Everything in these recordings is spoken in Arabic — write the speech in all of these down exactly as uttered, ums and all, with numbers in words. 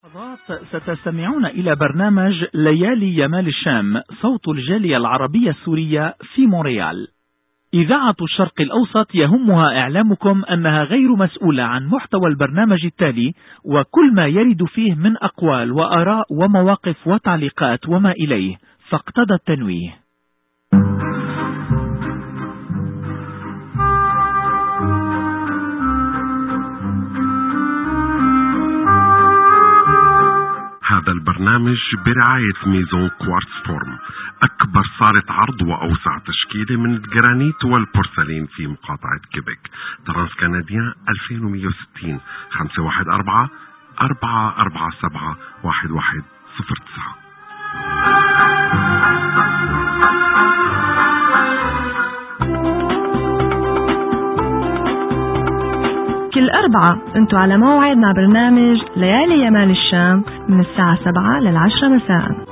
ستستمعون إلى برنامج ليالي يمال الشام، صوت الجالية العربية السورية في مونريال. إذاعة الشرق الأوسط يهمها إعلامكم أنها غير مسؤولة عن محتوى البرنامج التالي وكل ما يرد فيه من أقوال وآراء ومواقف وتعليقات وما إليه، فاقتضى التنويه. هذا البرنامج برعاية ميزون كوارتز فورم، أكبر صالة عرض وأوسع تشكيلة من الجرانيت والبورسلين في مقاطعة كيبك. ترانس كنديان ألفين ومئة وستين خمسة واحد أربعة أربعة أربعة سبعة واحد واحد صفر تسعة. كل أربعة أنتوا على موعد مع برنامج ليالي يمال الشام من الساعة سبعة للعشرة مساء.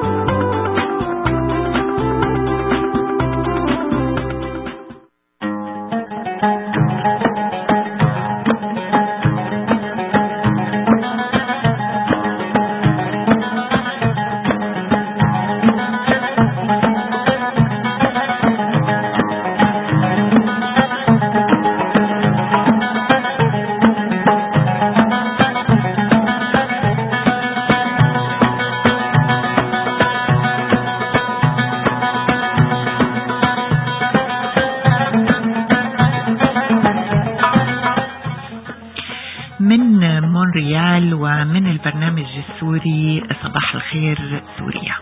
من مونريال ومن البرنامج السوري صباح الخير سوريا.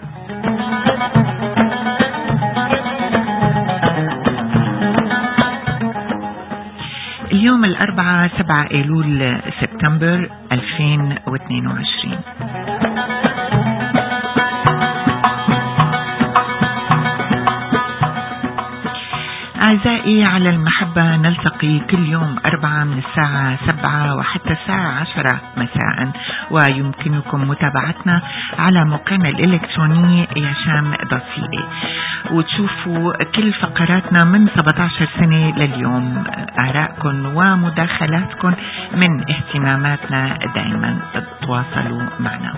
اليوم الأربعاء سبعة أيلول سبتمبر ألفين واثنين وعشرين. أعزائي على المحبة، نلتقي كل يوم أربعة من الساعة سبعة وحتى الساعة عشرة مساء، ويمكنكم متابعتنا على موقعنا الإلكتروني ياشام دوت سي اي وتشوفوا كل فقراتنا من سبعة عشر سنة لليوم. آرائكم ومداخلاتكم من اهتماماتنا دائما، تواصلوا معنا.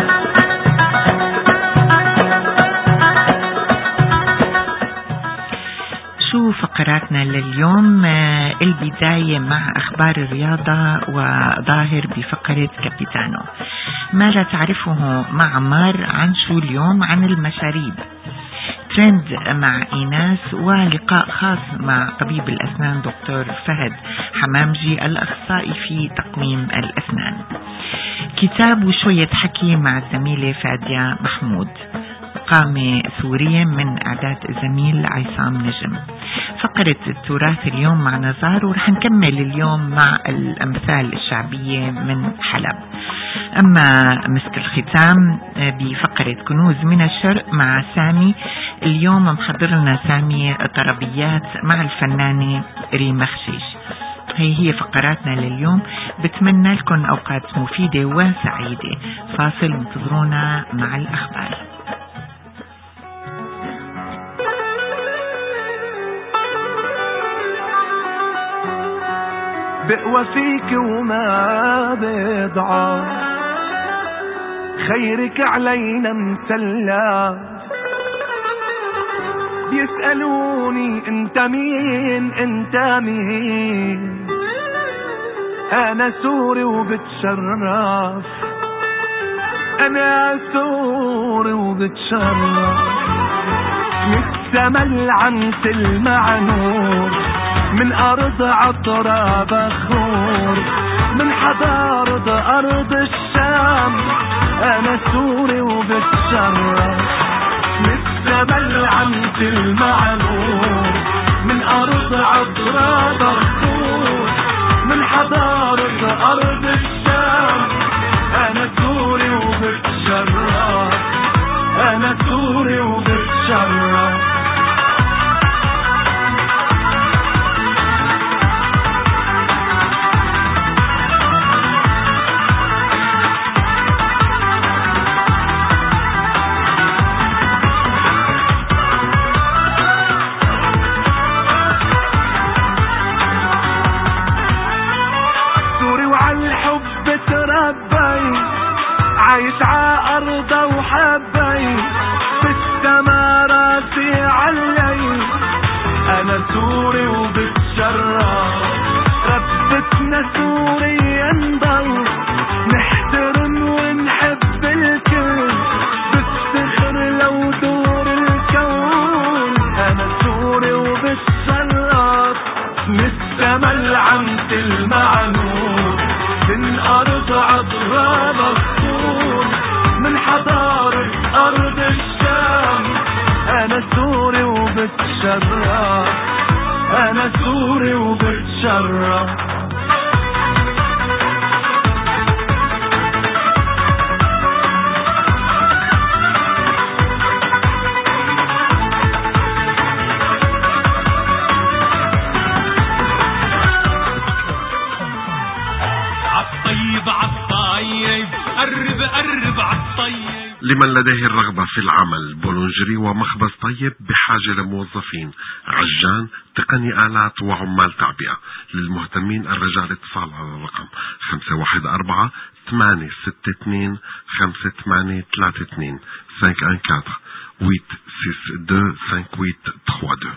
شو فقراتنا لليوم؟ البداية مع أخبار الرياضة وظاهر بفقرة كابيتانو. ما لا تعرفه مع عمار عن شو اليوم؟ عن المشاريب. ترند مع إيناس، ولقاء خاص مع طبيب الأسنان دكتور فهد حمامجي الأخصائي في تقويم الأسنان. كتاب وشوية حكي مع الزميلة فادية محمود. قامة سورية من إعداد الزميل عصام نجم. فقرة التراث اليوم مع نزار، ورح نكمل اليوم مع الأمثال الشعبية من حلب. أما مسك الختام بفقرة كنوز من الشرق مع سامي. اليوم محضرنا سامي طربيات مع الفنانة ريم خشيش. هي هي فقراتنا لليوم، بتمنى لكم أوقات مفيدة وسعيدة. فاصل، انتظرونا مع الأخبار. بقوى فيك وما بضعف، خيرك علينا مسلى. بيسألوني انت مين انت مين، انا سوري وبتشرف، انا سوري وبتشرف. مستمل عن المعنور، من أرض عطرة بخور، من حضارة أرض الشام، أنا سوري وبتشرف. مستمل عن المعنور، من أرض عطرة بخور، من حضارة أرض الشام، أنا سوري وبتشرف، أنا سوري وبتشرف. الحب عايش ع أرضه وحبي بالسما راسي علي. أنا سوري وبتشرف ربتنا سوريا نضل نحترم ونحب الكل بالسخر لو دور الكون. أنا سوري وبتشرف من السما العمت المعنون من أرض عطرة بخور من حضارة أرض الشام. أنا سوري وبتشرف أنا سوري وبتشرف. عالطيب عالطيب قرب قرب عالطيب. لمن لديه الرغبة في العمل بولونجري ومخبز طيب بحاجة لموظفين عجان تقني آلات وعمال تعبئة. للمهتمين الرجاء الاتصال على الرقم خمسة واحد أربعة ثمانية ستة اثنين خمسة ثمانية ثلاثة اثنين خمسة واحد أربعة ثمانية ستة اثنين خمسة ثمانية ثلاثة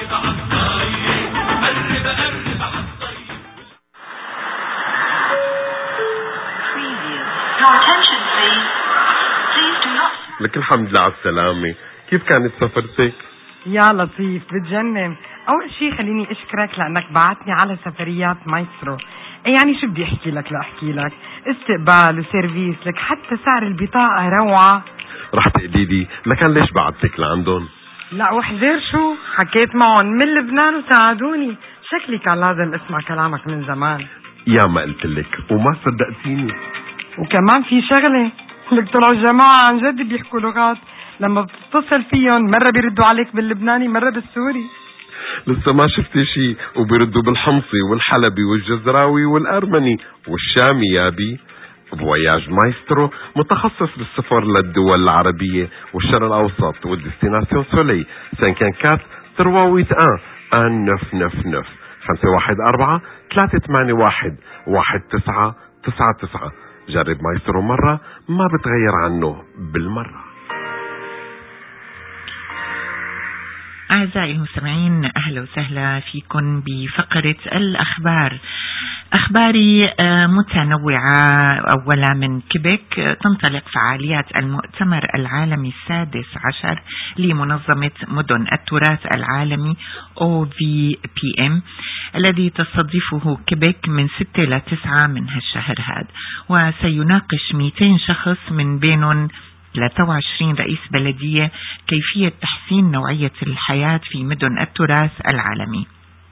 اثنين. لك الحمد لله على السلامة. كيف كانت سفرتك؟ يا لطيف بتجنن. أول شي خليني أشكرك لأنك بعتني على سفريات مايسترو. يعني شو بدي أحكي لك لأحكي لك استقبال وسيرفيس لك حتى سعر البطاقة روعة. رح تقلي لي لكان ليش بعتك لعندهم؟ لا وحذر شو حكيت معهم من لبنان وساعدوني. شكلي كان لازم اسمع كلامك من زمان. يا ما قلت لك وما صدقتيني. وكمان في شغلة لك طلعوا الجماعة عن جد بيحكوا لغات. لما بتتصل فيهم مرة بيردوا عليك باللبناني مرة بالسوري. لسه ما شفتي شي وبيردوا بالحمصي والحلبي والجزراوي والأرمني والشامي يا بي. فواياج مايسترو متخصص بالسفر للدول العربية والشرق الأوسط والديستيناسيون سولي خمسة أربعة ثمانية واحد واحد نف نف نف خمسة واحد أربعة ثلاثة ثمانية واحد واحد تسعة تسعة تسعة. جرب مايسترو مرة ما بتغير عنه بالمرة. أعزائي المستمعين أهلا وسهلا فيكم بفقرة الأخبار. أخباري متنوعة. أولا من كيبيك تنطلق فعاليات المؤتمر العالمي السادس عشر لمنظمة مدن التراث العالمي أو في بي إم الذي تستضيفه كيبيك من ستة إلى تسعة من هالشهر هذا. وسيناقش مئتين شخص من بينهم ثلاثة وعشرين رئيس بلدية كيفية تحسين نوعية الحياة في مدن التراث العالمي.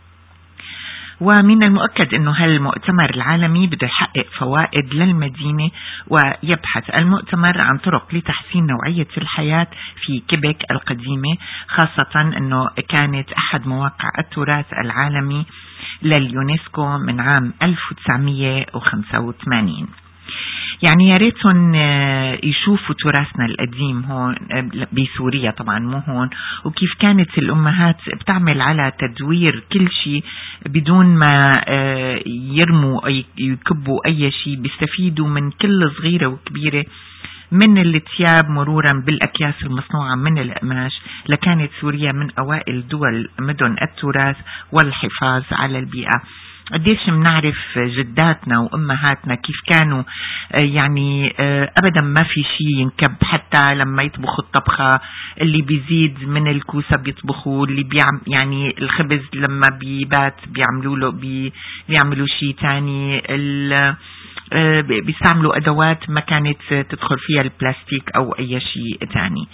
ومن المؤكد أنه هالمؤتمر العالمي بده يحقق فوائد للمدينة ويبحث المؤتمر عن طرق لتحسين نوعية الحياة في كيبيك القديمة، خاصة أنه كانت أحد مواقع التراث العالمي لليونسكو من عام ألف وتسعمية وخمسة وثمانين. يعني يا ريتهم يشوفوا تراثنا القديم هون بسوريا طبعا مو هون، وكيف كانت الأمهات بتعمل على تدوير كل شيء بدون ما يرموا يكبوا أي شيء، بيستفيدوا من كل صغيرة وكبيرة من الثياب مرورا بالأكياس المصنوعة من القماش. لكانت سوريا من أوائل دول مدن التراث والحفاظ على البيئة. قديش منعرف جداتنا وأمهاتنا كيف كانوا يعني أبدا ما في شيء ينكب، حتى لما يطبخوا الطبخة اللي بيزيد من الكوسة بيطبخوا، اللي بيعم يعني الخبز لما بيبات بيعملوا له بي بيعملوا شيء تاني، بيستعملوا أدوات ما كانت تدخل فيها البلاستيك أو أي شيء تاني.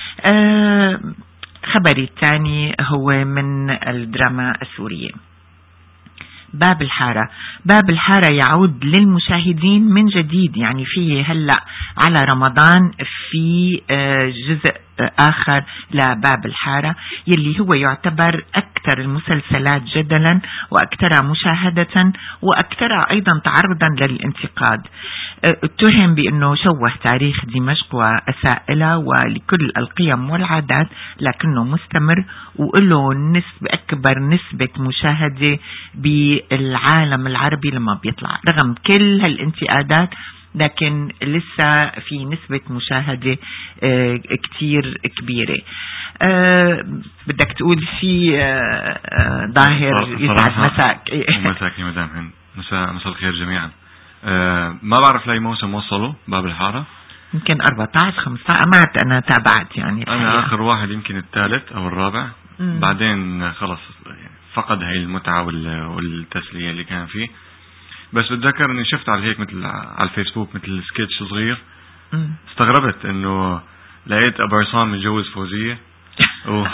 خبري الثاني هو من الدراما السورية. باب الحارة. باب الحارة يعود للمشاهدين من جديد، يعني فيه هلأ على رمضان في جزء آخر لباب الحارة يلي هو يعتبر أكثر المسلسلات جدلا وأكثرها مشاهدة وأكثرها أيضا تعرضا للانتقاد. اتهم بأنه شوه تاريخ دمشق وأساء له ولكل القيم والعادات، لكنه مستمر وله نسبة أكبر نسبة مشاهدة بالعالم العربي لما بيطلع. رغم كل هالانتقادات لكن لسه في نسبة مشاهدة آه كتير كبيرة. آه بدك تقول شيء آه ظاهر؟ يسعد مساك. مساك يا مدام هند، مساء مساء الخير جميعا. آه ما بعرف لأي موسم وصلوا باب الحارة، يمكن أربعة عشر خمسة عشر، ما عدت أنا تابعت يعني الحقيقة. أنا آخر واحد يمكن الثالث أو الرابع. مم. بعدين خلص فقد هاي المتعة والتسلية اللي كان فيه. بس بتذكر اني شفت على هيك مثل على الفيسبوك مثل سكتش صغير. مم. استغربت انه لقيت ابو عصام متجوز فوزية و...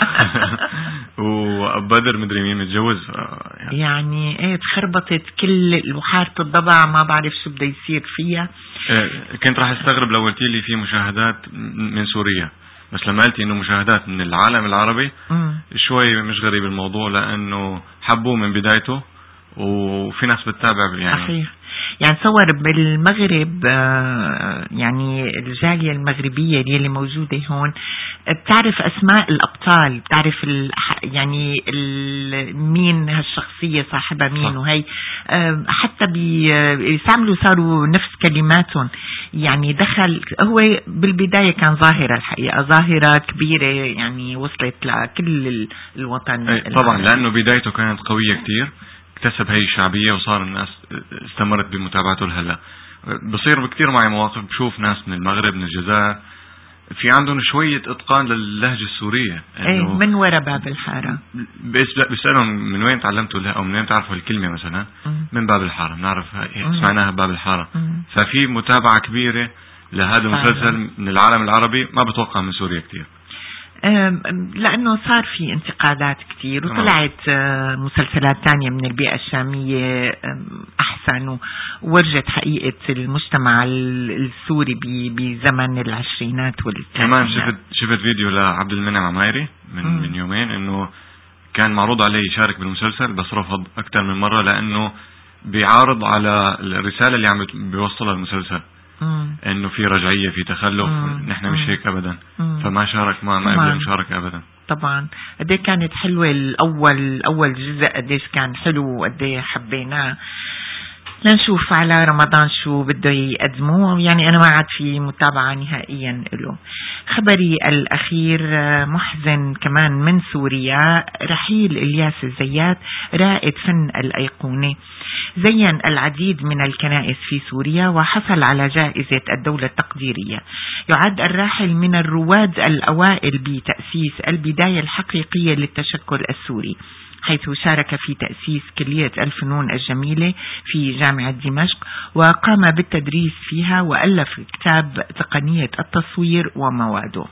وبدر مدري مين متجوز يعني, يعني ايه تخربطت كل بحيرة الضبع، ما بعرف شو بده يصير فيها. كنت راح استغرب لو قلتي لي في مشاهدات من سوريا، بس لما قلتي انه مشاهدات من العالم العربي مم. شوي مش غريب الموضوع، لانه حبوه من بدايته وفي ناس بتتابع يعني. صحيح. يعني تصور بالمغرب يعني الجالية المغربية اللي موجودة هون بتعرف أسماء الأبطال، بتعرف يعني مين هالشخصية صاحبها مين. صح. وهي حتى بيستعملوا صاروا نفس كلماتهم. يعني دخل هو بالبداية كان ظاهرة، الحقيقة ظاهرة كبيرة يعني وصلت لكل الوطن. طبعا لأنه بدايته كانت قوية كتير، اكتسب هاي الشعبية وصار الناس استمرت بمتابعته لهلا. بصير بكتير معي مواقف بشوف ناس من المغرب من الجزائر في عندهم شوية اتقان للهجة السورية. ايه من وراء باب الحارة بيسألهم من وين تعلمتوا او من وين تعرفوا الكلمة مثلا. مم. من باب الحارة بنعرف سمعناها بباب الحارة. مم. ففي متابعة كبيرة لهذا المسلسل من العالم العربي، ما بتوقع من سوريا كتير، لأنه صار في انتقادات كتير وطلعت مسلسلات تانية من البيئة الشامية أحسن وورجت حقيقة المجتمع السوري بزمن العشرينات والثلاثينات. كمان شفت شفت فيديو لعبد المنعم عمايري من م. من يومين إنه كان معروض عليه يشارك بالمسلسل بس رفض أكثر من مرة، لأنه بيعارض على الرسالة اللي عم بيوصلها المسلسل. مم. انه في رجعية في تخلف. مم. نحن مش هيك ابدا. مم. فما شارك، ما ما قبل مشاركة ابدا. طبعا قد كانت حلوة الاول اول جزء، قديش كان حلو وقد حبيناه. لنشوف على رمضان شو بده يقدموه. يعني انا ما عاد في متابعة نهائيا له. خبري الاخير محزن كمان من سوريا، رحيل الياس الزيات رائد فن الايقونة. زين العديد من الكنائس في سوريا وحصل على جائزة الدولة التقديرية. يعد الراحل من الرواد الأوائل بتأسيس البداية الحقيقية للتشكل السوري، حيث شارك في تأسيس كلية الفنون الجميلة في جامعة دمشق وقام بالتدريس فيها وألف كتاب تقنية التصوير ومواده.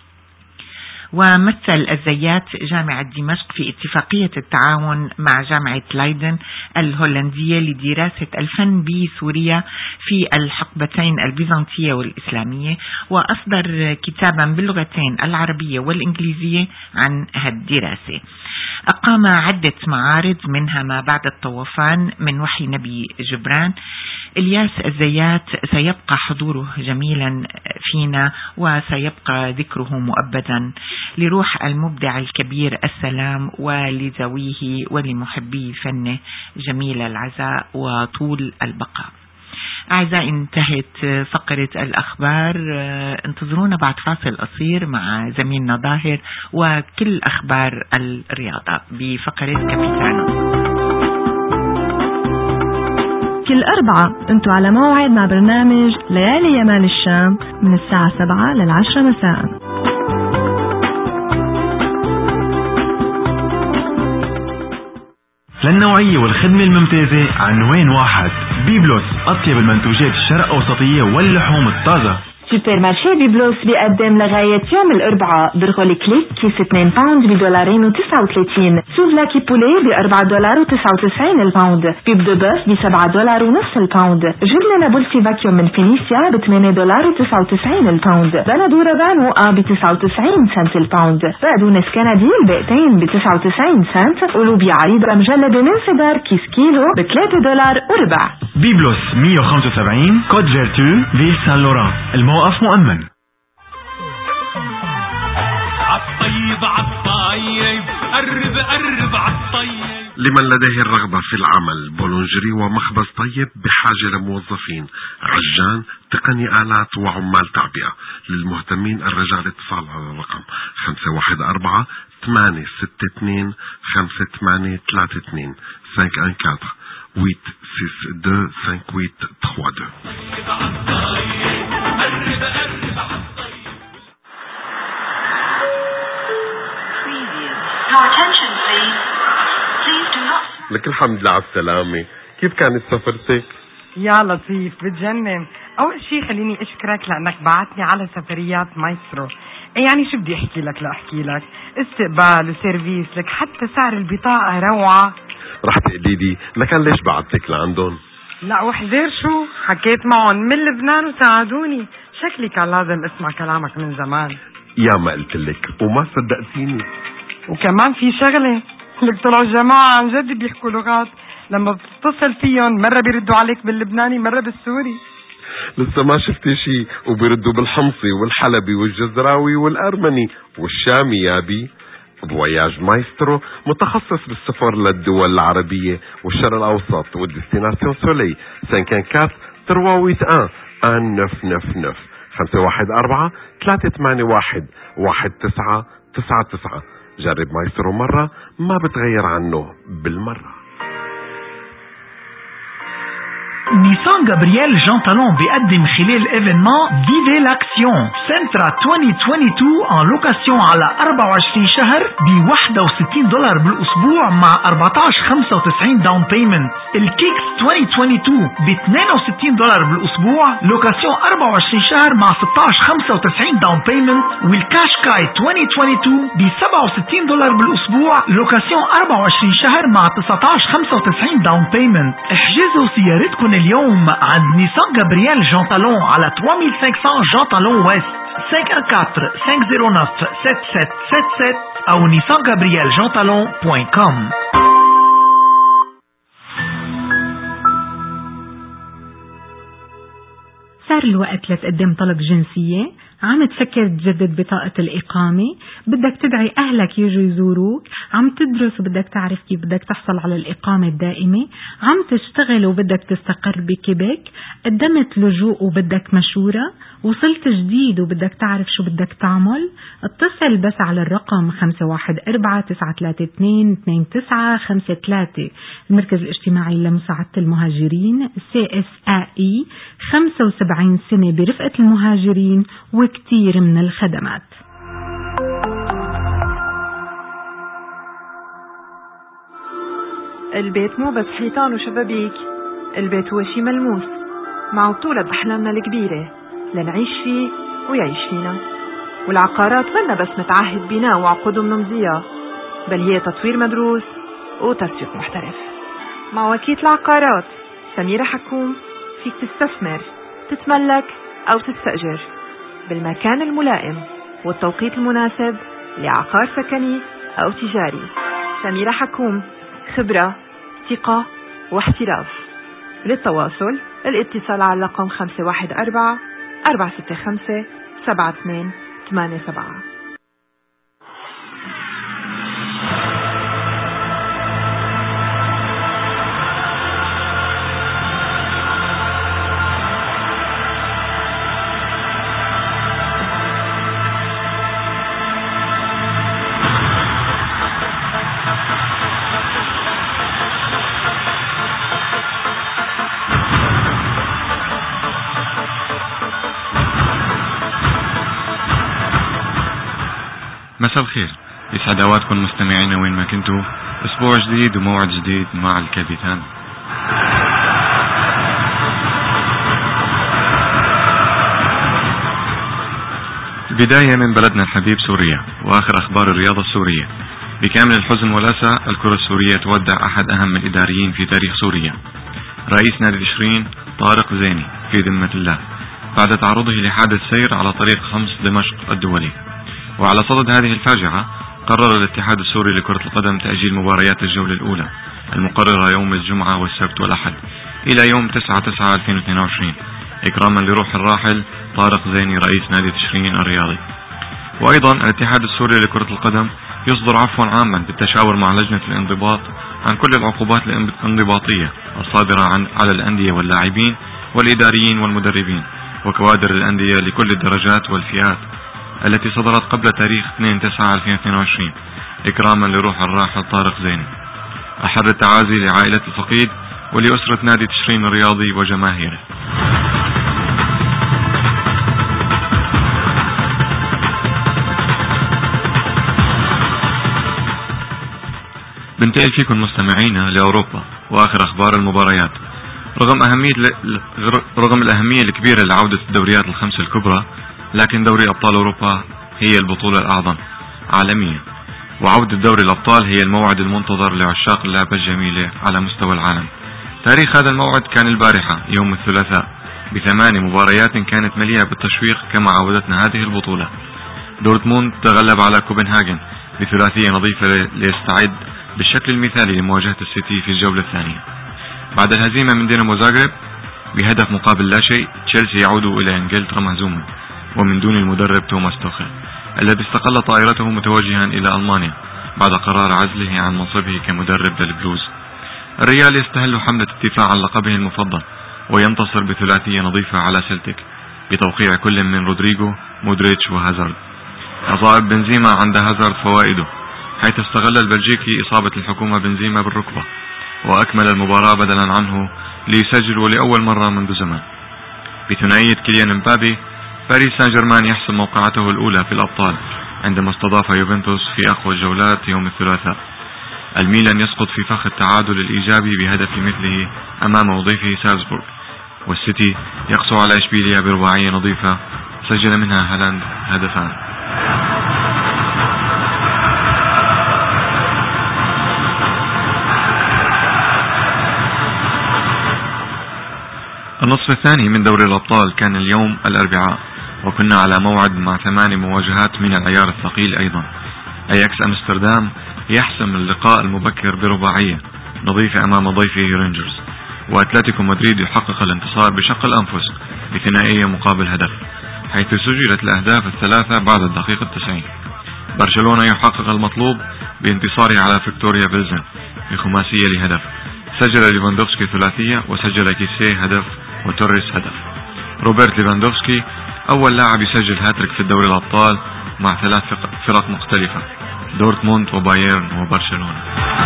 ومثل الزيات جامعة دمشق في اتفاقية التعاون مع جامعة لايدن الهولندية لدراسة الفن بسوريا في الحقبتين البيزنطية والإسلامية، وأصدر كتابا باللغتين العربية والإنجليزية عن هالدراسة. أقام عدة معارض منها ما بعد الطوفان من وحي نبي جبران. الياس الزيات سيبقى حضوره جميلا فينا وسيبقى ذكره مؤبدا لروح المبدع الكبير السلام، ولذويه ولمحبي فنه جميل العزاء وطول البقاء. أعزائي انتهت فقرة الأخبار، انتظرونا بعد فاصل قصير مع زميلنا ظاهر وكل أخبار الرياضة بفقرة كابيتانو. كل أربعة انتوا على موعد مع برنامج ليالي يمال الشام من الساعة سبعة للعشرة مساء. للنوعية والخدمة الممتازة عنوان واحد، بيبلوس، أطيب المنتوجات الشرق أوسطية واللحوم الطازة. سوبر مارشي بيبلوس بيقدم لغاية يوم الأربعاء برغل كليك كيس اثنين باوند بدولارين وتسعة وثلاثين، سوفلاكي بولي بأربعة دولار وتسعة وتسعين الباوند، بيب دو بوف بسبعة دولار ونص الباوند، جبنة نابلسي فاكيوم من فينيسيا بثمانية دولار وتسعة وتسعين الباوند، بندورة بانوقة بتسعة وتسعين سنت الباوند، بقدونس كندي الباقتين بتسعة وتسعين سنت، ولوبيا عريضة مجلدة من صدر كيس كيلو بثلاثة دولار وربع. بيبلوس مية وخمسة وسبعين كود فيرتو فيل سان لوران، الموقف مؤمن. عالطيب عالطيب قرب قرب عالطيب. لمن لديه الرغبة في العمل، بولونجري ومخبز طيب بحاجة لموظفين، عجان، تقني آلات وعمال تعبئة. للمهتمين الرجاء الاتصال على الرقم خمسة واحد أربعة ثمانية ستة اثنين خمسة ثمانية ثلاثة اثنين خمسة واحد أربعة ثمانية ستة اثنين خمسة ثمانية ثلاثة اثنين. لك الحمد لله على السلامة. كيف كانت سفرتك؟ يا لطيف بتجنن. أول شي خليني أشكرك لأنك بعتني على سفريات مايسترو. يعني شو بدي أحكي لك لأحكي لك استقبال وسيرفيس، لك حتى سعر البطاقة روعة. رح تقلي لي لكن ليش بعتك لعندهم؟ لا وحذير شو حكيت معهم من لبنان وساعدوني. شكلي كان لازم اسمع كلامك من زمان. يا ما قلت لك وما صدقتيني. وكمان في شغلة، لك طلعوا الجماعة عن جد بيحكوا لغات، لما بتتصل فيهم مرة بيردوا عليك باللبناني مرة بالسوري. لسه ما شفتي شي وبيردوا بالحمصي والحلبي والجزراوي والأرمني والشامي يابي. بواياج مايسترو متخصص بالسفر للدول العربية والشرق الأوسط والديستيناسيون سولي سانكان كات ترواويت آن آن نف نف نف خمسة واحد أربعة ثلاثة ثمانية واحد واحد تسعة تسعة تسعة. جرب مايسترو مرة ما بتغير عنه بالمرة. نيسان جابرييل جان تالون بيقدم خلال ايفينمون فيفي لاكسيون سنترا ألفين واثنين وعشرين ان لوكاسيون على أربعة وعشرين شهر ب واحد وستين دولار بالاسبوع مع أربعة عشر خمسة وتسعين داون بيمنت. الكيكس ألفين واثنين وعشرين ب اثنين وستين دولار بالاسبوع لوكاسيون أربعة وعشرين شهر مع ستة عشر خمسة وتسعين داون بيمنت. والكاشكاي ألفين واثنين وعشرين ب سبعة وستين دولار بالاسبوع لوكاسيون أربعة وعشرين شهر مع تسعة عشر خمسة وتسعين داون بيمنت. احجزوا سيارتكم اليوم عند نيسان جابرييل جان تالون على ثلاثة آلاف وخمسمية جان تالون ويست خمسة واحد أربعة خمسة صفر تسعة سبعة سبعة سبعة سبعة أو نيسان جابرييل جان تالون دوت كوم. صار الوقت لتقدم طلب جنسية؟ عم تفكر تجدد بطاقة الإقامة؟ بدك تدعي أهلك يجوا يزوروك؟ عم تدرس وبدك تعرف كيف بدك تحصل على الإقامة الدائمة؟ عم تشتغل وبدك تستقر بكيبيك؟ قدمت لجوء وبدك مشورة؟ وصلت جديد وبدك تعرف شو بدك تعمل؟ اتصل بس على الرقم خمسة واحد أربعة تسعة ثلاثة اثنين اثنين تسعة خمسة ثلاثة. المركز الاجتماعي لمساعدة المهاجرين سي إس إيه إي، خمسة وسبعين سنة برفقة المهاجرين وكتير من الخدمات. البيت مو بس حيطان وشبابيك، البيت هو شي ملموس مع بطولة بأحلامنا الكبيرة لنعيش فيه ويعيش فينا. والعقارات منا بس نتعهد بناء وعقودهم نمضيها، بل هي تطوير مدروس وتسويق محترف. مع وكيل العقارات سميرة حكوم فيك تستثمر، تتملك أو تستأجر بالمكان الملائم والتوقيت المناسب لعقار سكني أو تجاري. سميرة حكوم، خبرة، ثقة واحتراف. للتواصل الاتصال على رقم خمسة واحد أربعة أربعة ستة خمسة سبعة اثنين ثمانية سبعة. مساء الخير، يسعد اوقاتكم مستمعينا وين ما كنتوا. اسبوع جديد وموعد جديد مع الكابيتان. البداية من بلدنا الحبيب سوريا واخر اخبار الرياضة السورية. بكامل الحزن والأسى الكرة السورية تودع احد اهم الاداريين في تاريخ سوريا، رئيس نادي تشرين طارق زيني في ذمة الله، بعد تعرضه لحادث سير على طريق خمس دمشق الدولي. وعلى صدد هذه الفاجعة قرر الاتحاد السوري لكرة القدم تأجيل مباريات الجولة الأولى المقررة يوم الجمعة والسبت والأحد إلى يوم تسعة تسعة ألفين واثنين وعشرين إكراما لروح الراحل طارق زيني رئيس نادي تشرين الرياضي. وأيضا الاتحاد السوري لكرة القدم يصدر عفوا عاما بالتشاور مع لجنة الانضباط عن كل العقوبات الانضباطية الصادرة عن على الأندية واللاعبين والإداريين والمدربين وكوادر الأندية لكل الدرجات والفئات التي صدرت قبل تاريخ اثنين تسعة ألفين واثنين وعشرين إكراما لروح الراحل طارق زيني. أحر التعازي لعائلة الفقيد ولأسرة نادي تشرين الرياضي وجماهيره. بنتقل فيكم مستمعينا لأوروبا وآخر أخبار المباريات. رغم أهمية ل... رغم الأهمية الكبيرة لعودة الدوريات الخمسة الكبرى، لكن دوري أبطال أوروبا هي البطولة الأعظم عالميا، وعودة دوري الأبطال هي الموعد المنتظر لعشاق اللعبة الجميلة على مستوى العالم. تاريخ هذا الموعد كان البارحة يوم الثلاثاء بثمان مباريات كانت مليئة بالتشويق كما عودتنا هذه البطولة. دورتموند تغلب على كوبنهاجن بثلاثية نظيفة ليستعد بالشكل المثالي لمواجهة السيتي في الجولة الثانية. بعد الهزيمة من دينامو زاغرب بهدف مقابل لا شيء، تشيلسي يعود إلى إنجلترا مهزوما ومن دون المدرب توماس توخيل الذي استقل طائرته متوجها إلى ألمانيا بعد قرار عزله عن منصبه كمدرب للبلوز. الريال يستهل حملة الدفاع عن لقبه المفضل وينتصر بثلاثية نظيفة على سلتيك بتوقيع كل من رودريغو، مودريتش وهازارد. أصاب بنزيما عند هازارد فوائده، حيث استغل البلجيكي إصابة الحكومة بنزيما بالركبة وأكمل المباراة بدلا عنه ليسجل لأول مرة منذ زمان. بثنائية كيليان مبابي، باريس سان جيرمان يحسم موقعته الأولى في الأبطال عندما استضاف يوفنتوس في أقوى الجولات يوم الثلاثاء. الميلان يسقط في فخ التعادل الإيجابي بهدف مثله أمام وضيفه سالزبورغ، والسيتي يقسو على إشبيليا برباعية نظيفة سجل منها هالاند هدفان. النصف الثاني من دوري الأبطال كان اليوم الأربعاء، وكنا على موعد مع ثمان مواجهات من العيار الثقيل أيضا. أياكس أمستردام يحسم اللقاء المبكر برباعية نظيفة أمام ضيفه رينجرز، وأتلتيكو مدريد يحقق الانتصار بشق الأنفس بثنائية مقابل هدف، حيث سجلت الأهداف الثلاثة بعد الدقيقة التسعين. برشلونة يحقق المطلوب بانتصاره على فيكتوريا بيلزن بخماسية لهدف، سجل ليفاندوفسكي ثلاثية وسجل كيسيه هدف وتوريس هدف. روبرت ليفاندوفسكي أول لاعب يسجل هاتريك في الدوري الأبطال مع ثلاث فرق مختلفة، دورتموند وبايرن وبرشلونة.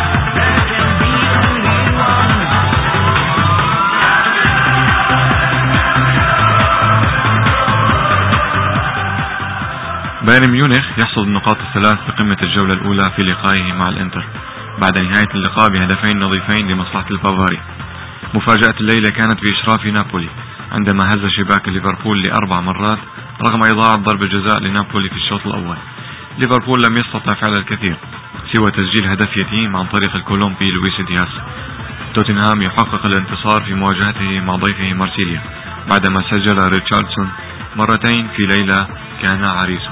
بايرن ميونخ يحصد النقاط الثلاث في قمة الجولة الأولى في لقائه مع الإنتر بعد نهاية اللقاء بهدفين نظيفين لمصلحة البافاري. مفاجأة الليلة كانت في إشراف نابولي عندما هز شباك ليفربول لأربع مرات رغم إضاعة ضربة جزاء لنابولي في الشوط الأول. ليفربول لم يستطع فعل الكثير سوى تسجيل هدف يتيم عن طريق الكولومبي لويس دياس. توتنهام يحقق الانتصار في مواجهته مع ضيفه مارسيليا بعدما سجل ريتشاردسون مرتين في ليلة كان عريسه.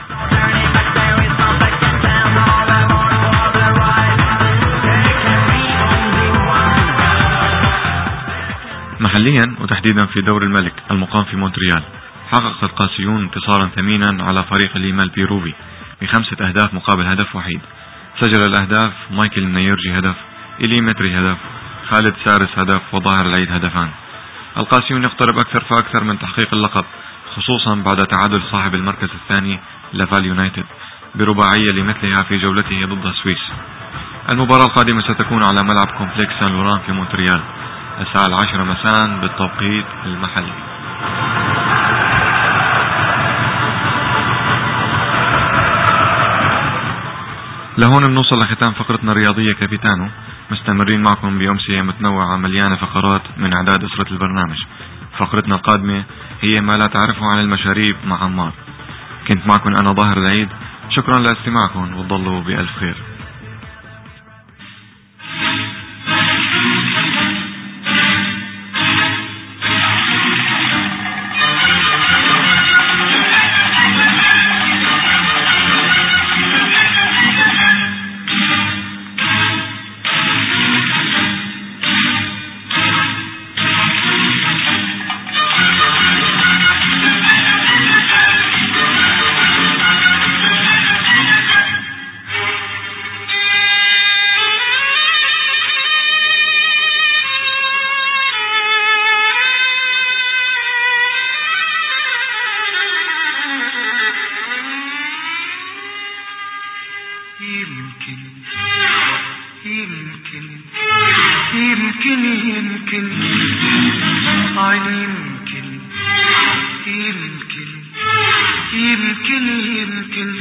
محليا وتحديدا في دور الملك المقام في مونتريال، حقق القاسيون انتصارا ثمينا على فريق ليما البيروفي بخمسة أهداف مقابل هدف وحيد. سجل الأهداف مايكل النيرجي هدف، إلي متري هدف، خالد سارس هدف، وظاهر العيد هدفان. القاسيون يقترب أكثر فأكثر من تحقيق اللقب، خصوصا بعد تعادل صاحب المركز الثاني لافال يونايتد برباعية لمثلها في جولته ضد السويس. المباراة القادمة ستكون على ملعب كومبلكس سان لوران في مونتريال الساعة العاشرة مساء بالتوقيت المحلي. لهون بنوصل لختام فقرتنا الرياضية كابيتانو، مستمرين معكم بأمسية متنوعة مليانة فقرات من إعداد أسرة البرنامج. فقرتنا القادمة هي ما لا تعرفه عن المشاريب مع عمار. كنت معكم أنا ظاهر العيد، شكرا لاستماعكم وتضلوا بألف خير. يمكن يمكن يمكن آه يمكن يمكن يمكن يمكن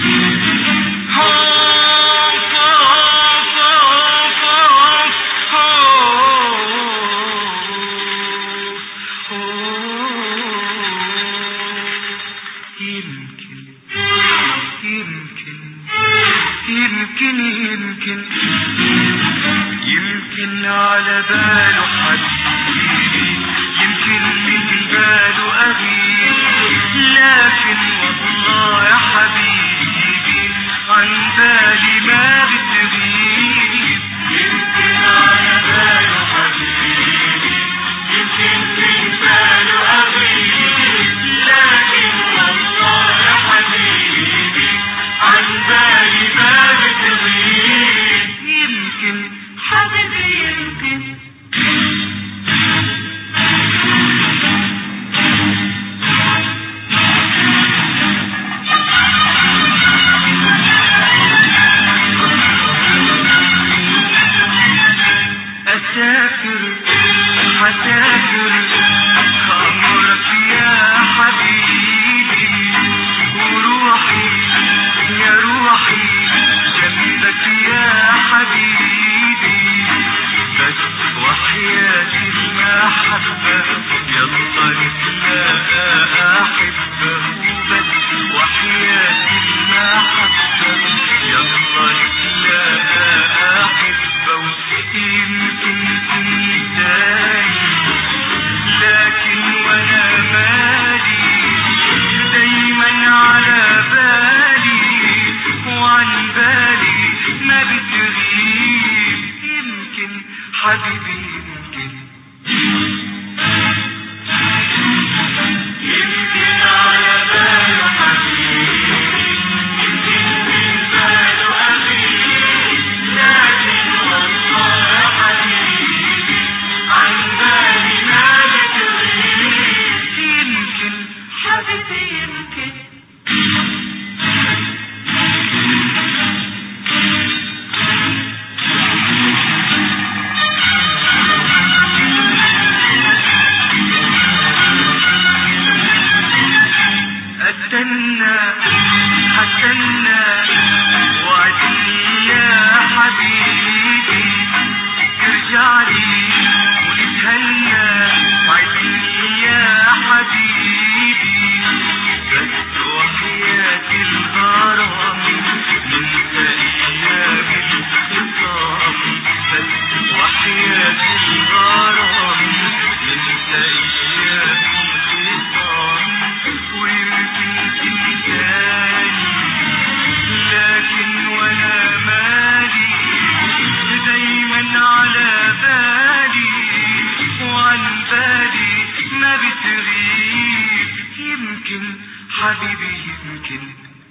يمكن على باله حبيبي يمكن من باله أغيب لكن والله يا حبيبي عن بالي ما بتغيب يمكن على باله حبيبي يمكن من باله أغيب لكن والله يا حبيبي عن بالي ما بتغيب يمكن حبيبي يمكن أسافر حسافر أمرك يا حبيبي وروحي يا روحي جنبك يا حبيبي بس وحياتي المحبة يلا نتلاقى أحبة وبس وحياتي المحبة يلا نتلاقى أحبة يمكن تنتهي لكن ولا مالي دايما على بالي وعن بالي ما بتغيب يمكن حبيبي يمكن يمكن على باله حبيبي يمكن من باله أغيب لكن والله يا حبيبي عن بالي ما بتغيب يمكن حبيبي يمكن استنى هستنى وعدني يا حبيبي ارجع لي ونتهنى وعدني يا حبيبي بس وحياتي الغرام ننسى ايام الخصام بس وحياتي الغرام ننسى ايام الخصام ويمكن تنساني لكن ولا مالي دايما على بالي وعن بالي ما بتغيب يمكن حبيبي يمكن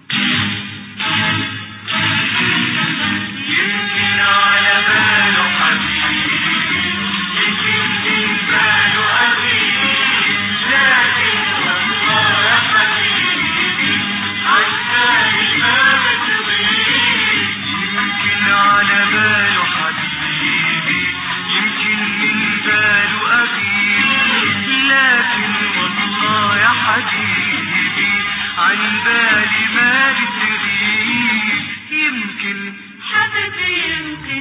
يمكن على باله حبيبي يمكن من باله أغيب لكن والله يا حبيبي عن بالي ما بتغيب يمكن على باله حبيبي يمكن من باله أغيب لكن والله يا حبيبي عن بالي ما بتغيب يمكن حبيبي يمكن.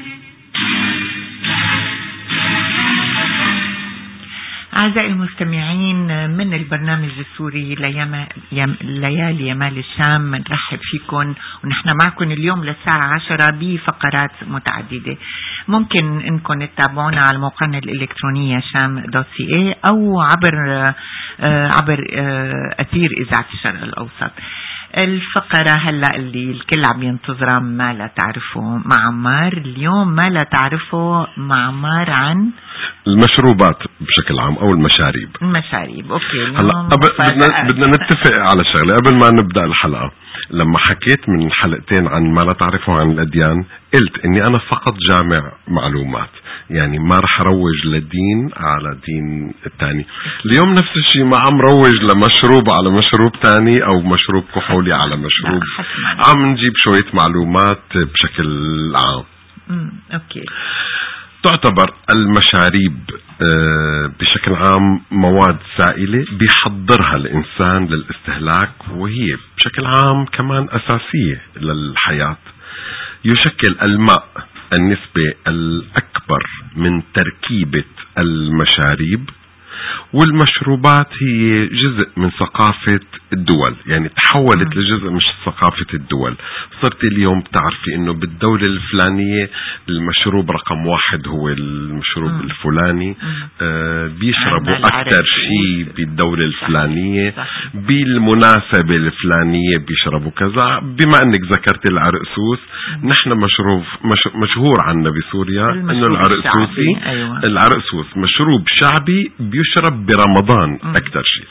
أعزائي المستمعين من البرنامج السوري ليالي يمال الشام نرحب فيكم ونحن معكم اليوم للساعة عشرة بفقرات متعددة. ممكن انكم تتابعونا على موقعنا الإلكترونية شام دوت سي اي أو عبر عبر أثير إذاعة الشرق الأوسط. الفقرة هلأ اللي الكل عم ينتظرها ما لا تعرفه مع عمار. اليوم ما لا تعرفه مع عمار عن المشروبات بشكل عام او المشاريب. المشاريب اوكي. هلا بدنا بدنا نتفق على شغله قبل ما نبدا الحلقه. لما حكيت من حلقتين عن ما لا تعرفه عن الأديان، قلت إني أنا فقط جامع معلومات، يعني ما رح روج لدين على دين التاني. اليوم نفس الشيء، ما عم روج لمشروب على مشروب تاني أو مشروب كحولي على مشروب، عم نجيب شوية معلومات بشكل عام. مم. أوكي. تعتبر المشاريب بشكل عام مواد سائلة بيحضرها الإنسان للاستهلاك، وهي بشكل عام كمان أساسية للحياة. يشكل الماء النسبة الأكبر من تركيبة المشاريب، والمشروبات هي جزء من ثقافة الدول، يعني تحولت لجزء مش ثقافة الدول. صرت اليوم تعرفي انه بالدولة الفلانية المشروب رقم واحد هو المشروب مم. الفلاني، آه بيشربوا اكثر شيء بالدولة الفلانية، بالمناسبة الفلانية بيشربوا كذا. بما انك ذكرت العرقسوس، نحن مشروب مش مشهور عنا بسوريا انه العرقسوسي. أيوة. العرقسوس مشروب شعبي بيشرب برمضان أكثر شيء.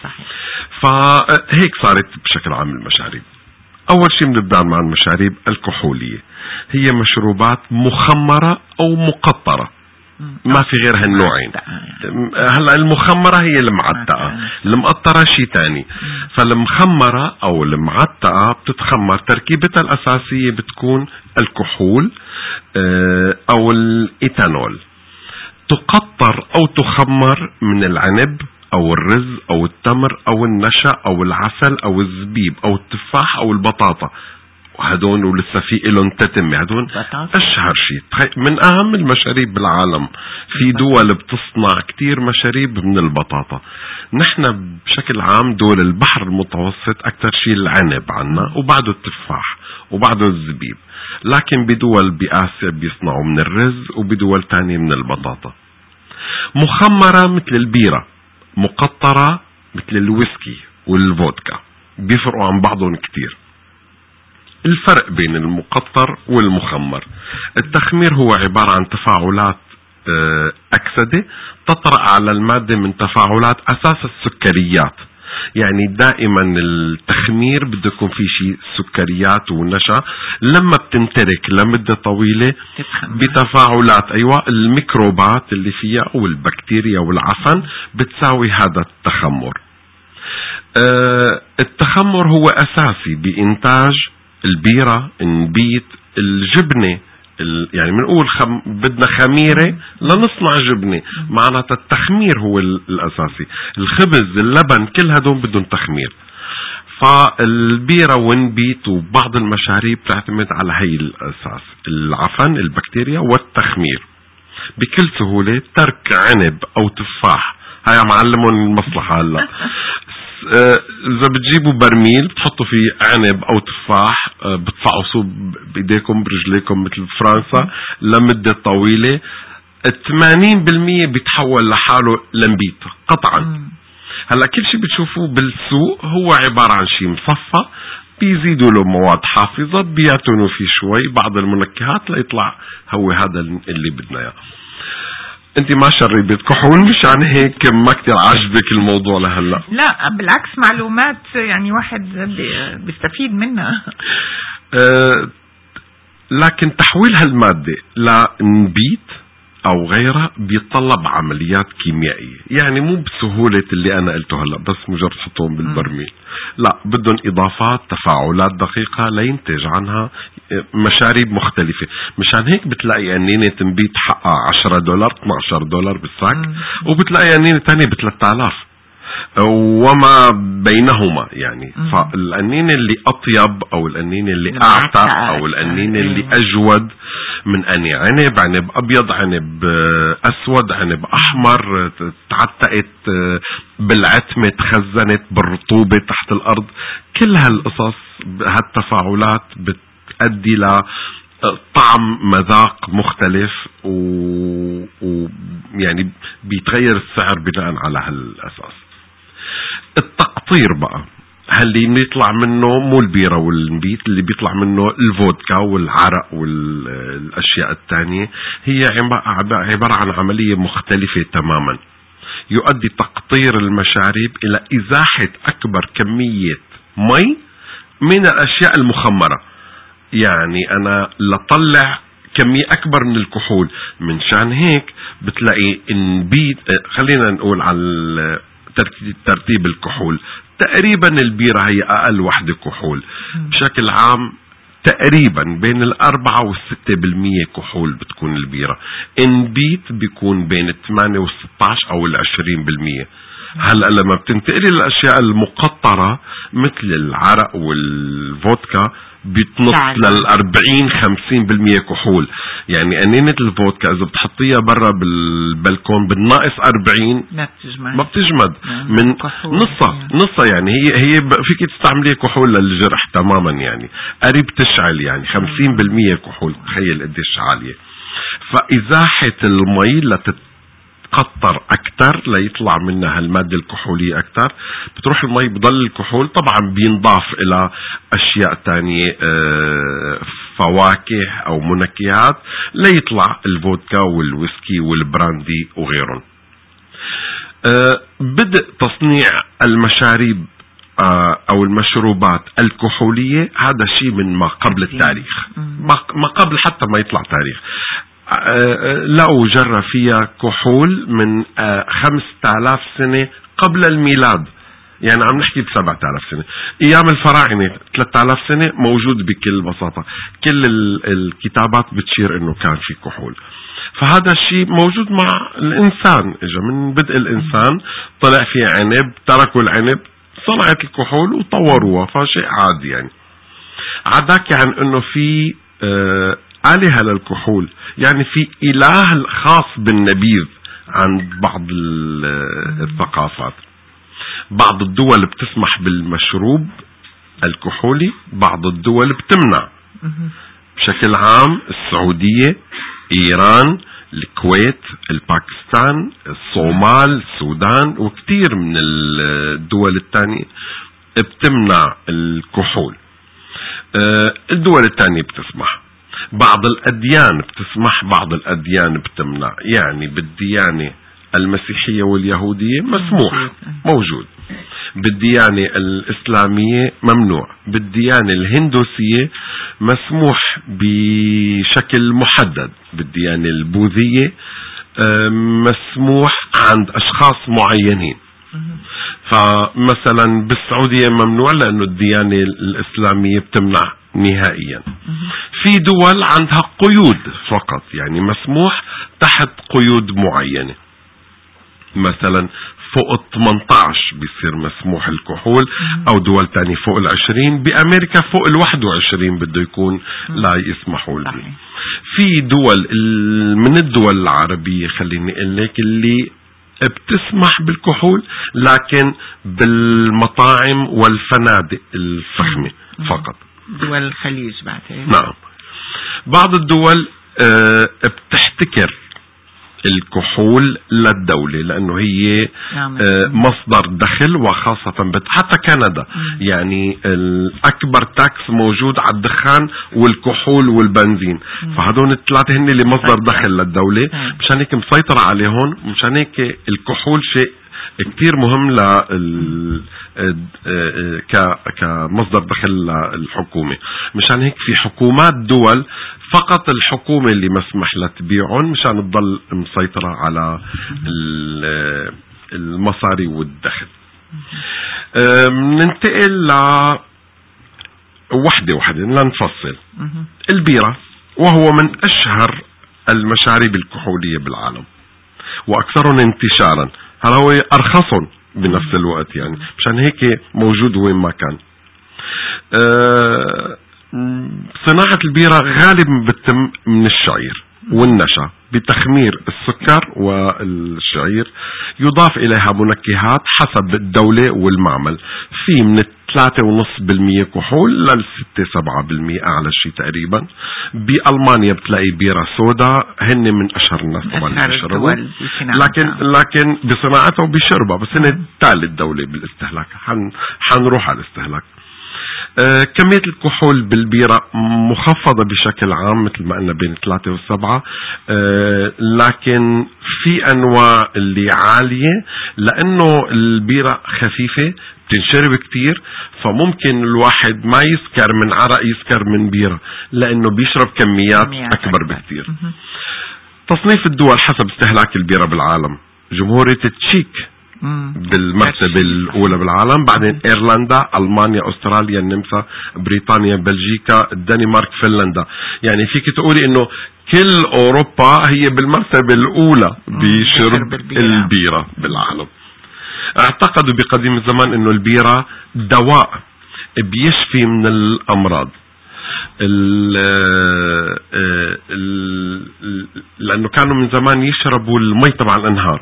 فهيك صارت بشكل عام المشاريب. أول شيء بنبدأ مع المشاريب الكحولية، هي مشروبات مخمرة أو مقطرة، ما في غير هالنوعين. هلا المخمرة هي المعتقة، المقطرة شيء تاني. فالمخمرة أو المعتقة بتتخمر، تركيبتها الأساسية بتكون الكحول أو الإيثانول، تقطر أو تخمر من العنب أو الرز أو التمر أو النشا أو العسل أو الزبيب أو التفاح أو البطاطا. وهدون ولسه في إلهم تتمة، هدون أشهر شيء من أهم المشاريب بالعالم. في دول بتصنع كتير مشاريب من البطاطا. نحن بشكل عام دول البحر المتوسط أكتر شيء العنب عنا، وبعده التفاح وبعده الزبيب. لكن بدول بآسيا بيصنعوا من الرز، وبدول تانية من البطاطا. مخمرة مثل البيرة، مقطرة مثل الويسكي والفودكا، بيفرقوا عن بعضهم كتير. الفرق بين المقطر والمخمر، التخمير هو عبارة عن تفاعلات أكسدة تطرأ على المادة من تفاعلات أساس السكريات. يعني دائما التخمير بده يكون في شيء سكريات ونشا، لما بتنترك لمدة طويلة بتفاعلات أيوة الميكروبات اللي فيها أو البكتيريا والعفن بتساوي هذا التخمر. أه التخمر هو أساسي بإنتاج البيرة، النبيت، الجبنة. يعني بنقول خم... بدنا خميرة لنصنع جبنة، معناتها التخمير هو الأساسي. الخبز، اللبن، كل هدول بدهم تخمير. فالبيرة والنبيت وبعض المشاريب تعتمد على هي الأساس، العفن، البكتيريا، والتخمير. بكل سهولة ترك عنب أو تفاح، هيا معلمون المصلحة هلا. إذا بتجيبوا برميل بتحطوا فيه عنب أو تفاح، بتفعصوا بإيديكم برجليكم مثل فرنسا لمدة طويلة، الثمانين بالمية بيتحول لحاله لنبيت قطعا. هلا كل شيء بتشوفوه بالسوق هو عبارة عن شيء مصفى، بيزيدوا له مواد حافظة، بيعتنوا فيه شوي بعض المنكهات ليطلع هو هذا اللي بدنا اياه. انت ما شربت كحول، مشان هيك ما كتير عجبك الموضوع لهلا. لا بالعكس، معلومات يعني واحد بيستفيد منها. أه لكن تحويل هالمادة لنبيت او غيرها بيتطلب عمليات كيميائية، يعني مو بسهولة اللي انا قلته هلا بس مجرد تحطهم بالبرميل. لا، بدهم اضافات، تفاعلات دقيقة لينتج عنها مشاريب مختلفة. مشان هيك بتلاقي أنينة تنبيت حقها عشرة دولار اثني عشر دولار بالساك، وبتلاقي أنينة تانية بثلاثة آلاف وما بينهما. يعني فالأنينة اللي أطيب أو الأنينة اللي أعتق أو الأنينة اللي أجود من أني عنب، عنب أبيض، عنب أسود، عنب أحمر، تعتقت بالعتمة، تخزنت بالرطوبة تحت الأرض. كل هالقصص هالتفاعلات بتؤدي ل طعم مذاق مختلف، ويعني بيتغير السعر بناء على هالأساس. التقطير بقى اللي بيطلع منه مو البيرة والنبيت، اللي بيطلع منه الفودكا والعرق والأشياء التانية، هي عبارة عن عملية مختلفة تماما. يؤدي تقطير المشاريب إلى إزاحة أكبر كمية مي من الأشياء المخمرة. يعني أنا لطلع كمية أكبر من الكحول، من شان هيك بتلاقي انبيت. خلينا نقول على ترتيب الكحول، تقريبا البيرة هي أقل وحدة كحول بشكل عام، تقريبا بين الأربعة والستة بالمية كحول بتكون البيرة. انبيت بيكون بين الثمانية والستاش أو العشرين بالمية. هلأ لما بتنتقلي للأشياء المقطرة مثل العرق والفودكا بتنط للأربعين خمسين بالمية كحول. يعني أنينة الفودكا إذا بتحطيها برا بالبلكون بالناقص أربعين ما بتجمد من نصها نصها. يعني هي هي فيك تستعمليه كحول للجرح تماما، يعني قريب تشعل، يعني خمسين بالمية كحول. تخيل قديش عالية. فإزاحة المي لتت قطر أكتر ليطلع منها المادة الكحولية أكتر، بتروح المي بضل الكحول. طبعا بينضاف إلى أشياء تانية، فواكه أو منكهات ليطلع الفودكا والويسكي والبراندي وغيرهم. بدء تصنيع المشاريب أو المشروبات الكحولية هذا شيء من ما قبل التاريخ، ما قبل حتى ما يطلع تاريخ. لقوا جرى فيها كحول من خمسة آلاف سنة قبل الميلاد. يعني عم نحكي بسبعة آلاف سنة. أيام الفراعنة ثلاثة آلاف سنة موجود بكل بساطة. كل الكتابات بتشير إنه كان في كحول. فهذا الشيء موجود مع الإنسان، إجا من بدء الإنسان طلع في عنب، تركوا العنب صنعت الكحول وطوروها، فشيء عادي. يعني عداك عن إنه في آه آلهة للكحول، يعني في إله خاص بالنبيذ عند بعض الثقافات. بعض الدول بتسمح بالمشروب الكحولي، بعض الدول بتمنع. بشكل عام السعودية، إيران، الكويت، الباكستان، الصومال، السودان وكثير من الدول الثانية بتمنع الكحول. الدول الثانية بتسمح. بعض الأديان بتسمح، بعض الأديان بتمنع. يعني بالديانة المسيحية واليهودية مسموح موجود، بالديانة الإسلامية ممنوع، بالديانة الهندوسية مسموح بشكل محدد، بالديانة البوذية مسموح عند أشخاص معينين. فمثلا بالسعودية ممنوع لأنه الديانة الإسلامية بتمنع نهائيا. في دول عندها قيود فقط، يعني مسموح تحت قيود معينة. مثلا فوق ثمانية عشر بيصير مسموح الكحول، أو دول تانية فوق العشرين. بأمريكا فوق الواحد وعشرين بده يكون لا يسمحوا له. في دول من الدول العربية خليني أقول لك اللي بتسمح بالكحول، لكن بالمطاعم والفنادق الفخمة فقط. دول الخليج بعتقد. نعم. بعض الدول اه بتحتكر الكحول للدولة لأنه هي نعم. اه مصدر دخل، وخاصة حتى كندا. مم. يعني الأكبر تاكس موجود على الدخان والكحول والبنزين. مم. فهذون الثلاثة هن اللي مصدر دخل للدولة. مم. مشان هيك مسيطرة عليهم. مشان هيك الكحول شيء كتير مهم ل كمصدر دخل للحكومة. مشان هيك في حكومات دول فقط الحكومة اللي مسمح لها تبيعهم مشان تضل مسيطرة على المصاري والدخل. ننتقل ل وحدة وحدة لنفصل. البيرة وهو من أشهر المشاريب الكحولية بالعالم وأكثرهم انتشارا، هل هو أرخصهم بنفس الوقت. يعني مشان هيك موجود وين ما كان. أه صناعة البيرة غالبا بتتم من الشعير والنشا بتخمير السكر والشعير، يضاف إليها منكهات حسب الدولة والمعمل. في من ثلاثة ونص بالمية كحول للستة سبعة بالمية أعلى شيء تقريبا. بألمانيا بتلاقي بيرة سودا، هن من أشهر الناس طبعا بيشربوا، لكن لكن بصناعتها وبشربها، بس هن ثالث دولة بالاستهلاك. حن حنروح على الاستهلاك. آه كمية الكحول بالبيرة مخفضة بشكل عام مثل ما قلنا بين ثلاثة وسبعة، آه لكن في أنواع اللي عالية لأنه البيرة خفيفة بتنشرب كتير، فممكن الواحد ما يسكر من عرق يسكر من بيرة لأنه بيشرب كميات أكبر بكتير. تصنيف الدول حسب استهلاك البيرة بالعالم: جمهورية التشيك بالمرتبة الأولى بالعالم، بعدين إيرلندا، ألمانيا، أستراليا، النمسا، بريطانيا، بلجيكا، الدنمارك، فنلندا. يعني فيك تقولي إنه كل أوروبا هي بالمرتبة الأولى بشرب البيرة بالعالم. اعتقدوا بقديم الزمان إنه البيرة دواء بيشفي من الأمراض، ال ال لأنه كانوا من زمان يشربوا المي تبع الأنهار،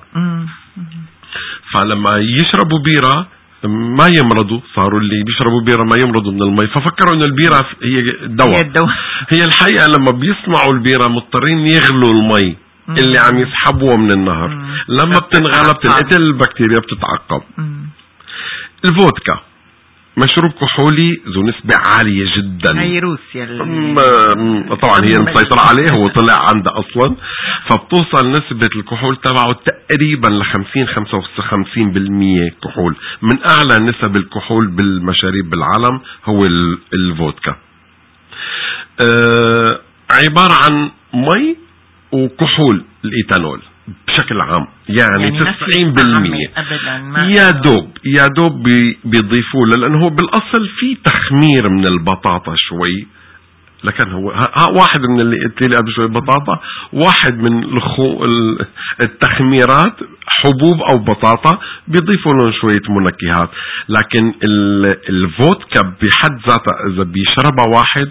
فلما يشربوا بيرة ما يمرضوا، صاروا اللي بيشربوا بيرة ما يمرضوا من المي، ففكروا إنه البيرة هي دواء. هي الحقيقة لما بيصنعوا البيرة مضطرين يغلوا المي اللي عم يسحبوه من النهر، لما بتنغلى بتنقتل البكتيريا بتتعقب. الفودكا مشروب كحولي ذو نسبة عالية جدا، هي روسيا طبعا هي المسيطرة عليه، هو طلع عنده أصلا، فبتوصل نسبة الكحول تبعه تقريبا لخمسين خمسة وخمسين بالمية كحول. من أعلى نسب الكحول بالمشاريب بالعالم هو الفودكا. أه عبارة عن مي وكحول الإيتانول بشكل عام، يعني, يعني تسعين بالمية يا دوب يا دوب بيضيفوه، لأنه هو بالأصل في تخمير من البطاطا شوي، لكن هو ها واحد من اللي قلت لي قبل شوي بطاطا، واحد من الخو التخميرات حبوب أو بطاطا بيضيفوا لهم شوية منكهات. لكن الفودكا بحد ذاته إذا بيشربها واحد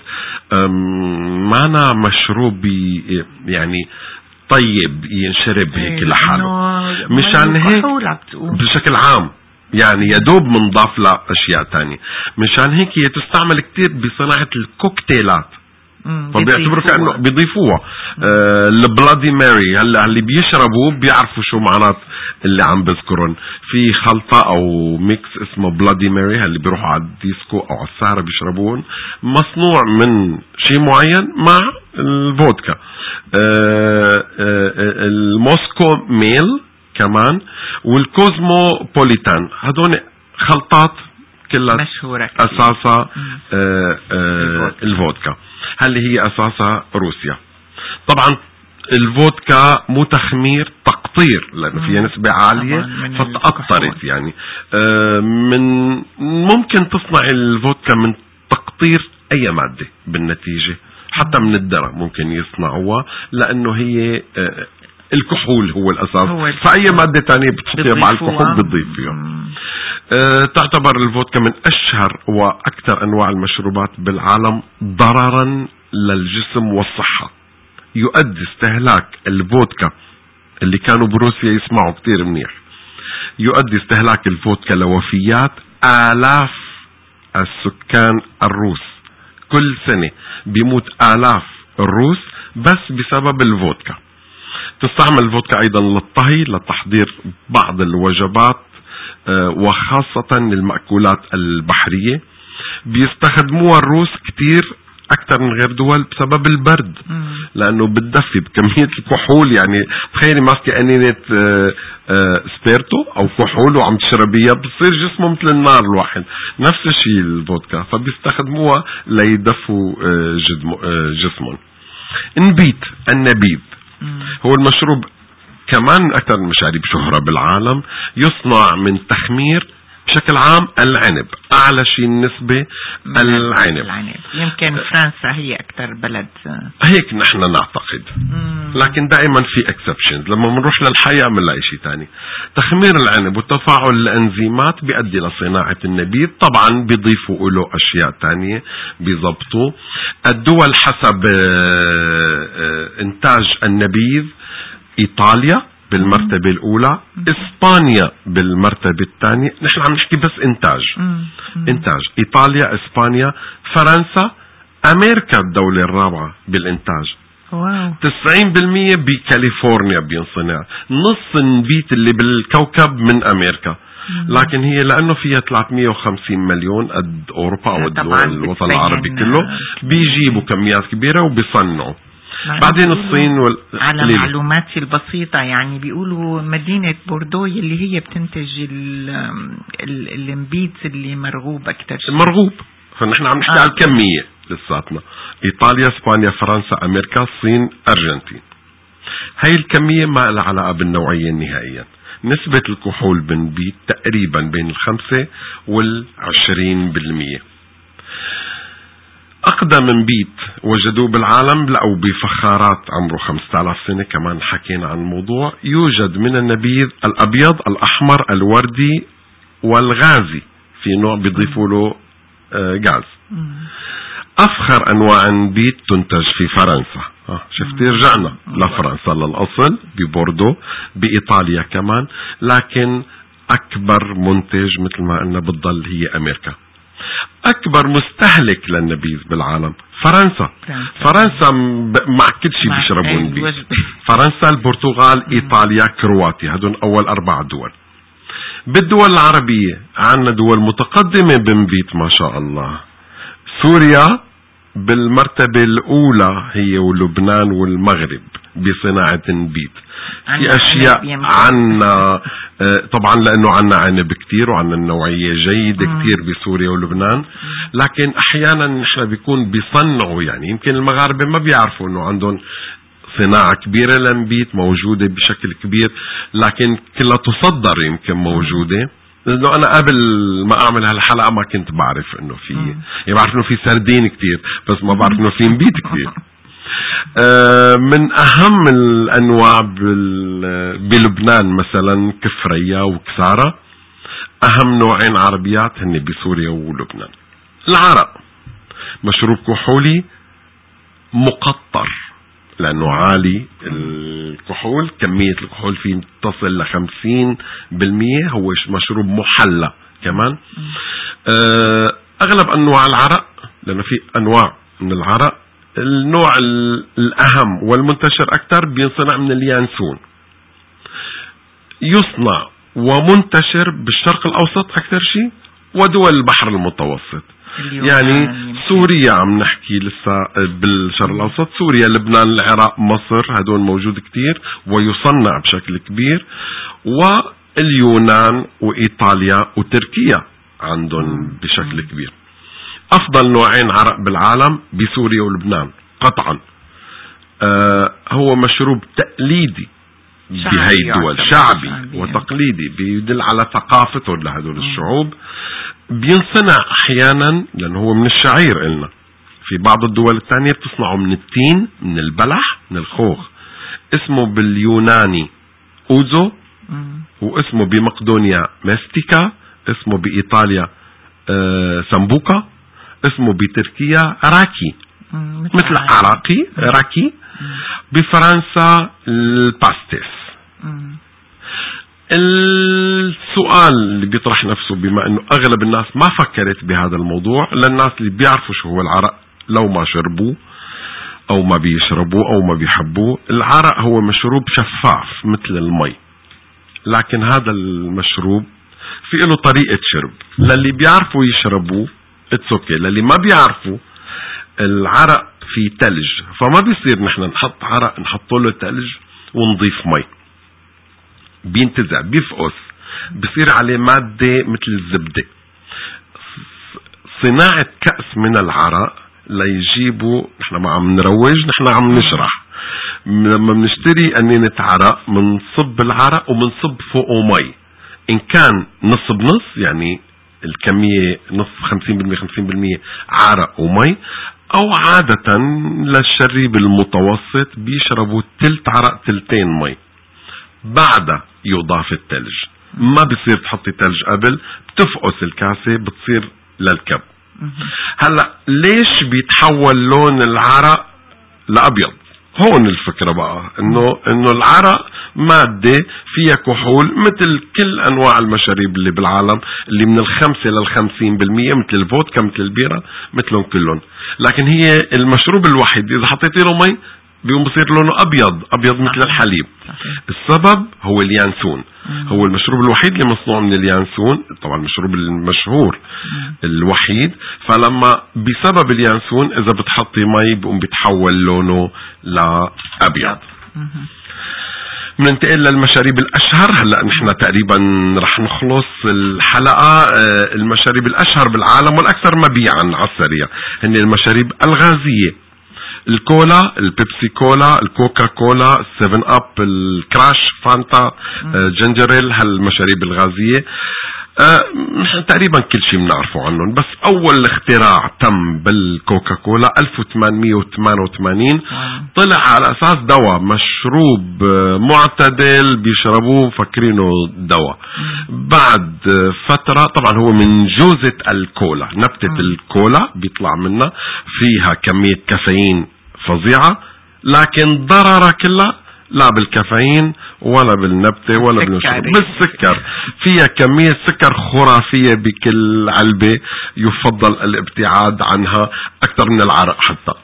مانا مشروب يعني طيب ينشرب هيك لحاله، مشان هيك بشكل عام يعني يدوب منضاف لأشياء تانية. مشان هيك هي تستعمل كتير بصناعة الكوكتيلات، فبيعتبروا كأنه بيضيفوها. آه البلادي ماري، هلا اللي بيشربوا بيعرفوا شو معنات اللي عم بذكرون. في خلطة أو ميكس اسمه بلادي ماري، اللي بيروحوا على الديسكو أو على السهرة بيشربون، مصنوع من شيء معين مع الفودكا. آه آه الموسكو ميل كمان والكوزموبوليتان، هدول خلطات كلها مشهورة أساسها آه آه الفودكا. هل هي أساسها روسيا. طبعا الفودكا مو تخمير، تقطير، لأنه فيها نسبة عالية فتقطرت يعني. آه من ممكن تصنع الفودكا من تقطير أي مادة بالنتيجة، حتى من الدرة ممكن يصنعوها، لأنه هي آه الكحول هو الأساس، فأي مادة تانية بتحطيها مع الكحول بتضيف فيها. أه تعتبر الفودكا من أشهر وأكثر أنواع المشروبات بالعالم ضررا للجسم والصحة. يؤدي استهلاك الفودكا، اللي كانوا بروسيا يسمعوا كتير منيح، يؤدي استهلاك الفودكا لوفيات آلاف السكان الروس. كل سنة بيموت آلاف الروس بس بسبب الفودكا. تستعمل الفودكا أيضا للطهي، لتحضير بعض الوجبات وخاصة المأكولات البحرية. بيستخدموها الروس كتير أكثر من غير دول بسبب البرد، لأنه بتدفي بكمية الكحول. يعني تخيلي ماسكة أنينة سبيرتو أو كحول وعم تشربيها بتصير جسمه مثل النار الواحد. نفس الشيء الفودكا، فبيستخدموها ليدفوا جسمهم. نبيت النبيذ هو المشروب كمان أكثر المشاريب شهرة بالعالم، يصنع من تخمير بشكل عام العنب، أعلى شيء النسبة العنب. العنب يمكن فرنسا هي أكثر بلد هيك نحن نعتقد، لكن دائما في اكسبشنز. لما بنروح للحقيقة بنلاقي شيء تاني. تخمير العنب وتفاعل الأنزيمات بيؤدي لصناعة النبيذ، طبعا بيضيفوا له أشياء تانية بيضبطوا. الدول حسب إنتاج النبيذ: إيطاليا بالمرتبة الأولى، إسبانيا بالمرتبة الثانية. نحن عم نحكي بس إنتاج. مم. مم. إنتاج إيطاليا، إسبانيا، فرنسا، أمريكا الدولة الرابعة بالإنتاج. واو. تسعين بالمية بكاليفورنيا بينصنع. نص النبيت اللي بالكوكب من أمريكا. لكن هي لأنه فيها ثلاثمية وخمسين مليون قد أوروبا أو الدول الوطن العربي كله، بيجيبوا كميات كبيرة وبيصنعوا. بعدين الصين وال... على معلوماتي البسيطة يعني بيقولوا مدينة بوردو اللي هي بتنتج النبيت اللي مرغوب أكتر شيء. مرغوب، فنحن عم نحكي آه. على الكمية لساتنا. إيطاليا، إسبانيا، فرنسا، أمريكا، الصين، أرجنتين. هاي الكمية ما لها علاقة بالنوعية نهائيا. نسبة الكحول بالنبيت تقريبا بين الخمسة والعشرين بالمية. أقدم نبيت وجدوه بالعالم لقوا بفخارات عمره خمسة آلاف سنة، كمان حكينا عن الموضوع. يوجد من النبيذ الأبيض، الأحمر، الوردي والغازي، في نوع بيضيفوا له غاز. أفخر أنواع النبيت تنتج في فرنسا. آه شفتي رجعنا لفرنسا للأصل ببوردو، بإيطاليا كمان، لكن أكبر منتج مثل ما قلنا بتضل هي أمريكا. أكبر مستهلك للنبيذ بالعالم فرنسا. فرنسا مع كل شيء بيشربوا نبيذ. فرنسا، البرتغال، إيطاليا، كرواتيا، هدول أول أربع دول. بالدول العربية عندنا دول متقدمة بنبيت ما شاء الله. سوريا بالمرتبة الأولى هي ولبنان والمغرب بصناعة النبيت. في أشياء عنا طبعا لأنه عنا عنب كتير وعنا النوعية جيدة كتير بسوريا ولبنان، لكن أحيانا نحن بيكون بيصنعوا، يعني يمكن المغاربة ما بيعرفوا أنه عندهم صناعة كبيرة للنبيت موجودة بشكل كبير، لكن كلها تصدر يمكن موجودة. لأنه أنا قبل ما أعمل هالحلقة ما كنت بعرف إنه في، يعني بعرف إنه في سردين كتير بس ما بعرف إنه في نبيت كتير. آه من أهم الأنواع بلبنان مثلا كفرية وكسارة. أهم نوعين عربيات هن بسوريا ولبنان. العرق مشروب كحولي مقطر لأنه عالي الكحول، كمية الكحول فيه تصل لخمسين بالمية. هو مشروب محلى كمان. أه أغلب أنواع العرق، لأنه في أنواع من العرق، النوع الأهم والمنتشر أكثر بينصنع من اليانسون. يصنع ومنتشر بالشرق الأوسط أكثر شيء ودول البحر المتوسط. يعني سوريا عم نحكي لسه بالشرق الأوسط، سوريا، لبنان، العراق، مصر، هدول موجود كتير ويصنع بشكل كبير. واليونان وإيطاليا وتركيا عندهم بشكل كبير. أفضل نوعين عرق بالعالم بسوريا ولبنان قطعا. آه هو مشروب تقليدي بهي الدول، شعبي وتقليدي، بيدل على ثقافته لهدول الشعوب. بينصنع أحيانا لأنه هو من الشعير إلنا. في بعض الدول الثانية بتصنعه من التين، من البلح، من الخوخ. اسمه باليوناني أوزو، واسمه بمقدونيا ماستيكا، اسمه بإيطاليا آه سمبوكا، اسمه بتركيا راكي، مثل عراقي راكي. بفرنسا الباستيس. السؤال اللي بيطرح نفسه، بما انه اغلب الناس ما فكرت بهذا الموضوع، للناس اللي بيعرفوا شو هو العرق لو ما شربوه او ما بيشربوه او ما بيحبوه، العرق هو مشروب شفاف مثل المي، لكن هذا المشروب في له طريقة شرب. للي بيعرفوا يشربوه اتس اوكي، للي ما بيعرفوا العرق في تلج، فما بيصير نحن نحط عرق نحط له تلج ونضيف مي، بينتزع، بيفقس، بيصير عليه مادة مثل الزبدة. صناعة كأس من العرق ليجيبوا، نحن ما عم نروج، نحن عم نشرح. لما بنشتري أنينة عرق منصب العرق ومنصب فوقه مي، إن كان نص بنص يعني الكمية نص خمسين بالمية خمسين بالمية عرق ومي، أو عادة للشريب المتوسط بيشربوا تلت عرق تلتين مي، بعد يضاف التلج. ما بصير تحطي تلج قبل، بتفقس الكاسة بتصير للكب. هلأ ليش بيتحول لون العرق لأبيض؟ هون الفكرة بقى، انه انه العرق مادة فيها كحول مثل كل انواع المشاريب اللي بالعالم، اللي من الخمسة للخمسين بالمية، مثل الفودكا، مثل البيرة، مثلهم كلهم. لكن هي المشروب الوحيد اذا حطيتي له مي بيقوم بصير لونه أبيض أبيض مثل الحليب. السبب هو اليانسون. هو المشروب الوحيد اللي مصنوع من اليانسون، طبعا المشروب المشهور الوحيد. فلما بسبب اليانسون إذا بتحطي مي بيقوم بيتحول لونه لأبيض. بننتقل للمشاريب الأشهر. هلأ نحن تقريبا رح نخلص الحلقة. المشاريب الأشهر بالعالم والأكثر مبيعا على السريع هن المشاريب الغازية: الكولا، البيبسي كولا، الكوكا كولا، السيفن أب، الكراش، فانتا، جنجريل. هالمشاريب الغازية نحن أه تقريبا كل شيء بنعرفه عنهم. بس أول اختراع تم بالكوكا كولا ألف وثمانمية وثمانية وثمانين. طلع على أساس دواء، مشروب معتدل بيشربوه مفكرينه دواء. بعد فترة طبعا هو من جوزة الكولا، نبتة الكولا بيطلع منها، فيها كمية كافيين فظيعة، لكن ضررها كلها لا بالكافيين ولا بالنبتة ولا بالمشروب، بالسكر. فيها كمية سكر خرافية بكل علبة، يفضل الابتعاد عنها أكثر من العرق حتى.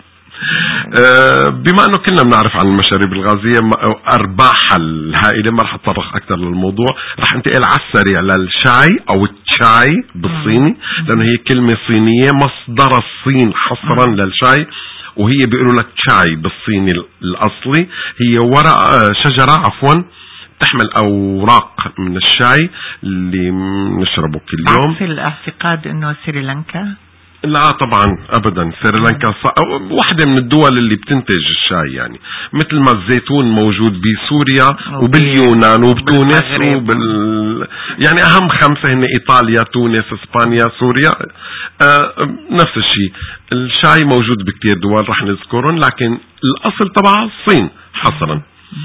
أه بما أنه كلنا بنعرف عن المشاريب الغازية أرباحها الهائلة، ما رح أتطرق أكثر للموضوع. رح انتقل على السريع للشاي أو الشاي بالصيني، لأنه هي كلمة صينية مصدر الصين حصرا للشاي، وهي بيقولوا لك شاي بالصيني الأصلي. هي ورق شجرة عفوا تحمل أوراق من الشاي اللي نشربه كل يوم. في الاعتقاد أنه سريلانكا؟ لا طبعا أبدا. سريلانكا واحدة من الدول اللي بتنتج الشاي، يعني مثل ما الزيتون موجود بسوريا وباليونان وبتونس وبال يعني أهم خمسة هن إيطاليا، تونس، إسبانيا، سوريا. آه نفس الشيء. الشاي موجود بكتير دول رح نذكرهم، لكن الأصل تبعها الصين حصرا.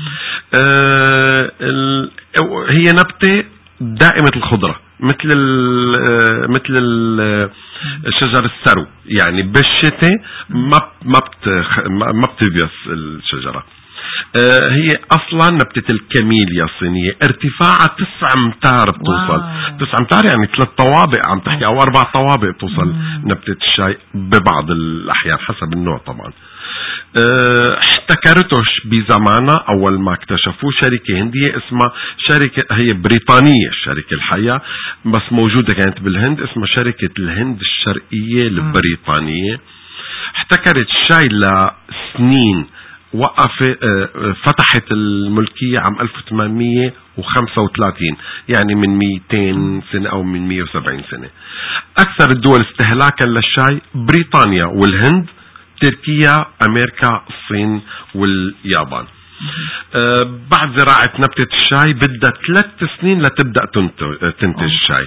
آه هي نبتة دائمة الخضرة، مثل ال مثل ال شجر السرو، يعني بالشتاء ما ما ما بتبيض الشجرة. آه هي اصلا نبتة الكاميليا الصينية، ارتفاعها تسع امتار بتوصل. تسع امتار يعني ثلاث طوابق عم تحكي، او اربع طوابق توصل نبتة الشاي ببعض الاحيان حسب النوع طبعا. اه احتكرته بزمانها اول ما اكتشفوه شركة هندية اسمها شركة، هي بريطانية الشركة الحقيقة بس موجودة كانت بالهند، اسمها شركة الهند الشرقية البريطانية. احتكرت الشاي لسنين، وقف فتحت الملكية عام ألف وثمانمية وخمسة وثلاثين، يعني من مئتين سنة أو من مئة وسبعين سنة. أكثر الدول استهلاكا للشاي بريطانيا والهند، تركيا، أمريكا، الصين واليابان. أه بعد زراعة نبتة الشاي بدها ثلاث سنين لتبدأ تنتج الشاي،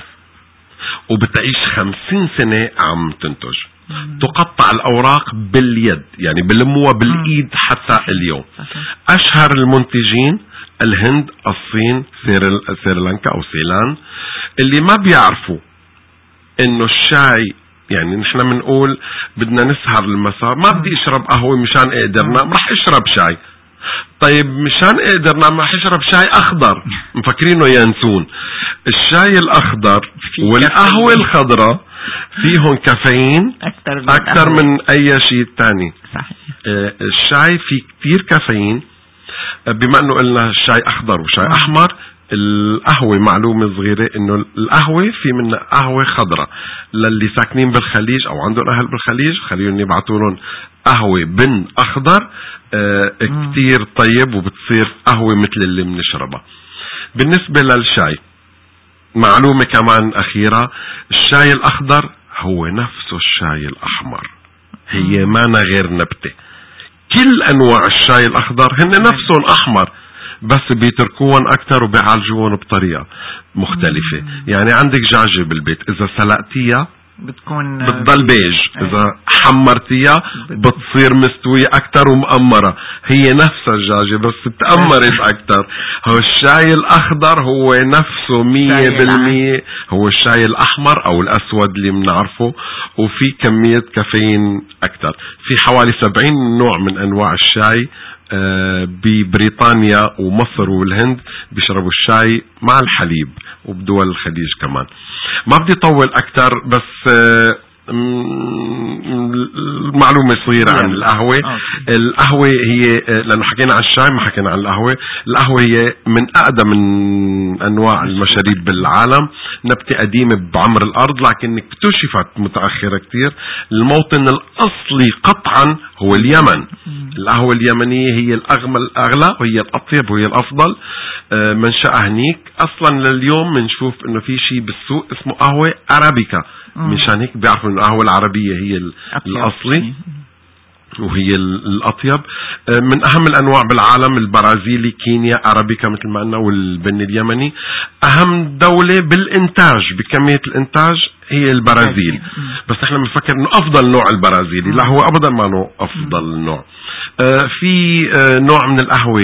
وبتعيش خمسين سنة عم تنتج. تقطع الأوراق باليد، يعني بلموها بالإيد حتى اليوم. أشهر المنتجين الهند، الصين، سريلانكا أو سيلان. اللي ما بيعرفوا إنه الشاي، يعني نحن بنقول بدنا نسهر المساء، ما بدي اشرب قهوة مشان اقدر نام، رح اشرب شاي. طيب مشان اقدر نام رح اشرب شاي اخضر، مفكرينه ينسون. الشاي الاخضر والقهوة الخضراء فيهم كافيين اكثر من اي شيء تاني. آه الشاي فيه كتير كافيين. آه بما انه قلنا الشاي اخضر وشاي احمر، القهوة معلومة صغيرة انه القهوة في منها قهوة خضراء. للي ساكنين بالخليج او عندهم اهل بالخليج خليهم يبعثوا لهم قهوة بن اخضر، آه كتير طيب، وبتصير قهوة مثل اللي بنشربها. بالنسبة للشاي معلومة كمان اخيرة، الشاي الاخضر هو نفسه الشاي الاحمر، هي مانا غير نبتة. كل انواع الشاي الاخضر هن نفسهم احمر، بس بيتركوهم اكتر وبيعالجوهم بطريقة مختلفة. يعني عندك جاجة بالبيت، اذا سلقتيها بتكون بتضل بيج، اذا حمرتيها بتصير مستوية اكتر ومقمرة. هي نفسها الجاجة بس تأمرت اكتر. هو الشاي الاخضر هو نفسه مية بالمية هو الشاي الاحمر او الاسود اللي بنعرفه، وفي كمية كافيين اكتر. في حوالي سبعين نوع من انواع الشاي ببريطانيا ومصر والهند بيشربوا الشاي مع الحليب، وبدول الخليج كمان. ما بدي طول اكتر، بس معلومة صغيرة عن القهوة. القهوة هي لأنه حكينا عن الشاي ما حكينا عن القهوة. القهوة هي من أقدم من أنواع المشاريب بالعالم، نبتة قديمة بعمر الأرض لكن اكتشفت متأخرة كتير. الموطن الأصلي قطعا هو اليمن. القهوة اليمنية هي الأغمى الأغلى وهي الأطيب وهي الأفضل. منشأها هنيك أصلا. لليوم منشوف إنه في شيء بالسوق اسمه قهوة أرابيكا، مشان هيك بيعرفوا إنه القهوة العربية هي الأصلي وهي الأطيب. من أهم الأنواع بالعالم البرازيلي، كينيا، أرابيكا مثل ما قلنا، والبن اليمني. أهم دولة بالإنتاج بكمية الإنتاج هي البرازيل، بس احنا بنفكر إنه أفضل نوع البرازيلي. لا، هو أبدا ما نوع أفضل نوع. في نوع من القهوة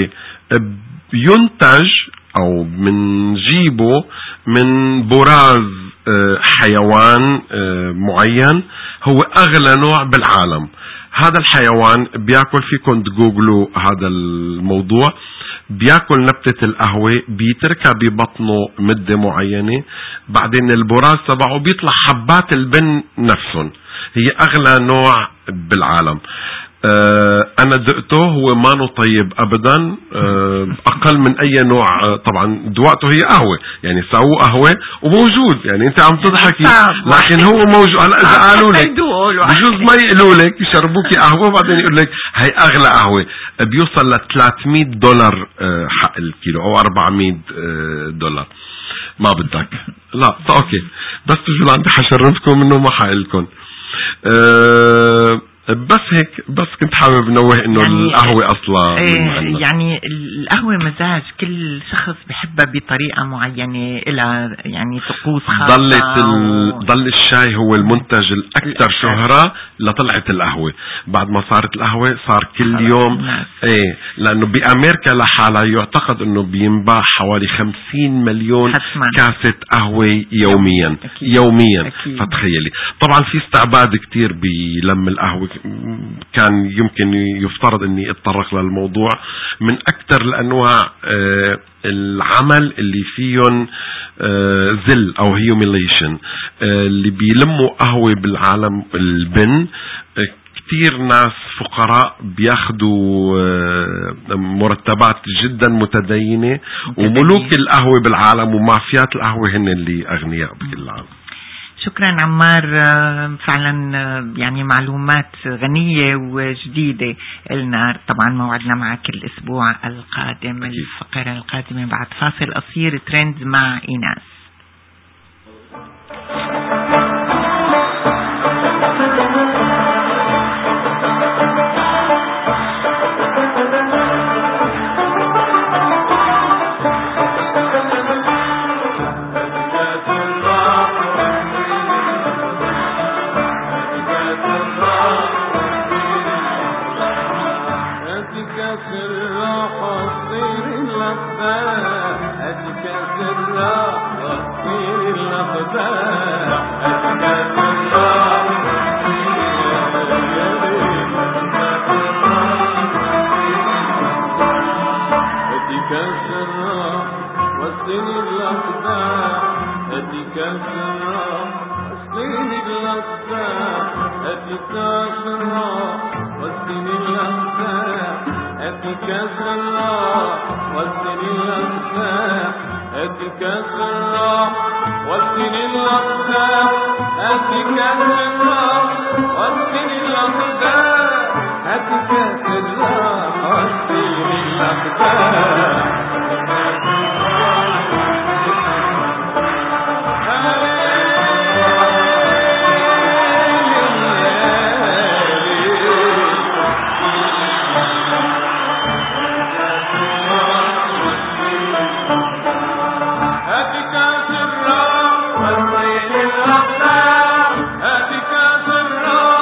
ينتج أو منجيبه من براز حيوان معين، هو أغلى نوع بالعالم. هذا الحيوان بياكل، فيكم تجوجلوا هذا الموضوع، بياكل نبتة القهوة بيتركها ببطنه مدة معينة، بعدين البراز تبعه بيطلع حبات البن نفسهم. هي أغلى نوع بالعالم. أه أنا دقته، هو ما نو طيب أبدا. أه أقل من أي نوع. طبعا دواته هي قهوة، يعني ساووا قهوة وموجود، يعني أنت عم تضحكي لكن هو موجود. هلا إذا قالوا لك بجوز ما يقولوا لك يشربوكي قهوة بعدين يقول لك هي أغلى قهوة، بيوصل ل ثلاثمية دولار أه حق الكيلو أو أربعمية أه دولار. ما بدك؟ لا أوكي، بس تجوا لعندي حشرفكم إنه ما حقلكم. أه بس هيك، بس كنت حابب نوه انه يعني القهوة اصلا ايه، يعني القهوة مزاج، كل شخص بحبها بطريقة معينة، إلى يعني طقوس خاصة. ضلت ال... ضل الشاي هو المنتج الاكثر شهرة لطلعت القهوة. بعد ما صارت القهوة صار كل يوم الناس. ايه، لانه بامريكا لحالها يعتقد انه بينباع حوالي خمسين مليون حتما. كاسة قهوة يوميا. أكيد. يوميا. أكيد. فتخيلي طبعا في استعباد كتير بلم القهوة. كان يمكن يفترض اني اتطرق للموضوع. من اكثر الانواع آه العمل اللي فيهم آه زل او هيوميليشن، آه اللي بيلموا قهوة بالعالم البن. آه كتير ناس فقراء بياخدوا آه مرتبات جدا متدينة، وملوك القهوة بالعالم ومافيات القهوة هن اللي اغنياء بكل العالم. شكرا عمار، فعلا يعني معلومات غنية وجديدة لنا. طبعا موعدنا معك الأسبوع القادم، الفقرة القادمة بعد فاصل قصير، ترند مع إيناس. هاتي كاس الراح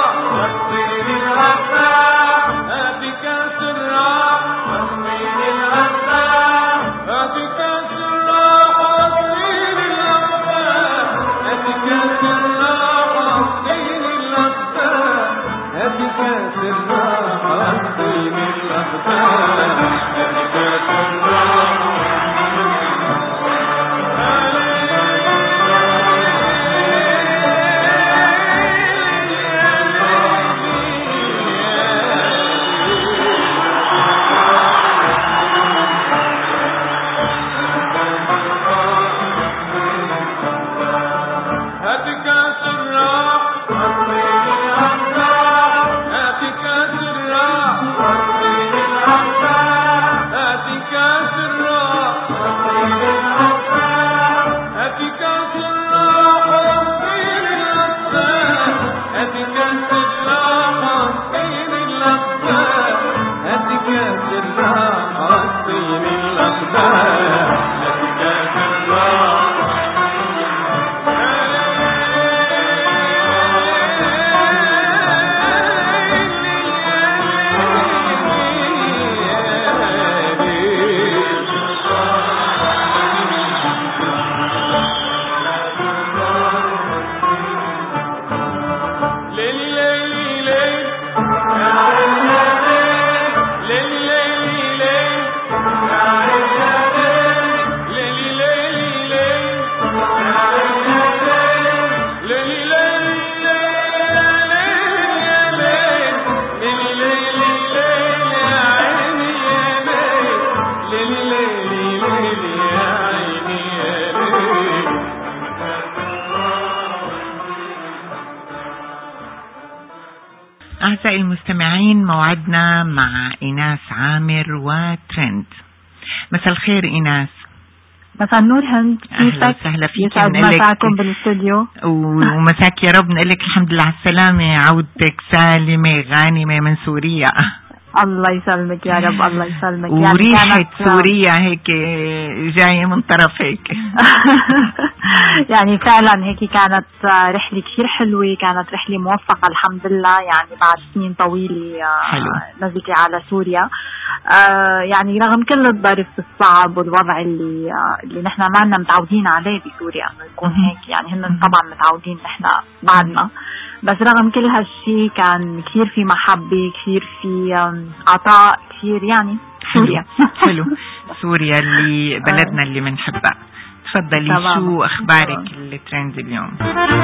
أعزائي المستمعين، موعدنا مع إيناس عامر وترند. مساء الخير إيناس. مساء النور هند، كيفك؟ أهلا فيك، يسعد مساكم بالاستوديو. ومساك يا رب. نقلك الحمد لله على السلامة، عودتك سالمة غانمة من سوريا. الله يسلمك يا رب، الله يسلمك. وريحة يعني سوريا هيك جاية من طرف هيك. يعني فعلا هيك كانت رحلة كثير حلوة، كانت رحلة موفقة الحمد لله، يعني بعد سنين طويلة نزلتي على سوريا. آه يعني رغم كل الظرف الصعب والوضع اللي آه اللي نحن ما لنا متعودين عليه بسوريا انه يكون هيك، يعني هن طبعا متعودين نحن بعدنا، بس رغم كل هالشي كان كثير في محبة، كثير في عطاء، كثير يعني سوريا. حلو. سوريا اللي بلدنا اللي بنحبها. تفضلي، شو اخبارك الترند اليوم؟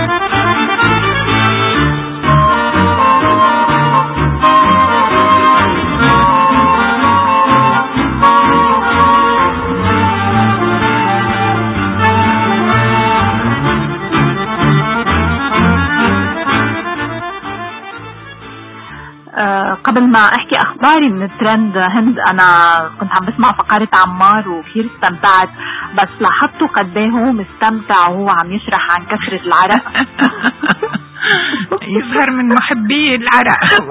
قبل ما احكي اخباري من الترند هند، انا كنت عم بسمع فقرة عمار وكثير استمتعت، بس لاحظتوا قد ايه هو مستمتع وهو عم يشرح عن كثرة العرق. يظهر من محبي العرق.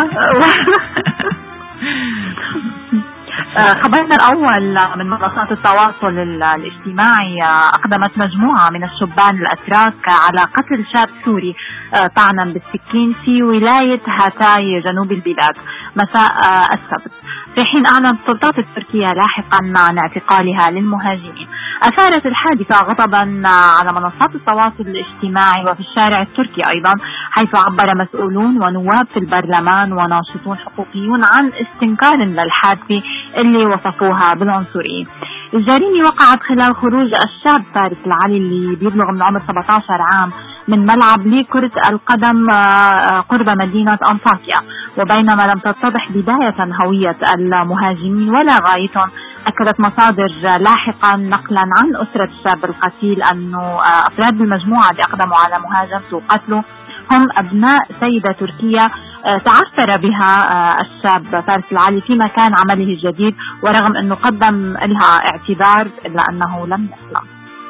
خبرنا الأول من منصات التواصل الاجتماعي، أقدمت مجموعة من الشبان الأتراك على قتل شاب سوري طعنا بالسكين في ولاية هاتاي جنوب البلاد مساء السبت، في حين أعلنت السلطات التركية لاحقا عن اعتقالها للمهاجمين. أثارت الحادثة غضبا على منصات التواصل الاجتماعي وفي الشارع التركي أيضا، حيث عبر مسؤولون ونواب في البرلمان وناشطون حقوقيون عن استنكار للحادثة اللي وصفوها بالعنصرية. الجريمة وقعت خلال خروج الشاب فارس العلي اللي بيبلغ من عمر سبعة عشر عام من ملعب لكرة القدم قرب مدينة أنطاكيا، وبينما لم تتضح بداية هوية المهاجمين ولا غايتهم، أكدت مصادر لاحقا نقلا عن أسرة الشاب القتيل أنه أفراد المجموعة اللي أقدموا على مهاجمته وقتله هم أبناء سيدة تركية تعثر بها الشاب فارس العلي في مكان عمله الجديد، ورغم أنه قدم لها اعتذار إلا أنه لم يسلم.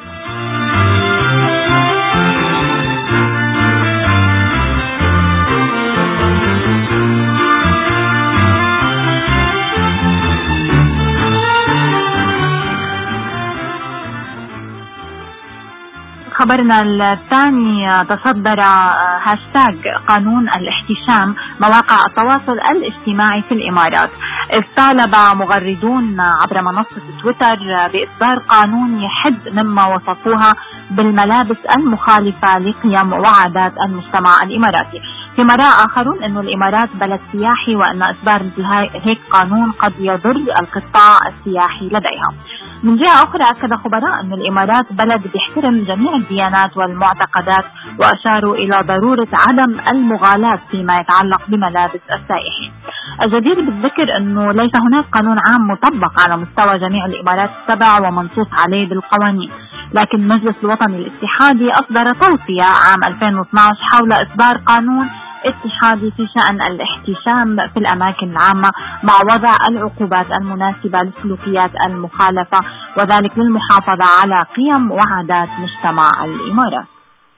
خبرنا الثاني، تصدر هاشتاج قانون الاحتشام مواقع التواصل الاجتماعي في الإمارات، إذ طالب مغردون عبر منصة تويتر بإصدار قانون يحد مما وصفوها بالملابس المخالفة لقيم وعادات المجتمع الإماراتي، فيما رأى آخرون أن الإمارات بلد سياحي وأن إصدار مثل هيك قانون قد يضر القطاع السياحي لديها. من جهة أخرى أكد خبراء أن الإمارات بلد بيحترم جميع الديانات والمعتقدات، وأشاروا إلى ضرورة عدم المغالاة فيما يتعلق بملابس السائحين. الجدير بالذكر أنه ليس هناك قانون عام مطبق على مستوى جميع الإمارات السبع ومنصوص عليه بالقوانين، لكن المجلس الوطني الاتحادي أصدر توصية عام ألفين واثني عشر حول إصدار قانون اتحادي في شأن الاحتشام في الأماكن العامة مع وضع العقوبات المناسبة للسلوكيات المخالفة، وذلك للمحافظة على قيم وعادات مجتمع الإمارات.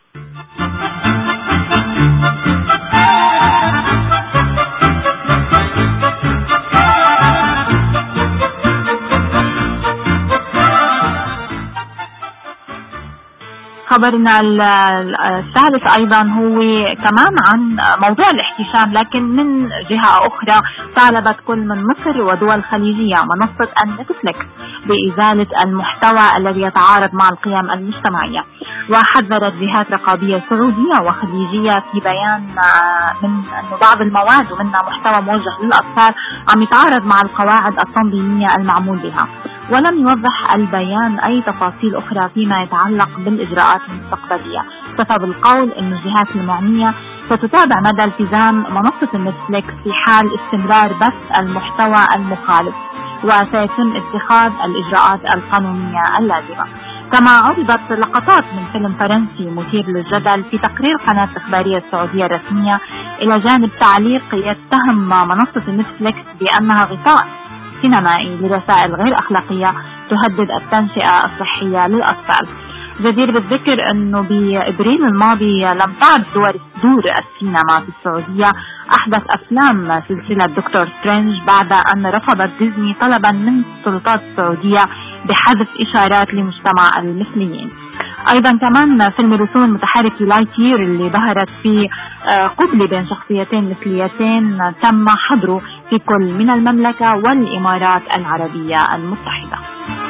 خبرنا الثالث أيضا هو كمان عن موضوع الاحتشام، لكن من جهة أخرى طالبت كل من مصر ودول خليجية منصة النتفليكس بإزالة المحتوى الذي يتعارض مع القيم المجتمعية، وحذرت جهات رقابية سعودية وخليجية في بيان من أن بعض المواد ومنها محتوى موجه للأطفال عم يتعارض مع القواعد التنظيمية المعمول بها، ولم يوضح البيان أي تفاصيل أخرى فيما يتعلق بالإجراءات المستقبلية. كتب القول أن الجهات المعنية ستتابع مدى التزام منصة النتفليكس في حال استمرار بث المحتوى المخالف، وسيتم اتخاذ الإجراءات القانونية اللازمة. كما عرضت لقطات من فيلم فرنسي مثير للجدل في تقرير قناة إخبارية السعودية الرسمية، إلى جانب تعليق يتهم منصة نتفليكس بأنها غطاء سينمائي لرسائل غير أخلاقية تهدد التنشئة الصحية للأطفال. جدير بالذكر أنه بإبريل الماضي لم تعرض دور, دور السينما في السعودية أحدث أفلام سلسلة دكتور سترينج بعد أن رفضت ديزني طلبا من السلطات السعودية بحذف إشارات لمجتمع المثليين. أيضا كمان فيلم رسوم المتحرك لايتير اللي ظهرت فيه قبلة بين شخصيتين مثليتين تم حظره في كل من المملكة والإمارات العربية المتحدة.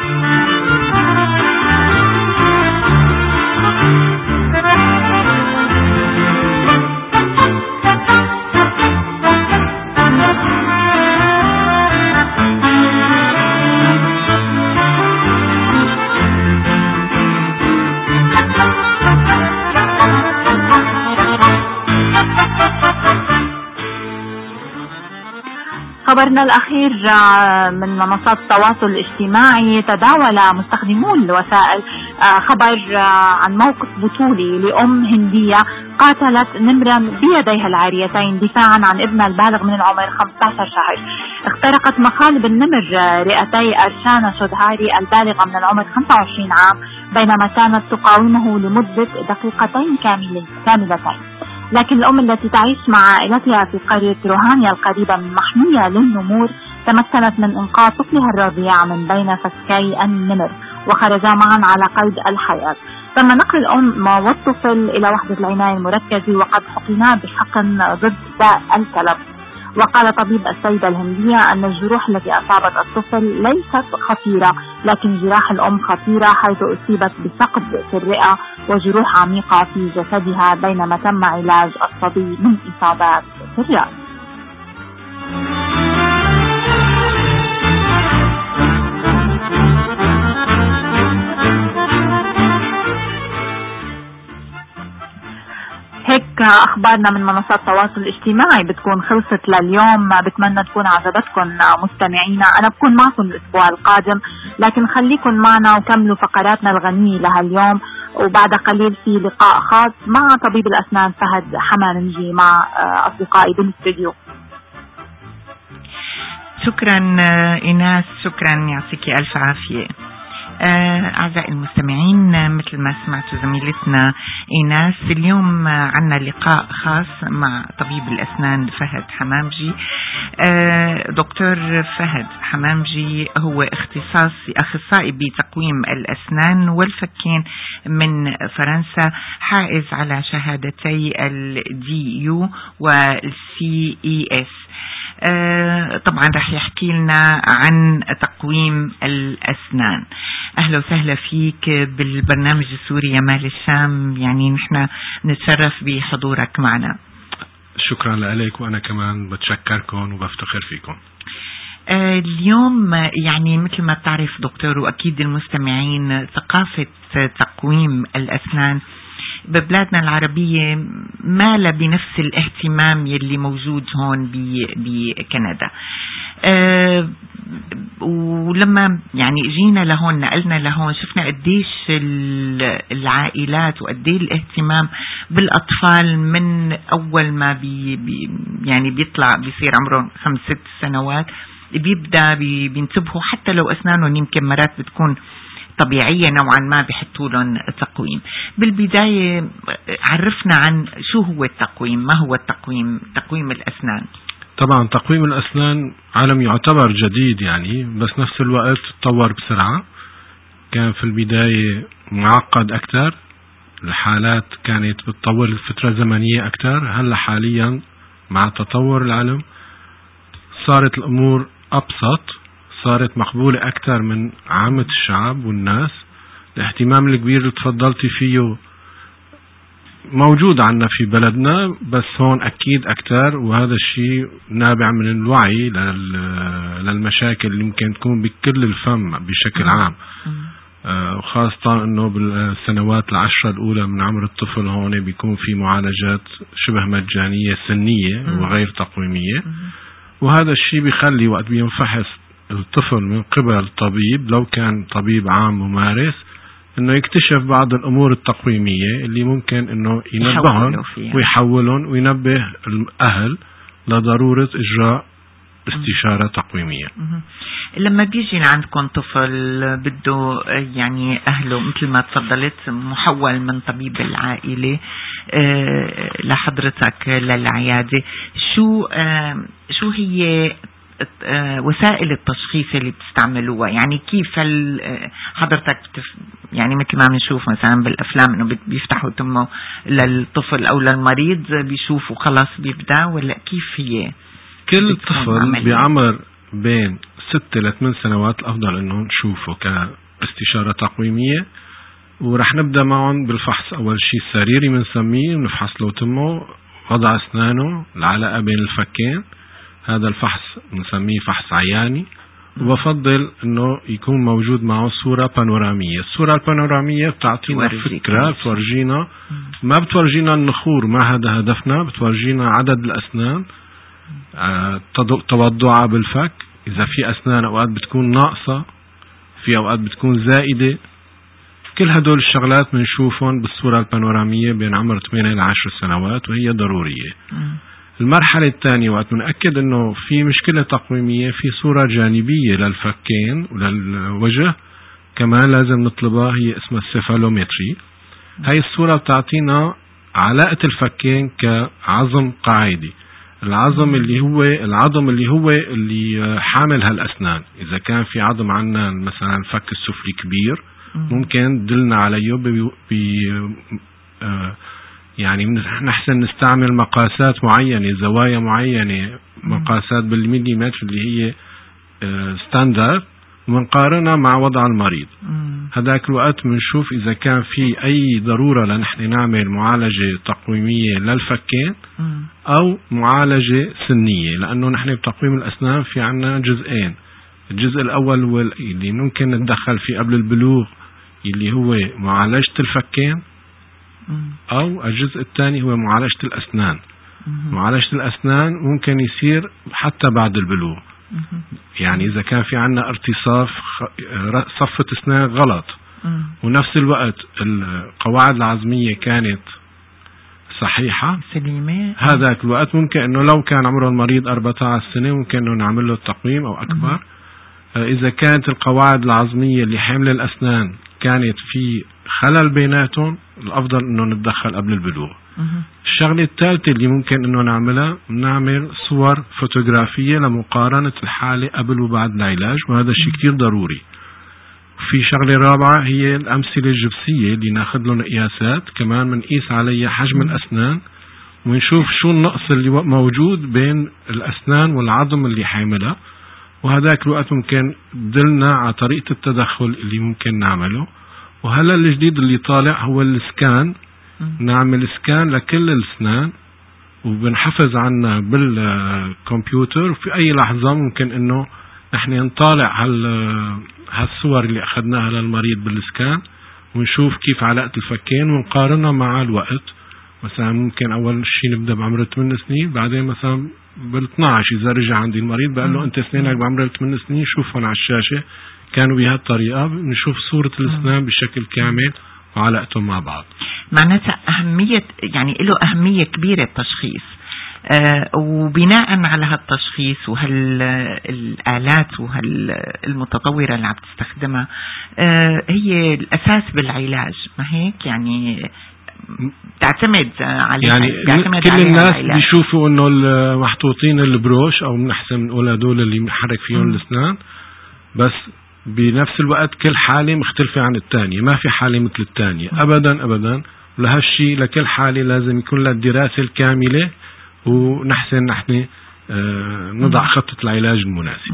خبرنا الأخير من منصات التواصل الاجتماعي، تداول مستخدمون الوسائل خبر عن موقف بطولي لأم هندية قاتلت نمرا بيديها العاريتين دفاعا عن ابنها البالغ من العمر خمسة عشر شهر. اخترقت مخالب النمر رئتي أرشانا شودهاري البالغة من العمر خمسة وعشرين عام بينما كانت تقاومه لمدة دقيقتين كاملتين. لكن الأم التي تعيش مع عائلتها في قرية روهانيا القريبة من محمية للنمور تمكنت من إنقاذ طفلها الرضيع من بين فكي النمر وخرجا معا على قيد الحياة. تم نقل الأم والطفل إلى وحدة العناية المركزة وقد حقنا بحقن ضد داء الكلب. وقال طبيب السيدة الهندية أن الجروح التي أصابت الطفل ليست خطيرة، لكن جراح الأم خطيرة حيث أصيبت بثقب في الرئة وجروح عميقة في جسدها بينما تم علاج الصبي من إصابات في الرأس. هيك أخبارنا من منصات التواصل الاجتماعي بتكون خلصت لليوم. بتمنى تكون عجبتكم مستمعينا. أنا بكون معكم الأسبوع القادم، لكن خليكم معنا وكملوا فقراتنا الغنية لهاليوم، وبعد قليل في لقاء خاص مع طبيب الأسنان فهد حمامجي مع أصدقائي بالاستوديو. شكرا إيناس، شكرا، يعطيك ألف عافية. أعزائي المستمعين، مثل ما سمعتوا زميلتنا إيناس، اليوم عنا لقاء خاص مع طبيب الأسنان فهد حمامجي. دكتور فهد حمامجي هو اختصاصي أخصائي بتقويم الأسنان والفكين من فرنسا، حائز على شهادتي الدي يو والسي اي اس. آه طبعا رح يحكي لنا عن تقويم الأسنان. أهلا وسهلا فيك بالبرنامج السوري يا مال الشام، يعني نحن نتشرف بحضورك معنا. شكرا لك، وأنا كمان بتشكركم وبفتخر فيكم. آه اليوم يعني مثل ما بتعرف دكتور وأكيد المستمعين، ثقافة تقويم الأسنان ببلادنا العربية ما لا بنفس الاهتمام يلي موجود هون بكندا. أه ولما يعني جينا لهون نقلنا لهون شفنا قديش العائلات وقديش الاهتمام بالأطفال من أول ما بي بي يعني بيطلع بيصير عمره خمس ست سنوات بيبدأ بي بينتبهوا، حتى لو أسنانهم يمكن مرات بتكون طبيعية نوعا ما بيحطوا لهم تقويم. بالبداية عرفنا عن شو هو التقويم، ما هو التقويم، تقويم الأسنان. طبعا تقويم الأسنان علم يعتبر جديد يعني، بس نفس الوقت تطور بسرعة. كان في البداية معقد أكثر، الحالات كانت بتطول فترة زمنية أكثر. هلا حاليا مع تطور العلم صارت الأمور أبسط، صارت مقبولة أكثر من عامة الشعب والناس. الاهتمام الكبير اللي تفضلتي فيه موجود عنا في بلدنا، بس هون أكيد أكثر، وهذا الشيء نابع من الوعي للمشاكل اللي ممكن تكون بكل الفم بشكل عام، وخاصة أنه بالسنوات العشرة الأولى من عمر الطفل هون بيكون في معالجات شبه مجانية سنية وغير تقويمية. وهذا الشيء بيخلي وقت بينفحص الطفل من قبل طبيب، لو كان طبيب عام ممارس، انه يكتشف بعض الامور التقويمية اللي ممكن انه ينبههم ويحولهم وينبه الاهل لضرورة اجراء استشارة تقويمية. لما بيجي لعندكم طفل بده يعني أهله مثل ما تفضلت محول من طبيب العائلة أه لحضرتك للعيادة، شو أه شو هي أه وسائل التشخيص اللي بتستعملوها؟ يعني كيف حضرتك بتف يعني مثل ما بنشوف مثلا بالأفلام إنه بيفتحوا تمه للطفل أو للمريض بيشوفوا خلاص بيبدأ، ولا كيف هي؟ كل طفل بعمر بين ستة لثمان سنوات الأفضل أنه نشوفه كاستشارة تقويمية، ورح نبدأ معهم بالفحص. أول شيء السريري بنسميه، ونفحص له تمه، وضع أسنانه، العلاقة بين الفكين، هذا الفحص بنسميه فحص عياني. وبفضل أنه يكون موجود معه صورة بانورامية. الصورة البانورامية بتعطينا فكرة، بتورجينا، ما بتورجينا النخور، ما هذا هدفنا، بتورجينا عدد الأسنان، توضعها بالفك، إذا في أسنان أوقات بتكون ناقصة، في أوقات بتكون زائدة. كل هدول الشغلات بنشوفهم بالصورة البانورامية بين عمر ثمانية إلى عشر سنوات، وهي ضرورية. م. المرحلة الثانية وقت بنأكد إنه في مشكلة تقويمية، في صورة جانبية للفكين وللوجه كمان لازم نطلبها، هي اسمها السيفالومتري. هاي الصورة بتعطينا علاقة الفكين كعظم قاعدي، العظم اللي هو العظم اللي هو اللي حامل هالأسنان. إذا كان في عظم عنا مثلا الفك السفلي كبير ممكن دلنا عليه بي بي آه يعني نحسن نستعمل مقاسات معينة، زوايا معينة، مقاسات بالمليمتر اللي هي آه ستاندرد، ونقارنها مع وضع المريض. هذاك الوقت بنشوف إذا كان في أي ضرورة لنحن نعمل معالجة تقويمية للفكين أو معالجة سنية، لأنه نحن بتقويم الأسنان في عنا جزئين. الجزء الأول هو اللي ممكن نتدخل فيه قبل البلوغ، اللي هو معالجة الفكين، أو الجزء الثاني هو معالجة الأسنان. معالجة الأسنان ممكن يصير حتى بعد البلوغ، يعني إذا كان في عنا ارتصاف صفة أسنان غلط، ونفس الوقت القواعد العظمية كانت صحيحة سليمة، هذاك الوقت ممكن أنه لو كان عمره المريض أربعة عشر سنة ممكن أنه نعمل له التقويم أو أكبر. إذا كانت القواعد العظمية اللي حاملة الأسنان كانت في خلل بيناتهم، الأفضل أنه نتدخل قبل البلوغ. الشغلة الثالثة اللي ممكن أنه نعملها، نعمل صور فوتوغرافية لمقارنة الحالة قبل وبعد العلاج، وهذا الشيء كتير ضروري. في شغلة رابعة هي الأمثلة الجبسية اللي ناخد لهم قياسات، كمان منقيس عليها حجم الأسنان ونشوف شو النقص اللي موجود بين الأسنان والعظم اللي حاملها، وهذاك الوقت ممكن دلنا على طريقة التدخل اللي ممكن نعمله. وهلا الجديد اللي طالع هو السكان، نعمل سكان لكل الأسنان وبنحفظ عنا بالكمبيوتر، في أي لحظة ممكن إنه نحن نطالع هالصور اللي أخذناها للمريض بالسكان ونشوف كيف علاقة الفكين ونقارنها مع الوقت. مثلا ممكن أول شيء نبدأ بعمر ثمان سنين، بعدين مثلا بالاثنى عشر إذا رجع عندي المريض بقول له أنت سنينك بعمر ثمان سنين، شوفهم على الشاشة كانوا بهالطريقة، نشوف صورة الأسنان بشكل كامل وعلاقتهم مع بعض. معناتها أهمية، يعني له أهمية كبيرة التشخيص، آه وبناء على هالتشخيص وهالآلات وهالمتطورة اللي عم تستخدمها آه هي الأساس بالعلاج، ما هيك؟ يعني تعتمد على يعني تعتمد كل الناس بيشوفوا انه المحطوطين البروش او بنحسن نقول هدول اللي بنحرك فيهم الاسنان، بس بنفس الوقت كل حالة مختلفة عن الثانية، ما في حالة مثل الثانية أبدا أبدا. ولهالشيء لكل حالة لازم يكون لها الدراسة الكاملة ونحسن نحن آه نضع خطة العلاج المناسب.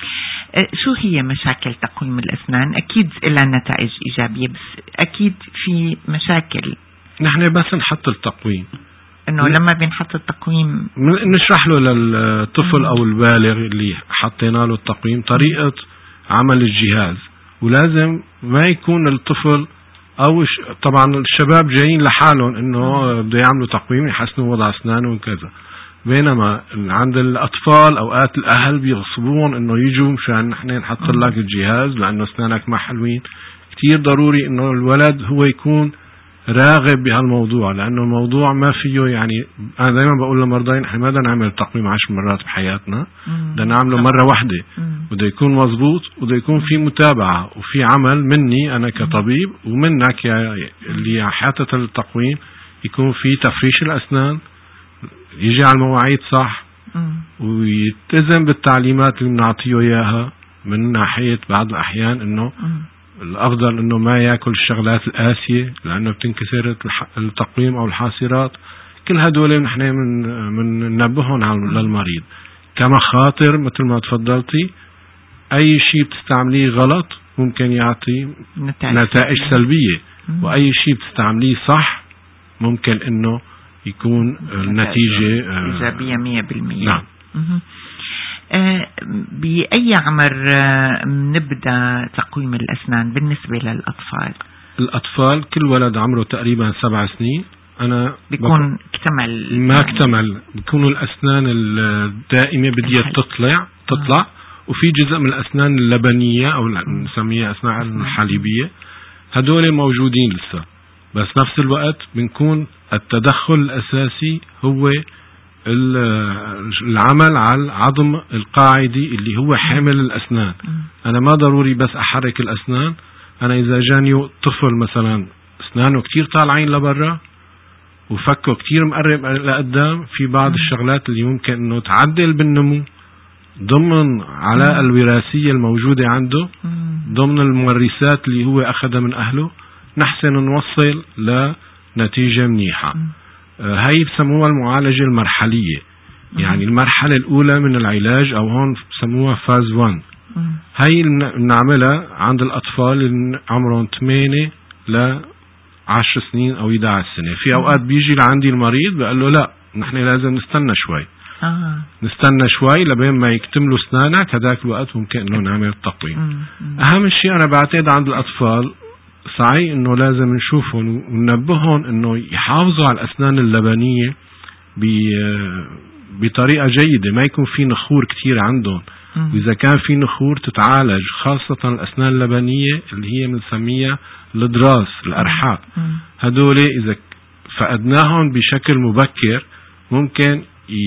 شو هي مشاكل تقويم الأسنان؟ أكيد لها نتائج إيجابية، بس أكيد في مشاكل. نحن بس نحط التقويم، انه لما بنحط التقويم نشرح له للطفل او البالغ اللي حطينا له التقويم طريقة عمل الجهاز، ولازم ما يكون الطفل او طبعا الشباب جايين لحالهم انه بده يعملوا تقويم يحسنوا وضع اسنانهم وكذا، بينما عند الاطفال اوقات الاهل بيغصبون انه يجوا مشان نحن نحط لك الجهاز لانه اسنانك ما حلوين. كتير ضروري انه الولد هو يكون راغب بهالموضوع، لانه الموضوع ما فيه يعني. انا دائما بقول لمرضاين احنا ما بدنا نعمل تقويم عشر مرات بحياتنا، بدنا نعمله مرة واحدة، بده يكون مزبوط، وبده يكون في متابعة وفي عمل مني انا كطبيب ومنك اللي حاطط التقويم، يكون في تفريش الاسنان، يجي على المواعيد صح، ويلتزم بالتعليمات اللي بنعطيه اياها. من ناحية بعض الاحيان انه الافضل انه ما ياكل الشغلات القاسية لانه بتنكسر التقويم او الحاصرات. كل هدول نحن من من ننبههم للمريض كمخاطر. مثل ما تفضلتي، اي شيء بتستعمليه غلط ممكن يعطي نتائج, نتائج سلبية، واي شيء بتستعمليه صح ممكن انه يكون النتيجة ايجابية مية بالمية. نعم. أه بأي عمر أه نبدأ تقويم الأسنان بالنسبة للأطفال؟ الأطفال كل ولد عمره تقريبا سبع سنين أنا بيكون اكتمل، ما اكتمل، بيكونوا الأسنان الدائمة بديت تطلع تطلع وفي جزء من الأسنان اللبنية أو نسميها أسنان الحليبية، هدول موجودين لسه. بس نفس الوقت بنكون التدخل الأساسي هو العمل على العظم القاعدي اللي هو حامل الأسنان. أنا ما ضروري بس أحرك الأسنان. أنا إذا جاني طفل مثلا أسنانه كتير طالعين لبرا وفكه كتير مقرب لقدام، في بعض الشغلات اللي ممكن إنه تعدل بالنمو ضمن على الوراثية الموجودة عنده، ضمن المورثات اللي هو أخذها من أهله، نحسن نوصل لنتيجة منيحة. هاي بسموها المعالجة المرحلية. يعني المرحلة الأولى من العلاج أو هون بسموها فاز واحد. هاي بنعملها عند الأطفال اللي عمرهم ثمانية ل عشر سنين أو إحدى عشرة سنة. في أوقات بيجي لعندي المريض بقول له لا، نحن لازم نستنى شوي آه. نستنى شوي لبين ما يكتملوا أسنانك، هداك الوقت ممكن إنه نعمل التقويم. أهم شيء أنا بعتقد عند الأطفال صحيح انه لازم نشوفهم وننبههم انه يحافظوا على الاسنان اللبنية بطريقة جيدة، ما يكون في نخور كتير عندهم. واذا كان في نخور تتعالج، خاصة الاسنان اللبنية اللي هي بنسميها الضراس الارحاق. هدول اذا فقدناهم بشكل مبكر ممكن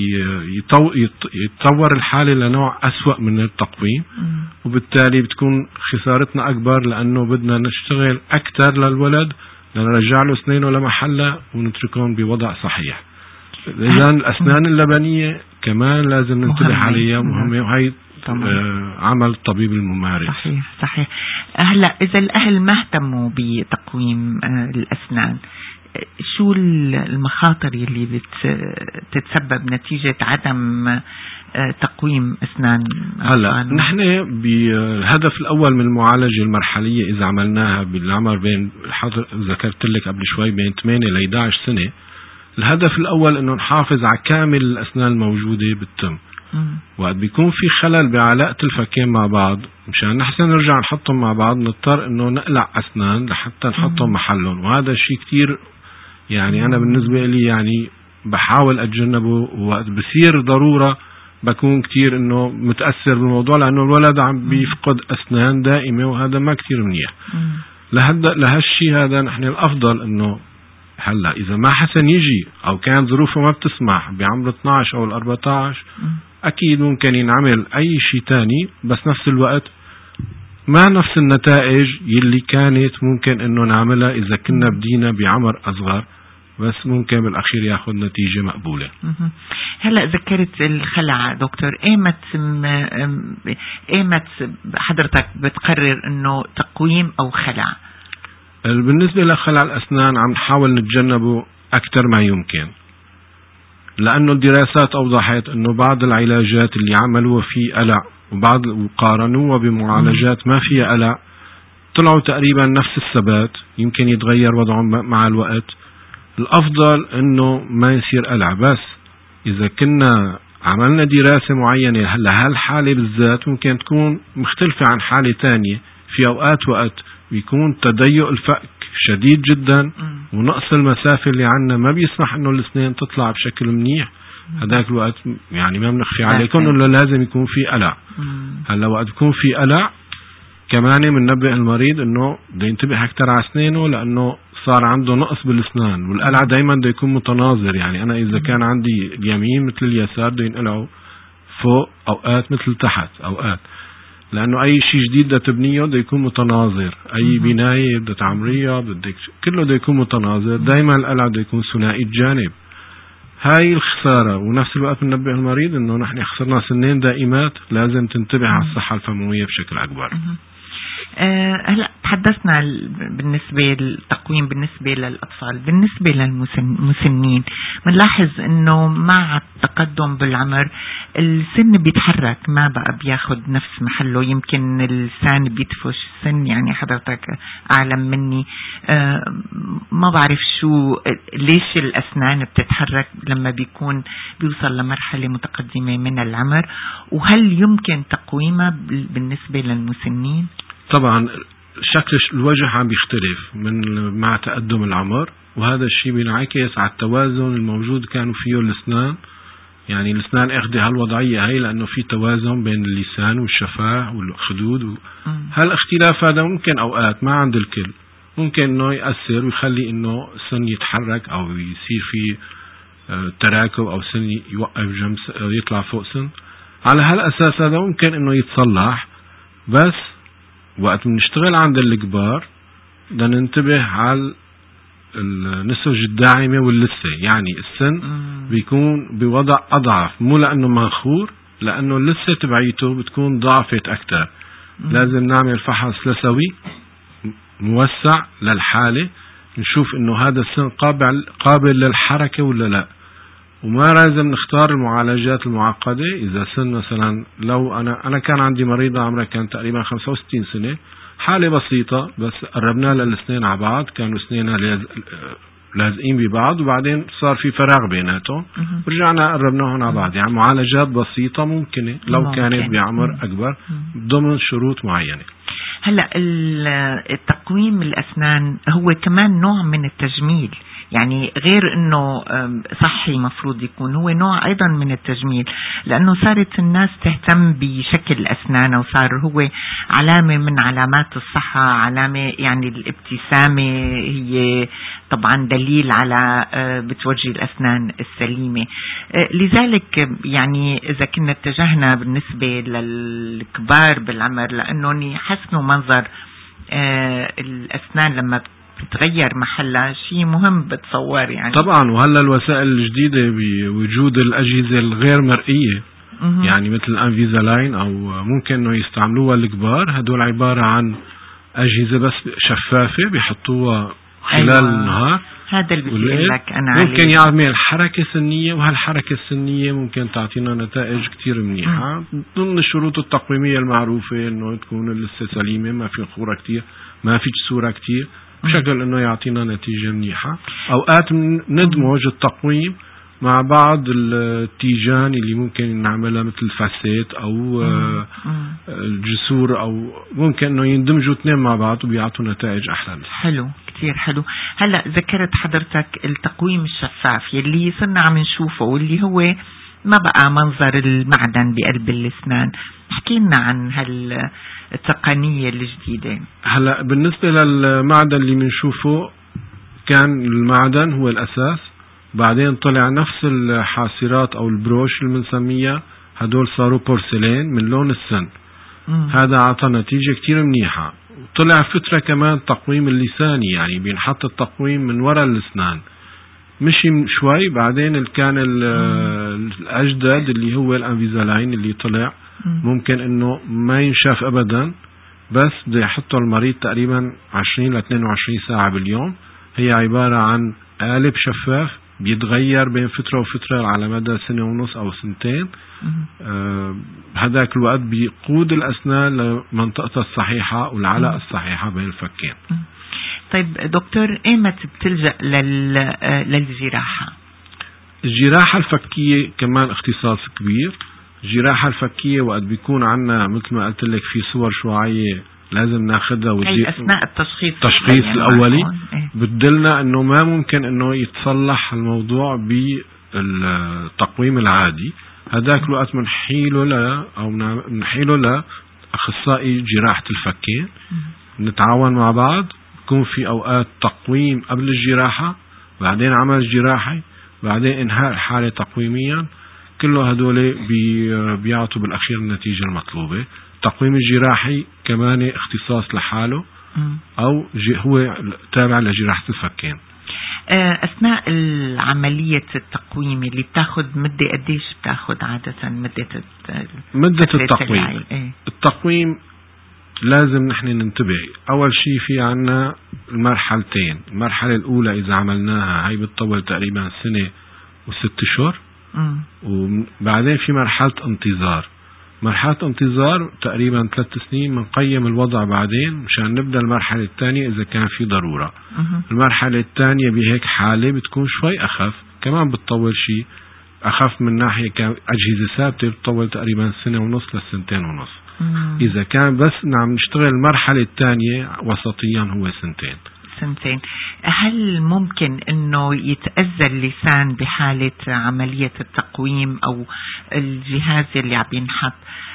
يتطور الحالة لنوع أسوأ من التقويم، وبالتالي بتكون خسارتنا أكبر، لأنه بدنا نشتغل أكثر للولد لنرجع له أسنانه لمحلها ونتركهم بوضع صحيح. إذا الأسنان اللبنية كمان لازم ننتبه عليها، مهمة، وهي آه عمل الطبيب الممارس. صحيح صحيح. هلا إذا الأهل ما اهتموا بتقويم آه الأسنان، شو المخاطر اللي بتتسبب نتيجة عدم تقويم أسنان؟ هلا نحن بالهدف الأول من المعالجة المرحلية إذا عملناها بالعمر بين ذكرت لك قبل شوي بين ثمانية ل إحدى عشرة سنة، الهدف الأول إنه نحافظ على كامل الأسنان الموجودة بالتم. وقت بيكون في خلل بعلاقة الفكين مع بعض، مشان نحسن نرجع نحطهم مع بعض نضطر إنه نقلع أسنان لحتى نحطهم محلهم، وهذا شيء كتير يعني أنا بالنسبة لي يعني بحاول أتجنبه. وقت بصير ضرورة بكون كتير إنه متأثر بالموضوع، لأنه الولد عم بيفقد أسنان دائمة، وهذا ما كتير منيح. لهذا لهالشي هذا نحن الأفضل إنه هلا إذا ما حسن يجي أو كانت ظروفه ما بتسمح بعمر اثناشر أو الأربعة عشر، أكيد ممكن ينعمل أي شيء تاني، بس نفس الوقت ما نفس النتائج يلي كانت ممكن إنه نعملها إذا كنا بدينا بعمر أصغر، بس ممكن بالأخير ياخذ نتيجة مقبولة. هلا ذكرت الخلع دكتور، ايمت ايمت حضرتك بتقرر إنه تقويم أو خلع؟ بالنسبة لخلع الأسنان عم نحاول نتجنبه أكثر ما يمكن، لأنه الدراسات أوضحت أنه بعض العلاجات اللي عملوها في قلع وبعض وقارنوها بمعالجات ما فيها قلع طلعوا تقريبا نفس الثبات، يمكن يتغير وضعهم مع الوقت. الأفضل أنه ما يصير قلع، بس إذا كنا عملنا دراسة معينة لهالحالة بالذات ممكن تكون مختلفة عن حالة تانية. في أوقات وقت بيكون تضيق الفك شديد جدا ونقص المسافة اللي عنا ما بيسمح انه الاسنان تطلع بشكل منيح، هذاك الوقت يعني ما بنخفي عليكم انه لازم يكون في قلع. هلا وقت يكون في قلع كمان بننبه المريض انه بده ينتبه اكثر على اسنانه، لانه صار عنده نقص بالاسنان، والقلع دائما بده يكون متناظر. يعني انا اذا كان عندي اليمين مثل اليسار بده ينقلعه فوق، اوقات مثل تحت اوقات، لانه اي شيء جديد بدها تبنيه بده يكون متناظر. اي بنايه بدها تعمريها بدك كله بده يكون متناظر. دائما القلع بده يكون ثنائي الجانب. هاي الخساره. ونفس الوقت بننبه المريض انه نحن خسرنا سنين دائمات، لازم تنتبه على الصحه الفمويه بشكل اكبر. أه هلا تحدثنا بالنسبة للتقويم بالنسبة للأطفال. بالنسبة للمسنين بنلاحظ انه مع التقدم بالعمر السن بيتحرك، ما بقى بياخد نفس محله، يمكن اللسان بيدفش السن. يعني حضرتك اعلم مني، أه ما بعرف شو ليش الاسنان بتتحرك لما بيكون بيوصل لمرحلة متقدمة من العمر، وهل يمكن تقويمها بالنسبة للمسنين؟ طبعا شكل الوجه عم بيختلف من مع تقدم العمر، وهذا الشيء بينعكس على التوازن الموجود كانوا فيه الاسنان. يعني الاسنان اخذ هالوضعيه هي لانه في توازن بين اللسان والشفاه والخدود. هالاختلاف هذا ممكن اوقات ما عند الكل، ممكن انه يأثر ويخلي انه السن يتحرك او يصير في تراكب او سن يوقف جنب يطلع فوق سن. على هالاساس هذا ممكن انه يتصلح، بس وقت بنشتغل عند الكبار بدنا ننتبه على النسج الداعمة واللثة. يعني السن بيكون بوضع أضعف، مو لأنه منخور، لأنه اللثة تبعيته بتكون ضعفت أكتر. لازم نعمل فحص لثوي موسع للحالة، نشوف إنه هذا السن قابل قابل للحركة ولا لا. وما لازم نختار المعالجات المعقدة. إذا سن مثلا، لو أنا أنا كان عندي مريضة عمرها كان تقريبا خمسة وستين سنة، حالة بسيطة، بس قربنا للأسنان على بعض، كانوا أسنانها لازقين ببعض، وبعدين صار في فراغ بيناتهم، ورجعنا قربناهم على بعض. يعني معالجات بسيطة ممكنة لو ممكن. كانت بعمر أكبر ضمن شروط معينة. هلا التقويم الأسنان هو كمان نوع من التجميل، يعني غير انه صحي مفروض يكون، هو نوع ايضا من التجميل، لانه صارت الناس تهتم بشكل الاسنان، وصار هو علامة من علامات الصحة، علامة يعني الابتسامة هي طبعا دليل على بتوجه الاسنان السليمة. لذلك يعني اذا كنا اتجهنا بالنسبة للكبار بالعمر لانهم يحسنوا منظر الاسنان لما تتغير محلها، شيء مهم بتصور. يعني طبعا. وهلا الوسائل الجديدة بوجود الأجهزة الغير مرئية، مه. يعني مثل الانفيزالاين او ممكن انه يستعملوها الكبار. هدول عبارة عن أجهزة بس شفافة بيحطوها خلال أيوة. النهار. هذا اللي بقول لك انا ممكن يعمل حركة سنية، وهالحركة السنية ممكن تعطينا نتائج كتير منيحة ضمن الشروط التقويمية المعروفة، انه تكون اللثة سليمة، ما في خورة كتير، ما في جسورة كتير، بشكل انه يعطينا نتيجة منيحة. اوقات ندمج التقويم مع بعض التيجان اللي ممكن نعملها مثل فاسيت او الجسور، او ممكن انه يندمجوا اثنين مع بعض وبيعطوا نتائج احلى. حلو، كتير حلو. هلا ذكرت حضرتك التقويم الشفاف يلي صرنا عم نشوفه، واللي هو ما بقى منظر المعدن بقلب الاسنان. احكي لنا عن هالتقنية الجديدة. هلا بالنسبة للمعدن اللي بنشوفه، كان المعدن هو الاساس، بعدين طلع نفس الحاسرات او البروش اللي بنسميها، هدول صاروا بورسلين من لون السن. مم. هذا عطى نتيجة كتير منيحة. طلع فترة كمان تقويم اللساني، يعني بينحط التقويم من وراء الاسنان، مشي شوي. بعدين كان الاجدد اللي هو الانفيزالاين اللي طلع، ممكن انه ما ينشاف ابدا، بس بده يحطه المريض تقريبا عشرين ل اثنين وعشرين ساعة باليوم. هي عبارة عن قالب شفاف بيتغير بين فترة وفترة على مدى سنة ونص او سنتين. آه هذاك الوقت بيقود الاسنان لمنطقتها الصحيحة والعلقة الصحيحة بين الفكين. طيب دكتور، ايمت بتلجأ لل... للجراحة؟ الجراحة الفكية كمان اختصاص كبير. الجراحة الفكية وقت بيكون عنا مثل ما قلت لك في صور شعاعية لازم ناخدها، ودي اثناء التشخيص التشخيص الاولي بتدلنا انه ما ممكن انه يتصلح الموضوع بالتقويم العادي. هذاك الوقت بنحيله ل او بنحيله أخصائي جراحة الفكين، نتعاون مع بعض. يكون في أوقات تقويم قبل الجراحة، بعدين عمل جراحي، بعدين إنهاء الحالة تقويميا. كله هدول بي بيعطوا بالأخير النتيجة المطلوبة. التقويم الجراحي كمان اختصاص لحاله أو هو تابع لجراحة الفكين. أثناء العملية التقويم اللي بتاخد مدة قديش بتاخد عادة مدة مدة التقويم؟ ايه؟ التقويم لازم نحن ننتبه. أول شيء في عنا المرحلتين. المرحلة الأولى إذا عملناها هاي بتطول تقريبا سنة وست شهور، وبعدين في مرحلة انتظار. مرحلة انتظار تقريبا ثلاث سنين منقيم الوضع بعدين مشان نبدأ المرحلة الثانية إذا كان في ضرورة. المرحلة الثانية بهيك حالة بتكون شوي أخف، كمان بتطول شيء أخف من ناحية أجهزة ثابتة، بتطول تقريبا سنة ونص لسنتين ونص. مم. إذا كان بس نعم نشتغل المرحلة الثانية وسطيا هو سنتين سنتين. هل ممكن انه يتأذى اللسان بحالة عملية التقويم او الجهاز اللي عم ينحط؟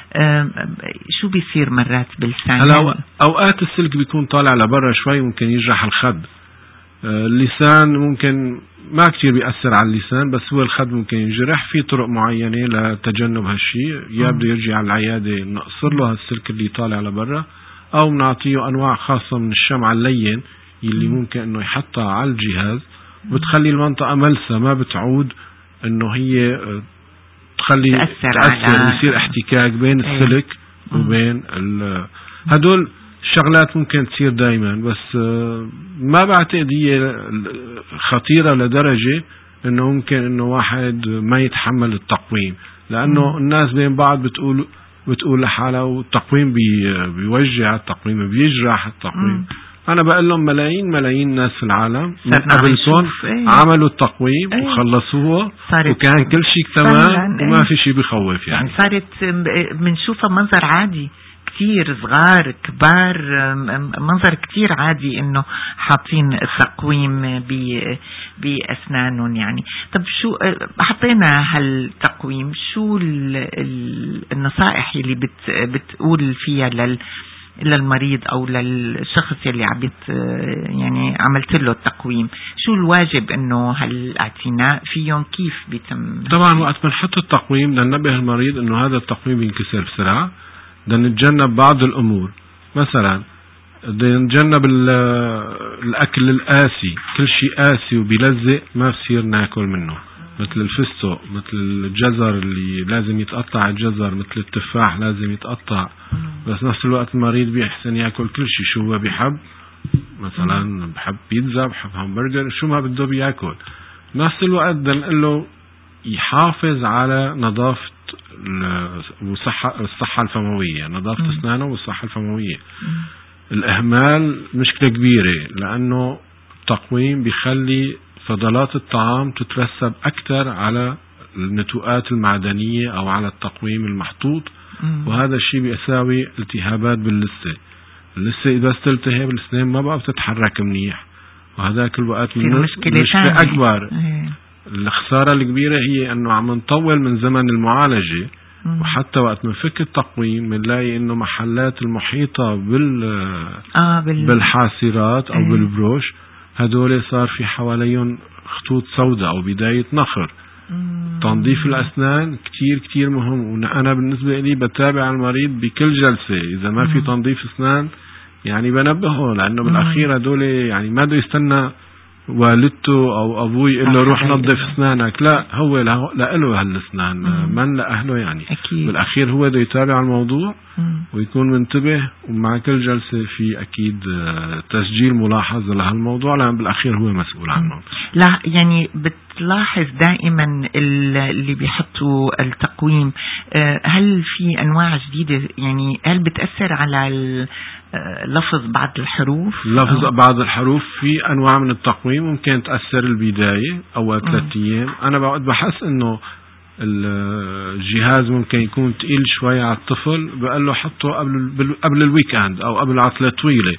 شو بيصير مرات باللسان؟ هلا اوقات السلك بيكون طالع لبرا شوي، ممكن يجرح الخد. اللسان ممكن ما كتير بيأثر على اللسان، بس هو الخد ممكن ينجرح. في طرق معينة لتجنب هالشيء، يا بده يرجع على العيادة نقصر له هالسلك اللي طالع لبرا، او نعطيه انواع خاصة من الشمع اللين اللي ممكن انه يحطها على الجهاز، بتخلي المنطقة ملسة، ما بتعود انه هي تخلي تأثر, تأثر يصير احتكاك بين السلك وبين هدول الشغلات. ممكن تصير دايما، بس ما بعتقد هي خطيرة لدرجة انه ممكن انه واحد ما يتحمل التقويم، لانه الناس بين بعض بتقول بتقول لحالها والتقويم بي بيوجع، التقويم بيجرح، التقويم. أنا بقول لهم ملايين ملايين ناس في العالم من قبلكم ايه. عملوا التقويم ايه. وخلصوه وكان كل شيء تمام وما ايه. في شيء بخوف يعني. صارت بنشوفها منظر عادي، كتير صغار كبار، منظر كتير عادي انه حاطين التقويم بأسنانهم يعني. طب شو حطينا هالتقويم، شو النصائح اللي بت بتقول فيها لل للمريض او للشخص اللي عم يعني عملت له التقويم؟ شو الواجب انه هالاعتناء فيهم؟ كيف بيتم؟ طبعا وقت ما نحط التقويم بدنا ننبه المريض انه هذا التقويم بينكسر بسرعه، بدنا نتجنب بعض الامور. مثلا بدنا نتجنب الاكل القاسي، كل شيء قاسي وبيلزق ما بصير ناكل منه، مثل الفستق، مثل الجزر اللي لازم يتقطع، الجزر مثل التفاح لازم يتقطع. بس نفس الوقت المريض بيحسن ياكل كل شيء، شو هو بيحب، مثلا بحب بيتزا، بحب همبرجر، شو ما بده بياكل. نفس الوقت بدنا نقول له يحافظ على نظافة والصحة الصحة الفموية، نظافة أسنانه والصحة الفموية. الإهمال مشكلة كبيرة، لأنه التقويم بيخلي فضلات الطعام تترسب أكثر على النتوءات المعدنية أو على التقويم المحطوط، وهذا الشيء بيساوي التهابات باللثة. اللثة إذا تلتهب الأسنان ما بقى بتتحرك منيح، وهذاك الوقت من مشكلة أكبر. الخسارة الكبيرة هي أنه عم نطول من زمن المعالجة، وحتى وقت من فك التقويم بنلاقي انه محلات المحيطة بال... آه بال... بالحاسرات او ايه. بالبروش هدول صار في حواليهم خطوط سوداء او بداية نخر. مم. تنظيف الاسنان كتير كتير مهم، وانا بالنسبة لي بتابع المريض بكل جلسة. اذا ما في تنظيف اسنان يعني بنبهه، لانه بالاخير هدول يعني ما بده يستنى والدته او ابوي يقول له روح نظف اسنانك، لا هو له هالاسنان من لاهله يعني. أكيد. بالاخير هو بده يتابع الموضوع مم. ويكون منتبه، ومع كل جلسه في اكيد تسجيل ملاحظه لهالموضوع، لان بالاخير هو مسؤول عنه. لا يعني بتلاحظ دائما اللي بيحطوا التقويم، هل في انواع جديده يعني؟ هل بتاثر على لفظ بعض الحروف؟ لفظ أو؟ بعض الحروف في انواع من التقويم ممكن تاثر البدايه او ثلاث ايام. انا بقعد بحس انه الجهاز ممكن يكون تقيل شوي على الطفل، بقول له حطه قبل قبل الويكند او قبل عطله طويله.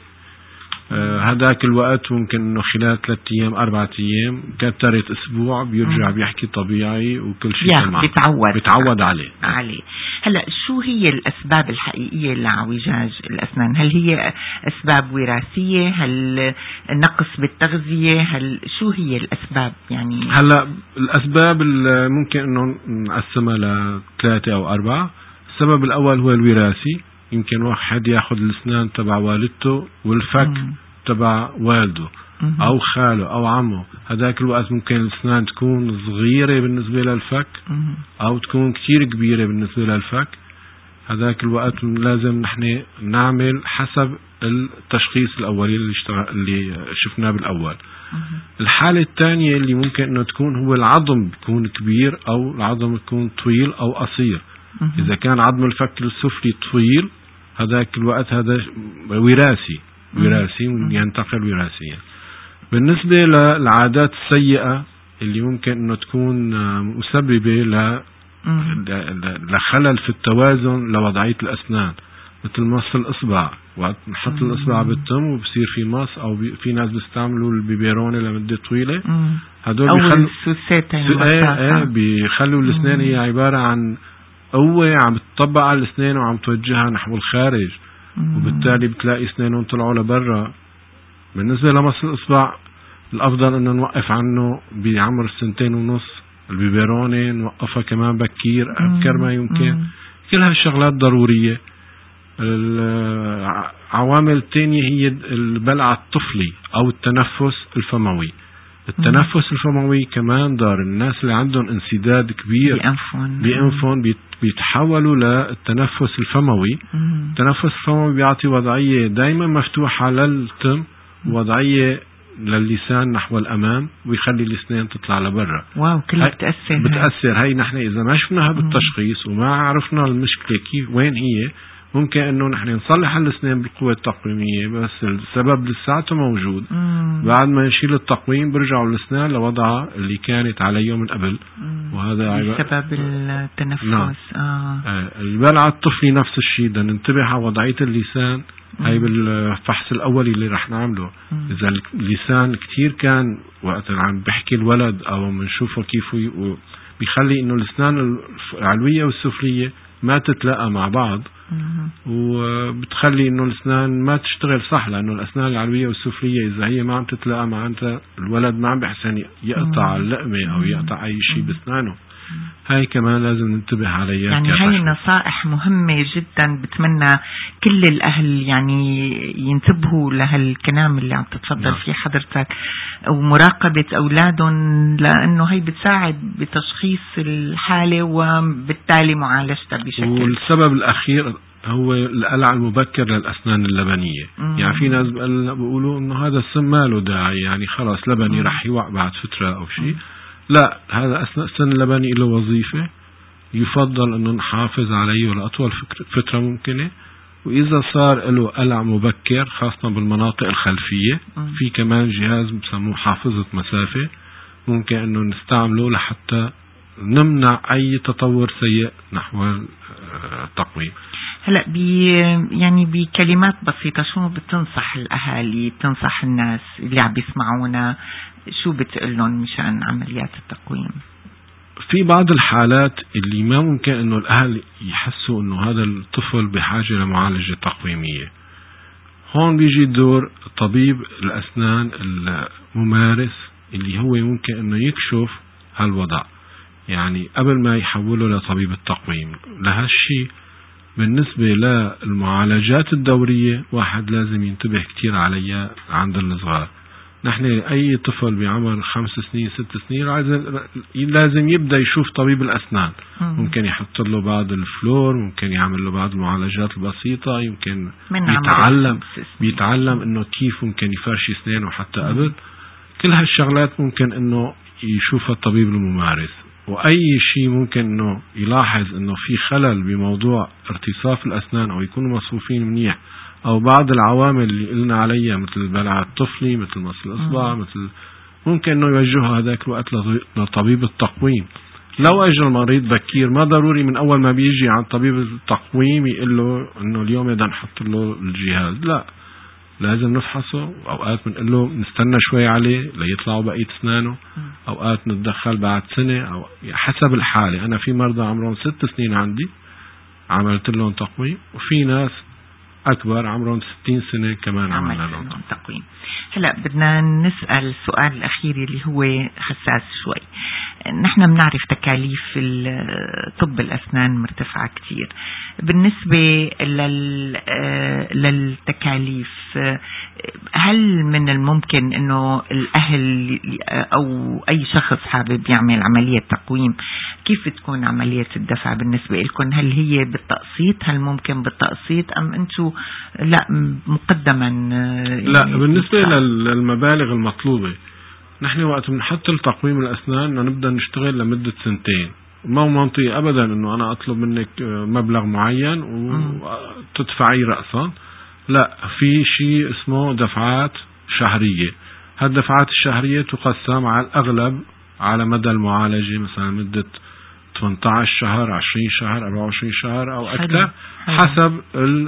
هذاك الوقت ممكن انه خلال ثلاث ايام اربع ايام كترت اسبوع بيرجع مم. بيحكي طبيعي وكل شيء تمام، بيتعود بيتعود عليه عليه. هلا هلا شو هي الأسباب الحقيقية لعوجاج الأسنان؟ هل هي أسباب وراثية؟ هل نقص بالتغذية؟ هل شو هي الأسباب يعني؟ هلا الأسباب اللي ممكن إنه نقسمها لثلاثة أو أربعة. السبب الأول هو الوراثي، يمكن واحد ياخذ الأسنان تبع والدته والفك م. تبع والده م. أو خاله أو عمه. هذاك الوقت ممكن الأسنان تكون صغيرة بالنسبة للفك م. أو تكون كتير كبيرة بالنسبة للفك. هذاك الوقت لازم نحن نعمل حسب التشخيص الأولي اللي, اشتغل اللي شفناه بالأول. م. الحالة الثانية اللي ممكن أنه تكون هو العظم بيكون كبير أو العظم يكون طويل أو قصير. إذا كان عظم الفك السفلي طويل هذاك الوقت هذا وراثي وراثي ينتقل وراثيا. بالنسبة للعادات السيئة اللي ممكن أنه تكون مسببة لخلل في التوازن لوضعية الأسنان، مثل مص الإصبع، وقت نحط الإصبع بالتم وبصير في مص، أو في ناس بيستعملوا البيبيرونة لمدة طويلة، هدول بيخلوا ايه بيخلوا الأسنان هي عبارة عن قوة عم تطبق على الأسنان وعم توجهها نحو الخارج، مم. وبالتالي بتلاقي أسنانهم طلعوا لبرا. بالنسبة لمص الإصبع الأفضل أنه نوقف عنه بعمر السنتين ونص. البيبيرونة نوقفها كمان بكير أبكر ما يمكن. مم. كل هالشغلات ضرورية. العوامل الثانية هي البلع الطفلي أو التنفس الفموي. التنفس الفموي كمان دار الناس اللي عندهم انسداد كبير بأنفهم بأنفهم بيتحولوا للتنفس الفموي. مم. التنفس الفموي بيعطي وضعية دايما مفتوحة للتم، وضعية للسان نحو الأمام، ويخلي الأسنان تطلع لبرا. واو كلها بتأثر بتأثر هاي. نحن إذا ما شفناها بالتشخيص وما عرفنا المشكلة كيف وين هي، ممكن انه نحن نصلح الاسنان بالقوة التقويمية، بس السبب لساته موجود. مم. بعد ما نشيل التقويم برجعوا الاسنان لوضعها اللي كانت عليه من قبل. مم. وهذا بسبب التنفس. نعم. آه. آه. البلع الطفلي نفس الشيء، بدنا ننتبه على وضعية اللسان. مم. هاي بالفحص الاولي اللي رح نعمله. مم. اذا اللسان كتير كان وقت عم بحكي الولد او بنشوفه كيف بيخلي انه الاسنان العلوية والسفلية ما تتلاقى مع بعض، وبتخلي انه الاسنان ما تشتغل صح، لانه الاسنان العلويه والسفليه اذا هي ما عم تتلاقى معناتها الولد ما عم بيحسن يقطع اللقمه او يقطع اي شيء باسنانه. هاي كمان لازم ننتبه عليها. يعني هاي النصائح مهمة جدا، بتمنى كل الأهل يعني ينتبهوا لهالكلام اللي عم تتفضل نعم. فيه حضرتك، ومراقبة أولادهم، لأنه هاي بتساعد بتشخيص الحالة وبالتالي معالجتها بشكل. والسبب الأخير هو القلع المبكر للأسنان اللبنية. مم. يعني في ناس بيقولوا إنه هذا السن ما له داعي، يعني خلاص لبني رح يوقع بعد فترة أو شيء. لا، هذا أثناء السن اللبني له وظيفة يفضل أنه نحافظ عليه لأطول فترة ممكنة. وإذا صار له قلع مبكر خاصة بالمناطق الخلفية، في كمان جهاز بسموه حافظة مسافة ممكن أنه نستعمله لحتى نمنع أي تطور سيء نحو التقويم. هلا بي يعني بكلمات بسيطة شو بتنصح الأهالي، بتنصح الناس اللي عم بيسمعونا، شو بتقلن مشان عمليات التقويم؟ في بعض الحالات اللي ما ممكن انه الاهل يحسوا انه هذا الطفل بحاجة لمعالجة تقويمية، هون بيجي دور طبيب الاسنان الممارس اللي هو ممكن انه يكشف هالوضع، يعني قبل ما يحوله لطبيب التقويم. لهالشي بالنسبة للمعالجات الدورية واحد لازم ينتبه كتير عليها عند الصغار. نحن أي طفل بعمر خمس سنين ست سنين لازم يبدأ يشوف طبيب الأسنان. ممكن يحط له بعض الفلور، ممكن يعمل له بعض المعالجات البسيطة، يمكن يتعلم بيتعلم إنه كيف ممكن يفرش أسنانه حتى قبل. كل هالشغلات ممكن إنه يشوفها الطبيب الممارس. وأي شيء ممكن إنه يلاحظ إنه في خلل بموضوع ارتصاف الأسنان أو يكونوا مصفوفين منيح، أو بعض العوامل اللي قلنا عليها مثل البلع الطفلي، مثل مص الإصبع، مثل ممكن إنه يوجهه هذاك الوقت لطبيب التقويم. لو أجى المريض بكير ما ضروري من أول ما بيجي عند طبيب التقويم يقول له إنه اليوم بدنا نحط له الجهاز، لا، لازم نفحصه. أوقات بنقول له نستنى شوي عليه ليطلعوا بقية أسنانه، أوقات نتدخل بعد سنة أو حسب الحالة. أنا في مرضى عمرهم ست سنين عندي عملت لهم تقويم، وفي ناس أكبر عمرهم ستين سنة كمان عملنا لهم تقويم. هلا بدنا نسأل السؤال الأخير اللي هو حساس شوي. نحن بنعرف تكاليف طب الأسنان مرتفعة كتير. بالنسبة للتكاليف، هل من الممكن أنه الأهل أو أي شخص حابب يعمل عملية تقويم، كيف تكون عملية الدفع بالنسبة لكم؟ هل هي بالتقسيط؟ هل ممكن بالتقسيط أم أنتم لا مقدما؟ لا، بالنسبة للمبالغ المطلوبة نحن وقت بنحط التقويم الأسنان نبدأ نشتغل لمدة سنتين. ما هو منطقي أبدا أنه أنا أطلب منك مبلغ معين وتدفعي رأسا. لا، في شيء اسمه دفعات شهرية. هالدفعات الشهرية تقسم على الأغلب على مدى المعالجة، مثلا مدة ثمانية عشر شهر، عشرين شهر، أربعة وعشرين شهر أو أكثر حسب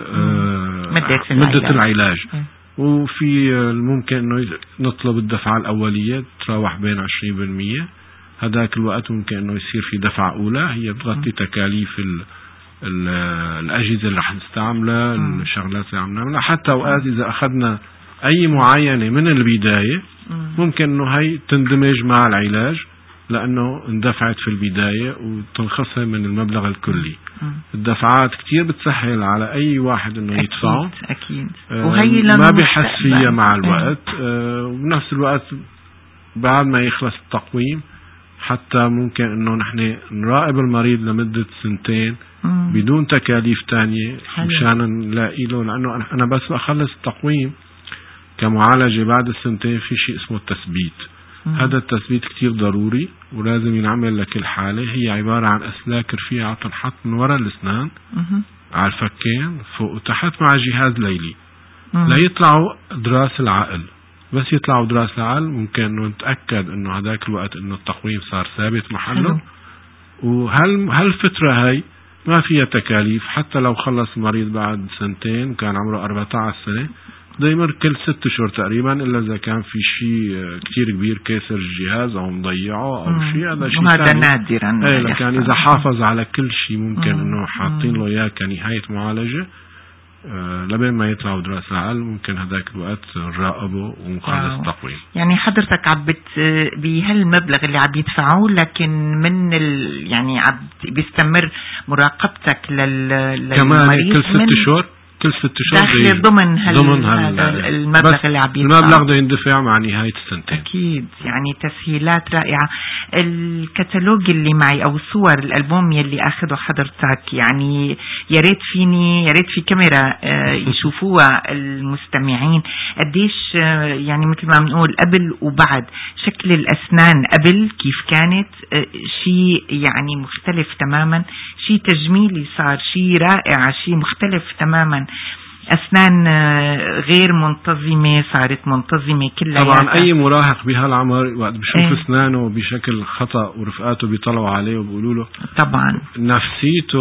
مدة العلاج. وفي الممكن انه نطلب الدفعة الأولية تراوح بين عشرين بالمية. هذاك الوقت ممكن انه يصير في دفعة أولى هي بتغطي تكاليف ال ال الأجهزة اللي رح نستعملها، الشغلات اللي عم نعملها. حتى وقت إذا أخذنا أي معاينة من البداية ممكن انه هي تندمج مع العلاج لأنه اندفعت في البداية وتنخصم من المبلغ الكلي. الدفعات كتير بتسهل على أي واحد انه يدفعه. أكيد. آه وهي ما بيحس فيها مع الوقت. آه وبنفس الوقت بعد ما يخلص التقويم حتى ممكن انه نحن نراقب المريض لمدة سنتين مم. بدون تكاليف تانية مشان نلاقي له، لأنه أنا بس أخلص التقويم كمعالجة بعد السنتين في شيء اسمه التثبيت. مم. هذا التثبيت كتير ضروري ولازم ينعمل لكل حالة. هي عبارة عن أسلاك رفيعة تنحط من وراء الأسنان على الفكين فوق وتحت مع جهاز ليلي لا يطلعوا دراس العقل. بس يطلعوا دراس العقل ممكن انه نتأكد انه هذاك الوقت انه التقويم صار ثابت محله. وهل هالفترة هاي ما فيها تكاليف. حتى لو خلص المريض بعد سنتين كان عمره أربعة عشر سنة بده يمر كل ست اشهر تقريبا، الا اذا كان في شيء كتير كبير كسر الجهاز او مضيعه او شيء. هذا شيء هذا نادرا. ايه، لكن اذا حافظ على كل شيء ممكن انه حاطين له اياه كنهاية معالجة آه لبين ما يطلعوا دراسة العقل ممكن هذاك الوقت نراقبه ونخلص التقويم. يعني حضرتك عبت بهالمبلغ اللي عم يدفعوه، لكن من ال يعني عم بيستمر مراقبتك لل كمان كل ست اشهر كل ست شهور داخل ضمن, هال ضمن هذا المبلغ اللي عم يدفع. المبلغ ده يندفع مع نهاية السنتين. أكيد، يعني تسهيلات رائعة. الكتالوج اللي معي أو الصور الألبوم يلي أخده حضرتك، يعني يا ريت فيني يا ريت في كاميرا يشوفوها المستمعين قديش يعني مثل ما بنقول قبل وبعد. شكل الأسنان قبل كيف كانت شيء يعني مختلف تماما، شيء تجميلي صار، شيء رائع، شيء مختلف تماما. أسنان غير منتظمة صارت منتظمة كلها. طبعا أي مراهق بهالعمر وقت بشوف ايه؟ أسنانه بشكل خطأ ورفقاته بيطلعوا عليه وبيقولوا له طبعا نفسيته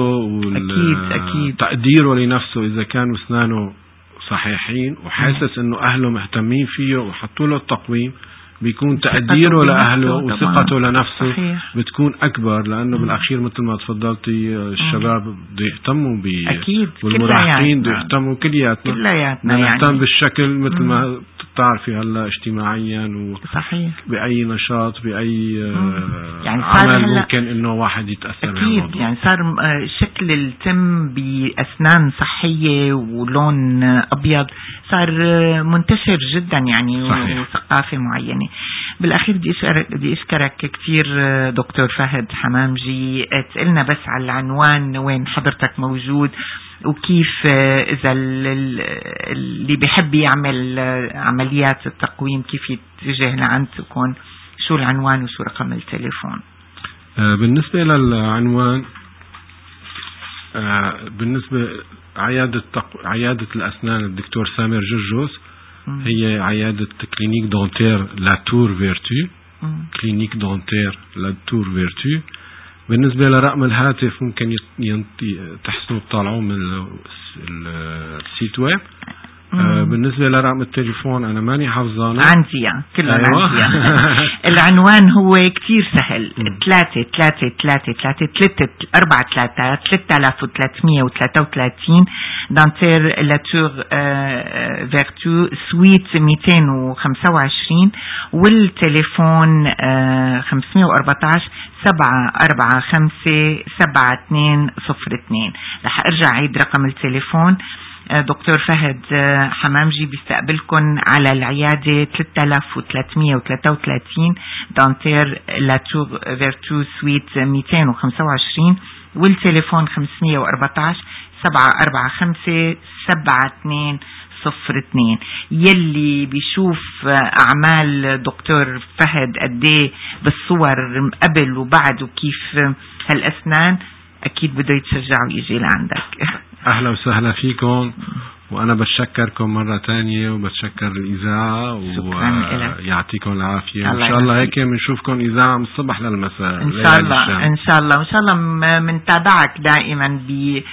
وتقديره لنفسه إذا كانوا أسنانه صحيحين وحاسس إنه أهله مهتمين فيه وحطوا له التقويم بيكون تقديره لأهله وثقته لنفسه صحيح. بتكون أكبر، لأنه مم. بالأخير مثل ما تفضلتي الشباب بده يهتموا ب والمراهقين بده يهتموا كلياتنا كلياتنا نهتم يعني. بالشكل مثل مم. ما تعرفي هلا اجتماعيا صحيح. بأي نشاط بأي يعني عمل ممكن إنه واحد يتأثر بالموضوع. يعني صار شكل التم بأسنان صحية ولون أبيض صار منتشر جدا يعني صحيح. وثقافة معينة. بالأخير بدي أشكرك بدي أشكرك كثير دكتور فهد حمامجي. تقلنا بس على العنوان وين حضرتك موجود وكيف إذا اللي بيحب يعمل عمليات التقويم كيف يتجه لعندكم، شو العنوان وشو رقم التليفون؟ بالنسبة للعنوان بالنسبة عيادة عيادة الأسنان الدكتور سامر جرجوس هي عيادة كلينيك دونتير لا تور فيرتو كلينيك دونتير لا تور فيرتو. بالنسبة لرقم الهاتف ممكن تحسنوا تطالعوه من السيت ويب آه بالنسبة لرقم التليفون أنا ماني حافظانه. عندي كله أيوة. عندي. العنوان هو كتير سهل. ثلاثة ثلاثة ثلاثة ثلاثة ثلاثة أربعة ثلاثة ثلاثة آلاف وثلاثمية وثلاثة وثلاثين دانتير لاتور فيرتو سويت مئتين وخمسة وعشرين، والتليفون خمسمية وأربعتاشر سبعة أربعة خمسة سبعة اثنين صفر اثنين. رح أرجع عيد رقم التليفون. دكتور فهد حمامجي بيستقبلكن على العيادة ثلاثة آلاف وثلاثمية وثلاثة وثلاثين دانتير لاتور فيرتو سويت مئتين وخمسة وعشرين، والتليفون خمسمية وأربعتاشر سبعة أربعة خمسة سبعة اثنين صفر اثنين. يلي بيشوف أعمال دكتور فهد قديه بالصور قبل وبعد وكيف هالأسنان أكيد بده يتشجع ويجي لعندك. أهلا وسهلا فيكم، وأنا بتشكركم مرة تانية وبتشكر الإذاعة ويعطيكم العافية. إن شاء الله هيك بنشوفكم إذاعة من الصبح للمساء إن شاء الله. إن شاء الله وإن شاء الله منتابعك دائما ب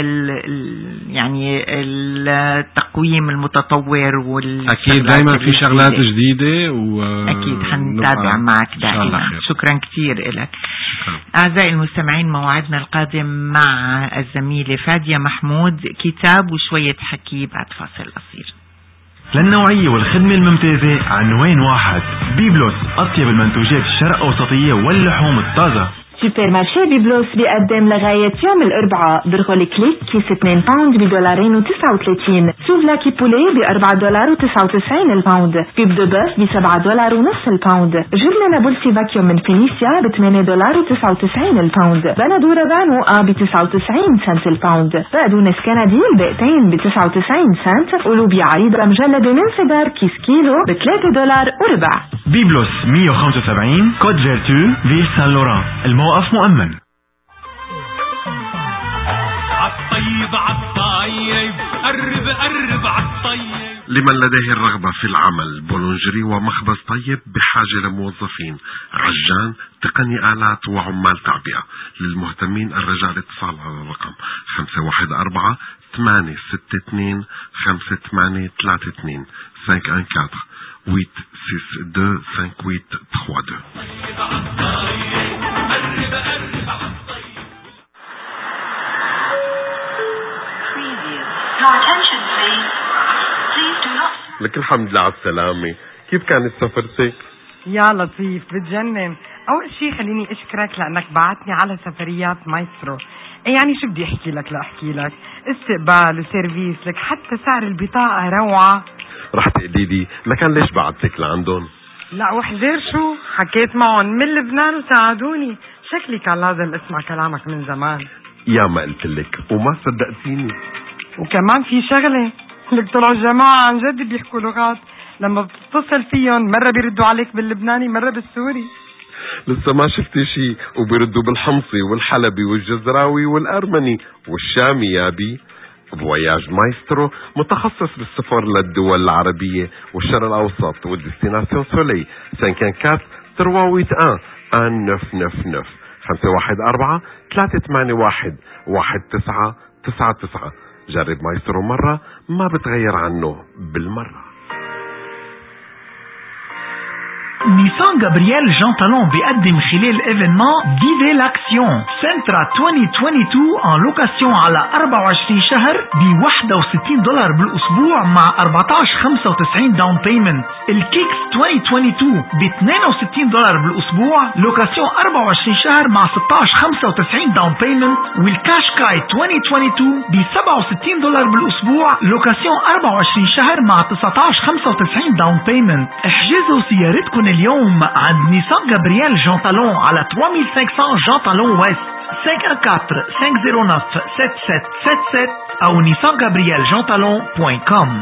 يعني التقويم المتطور وال أكيد دائما في شغلات جديدة وأكيد حنتابع معك دائما. شكرا كثير لك. أعزائي المستمعين، موعدنا القادم مع الزميلة فادية محمود، كتاب وشوية حكي بعد فاصل قصير. للنوعية والخدمة الممتازة عنوان واحد. بيبلوس، أطيب المنتوجات الشرق أوسطية واللحوم الطازة. سوبر مارشي بيبلوس بيقدم لغاية يوم الأربعاء برغل كليك كيس اثنين باوند بدولارين وتسعة وثلاثين، سوفلاكي بولي بأربعة دولار وتسعة وتسعين الباوند، بيب دو بوف بسبعة دولار ونص الباوند، جبنة بولسي فاكيوم من فينيسيا بثمانية دولار وتسعة وتسعين الباوند، بندورة بانوقة بتسعة وتسعين سنت الباوند، بقدونس كندي الباقتين بتسعة وتسعين سنت، ولوبيا عريضة مجلدة من خضار كيس كيلو بثلاثة دولار وربع. بيبلوس مية وخمسة وسبعين كود فيرتو فيل سان لوران، الموقف مؤمن. عالطيب عالطيب قرب قرب عالطيب. لمن لديه الرغبة في العمل، بولونجري ومخبز طيب بحاجة لموظفين، عجان، تقني آلات وعمال تعبئة. للمهتمين الرجاء الاتصال على الرقم خمسة واحد أربعة ثمانية ستة اثنين خمسة ثمانية ثلاثة اثنين خمسة واحد أربعة ثمانية ستة اثنين خمسة ثمانية ثلاثة اثنين. لك الحمد لله على السلامة. كيف كانت سفرتك؟ يا لطيف بتجنن. أول شي خليني أشكرك لأنك بعتني على سفريات مايسترو. يعني شو بدي أحكي لك لأحكي لك استقبال وسيرفيس، لك حتى سعر البطاقة روعة. رح تقلي لي لكان ليش بعتك لعندهم؟ لا وحذر شو حكيت معهم من لبنان وساعدوني. شكلي كان لازم اسمع كلامك من زمان. يا ما قلت لك وما صدقتيني. وكمان في شغلة، لك طلعوا الجماعة عن جد بيحكوا لغات، لما بتتصل فيهم مرة بيردوا عليك باللبناني مرة بالسوري. لسه ما شفتي شي وبيردوا بالحمصي والحلبي والجزراوي والأرمني والشامي يا بي. فواياج مايسترو متخصص بالسفر للدول العربية والشرق الأوسط والديستيناسيون سولي سانكان كات ترواويت آن آن نف نف نف خمسة واحد أربعة ثلاثة ثمانية واحد واحد تسعة تسعة تسعة. جرب مايسترو مرة ما بتغير عنه بالمرة. نيسان جابرييل جان طالون بيقدم خلال ايفينمون فيفي لاكسيون سنترا ألفين واثنين وعشرين ان لوكاسيون على أربعة وعشرين شهر ب واحد وستين دولار بالاسبوع مع أربعتاشر خمسة وتسعين داون بيمنت. الكيكس ألفين واثنين وعشرين ب اثنين وستين دولار بالاسبوع، لوكاسيون أربعة وعشرين شهر مع ستاشر خمسة وتسعين داون بيمنت. والكاشكاي ألفين واثنين وعشرين ب سبعة وستين دولار بالاسبوع، لوكاسيون أربعة وعشرين شهر مع تسعتاشر خمسة وتسعين داون بيمنت. احجزوا سيارتكم اليوم عند نيسان جابرييل جان طالون على ثلاثة آلاف وخمسمية جان طالون ويست خمسة واحد أربعة خمسة صفر تسعة سبعة سبعة سبعة سبعة أو نيسان جابرييل جان طالون دوت كوم.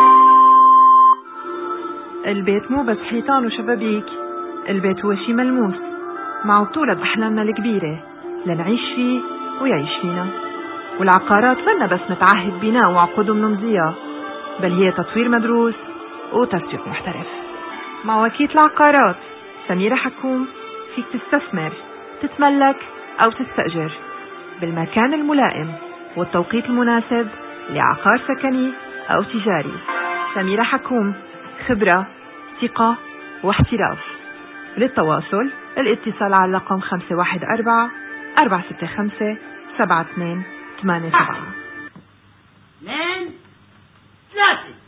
البيت مو بس حيطان وشبابيك، البيت هو شي ملموس مع بطولة بأحلامنا الكبيرة لنعيش فيه ويعيش فينا. والعقارات منا بس نتعهد بناء وعقود منمضيها، بل هي تطوير مدروس وتسويق محترف. مع وكيلة العقارات سميرة حكوم فيك تستثمر، تتملك أو تستأجر بالمكان الملائم والتوقيت المناسب لعقار سكني أو تجاري. سميرة حكوم، خبرة، ثقة واحتراف. للتواصل الاتصال على رقم خمسة واحد أربعة أربعة ستة خمسة سبعة اثنين ثمانية سبعة. اثنين ثلاثة.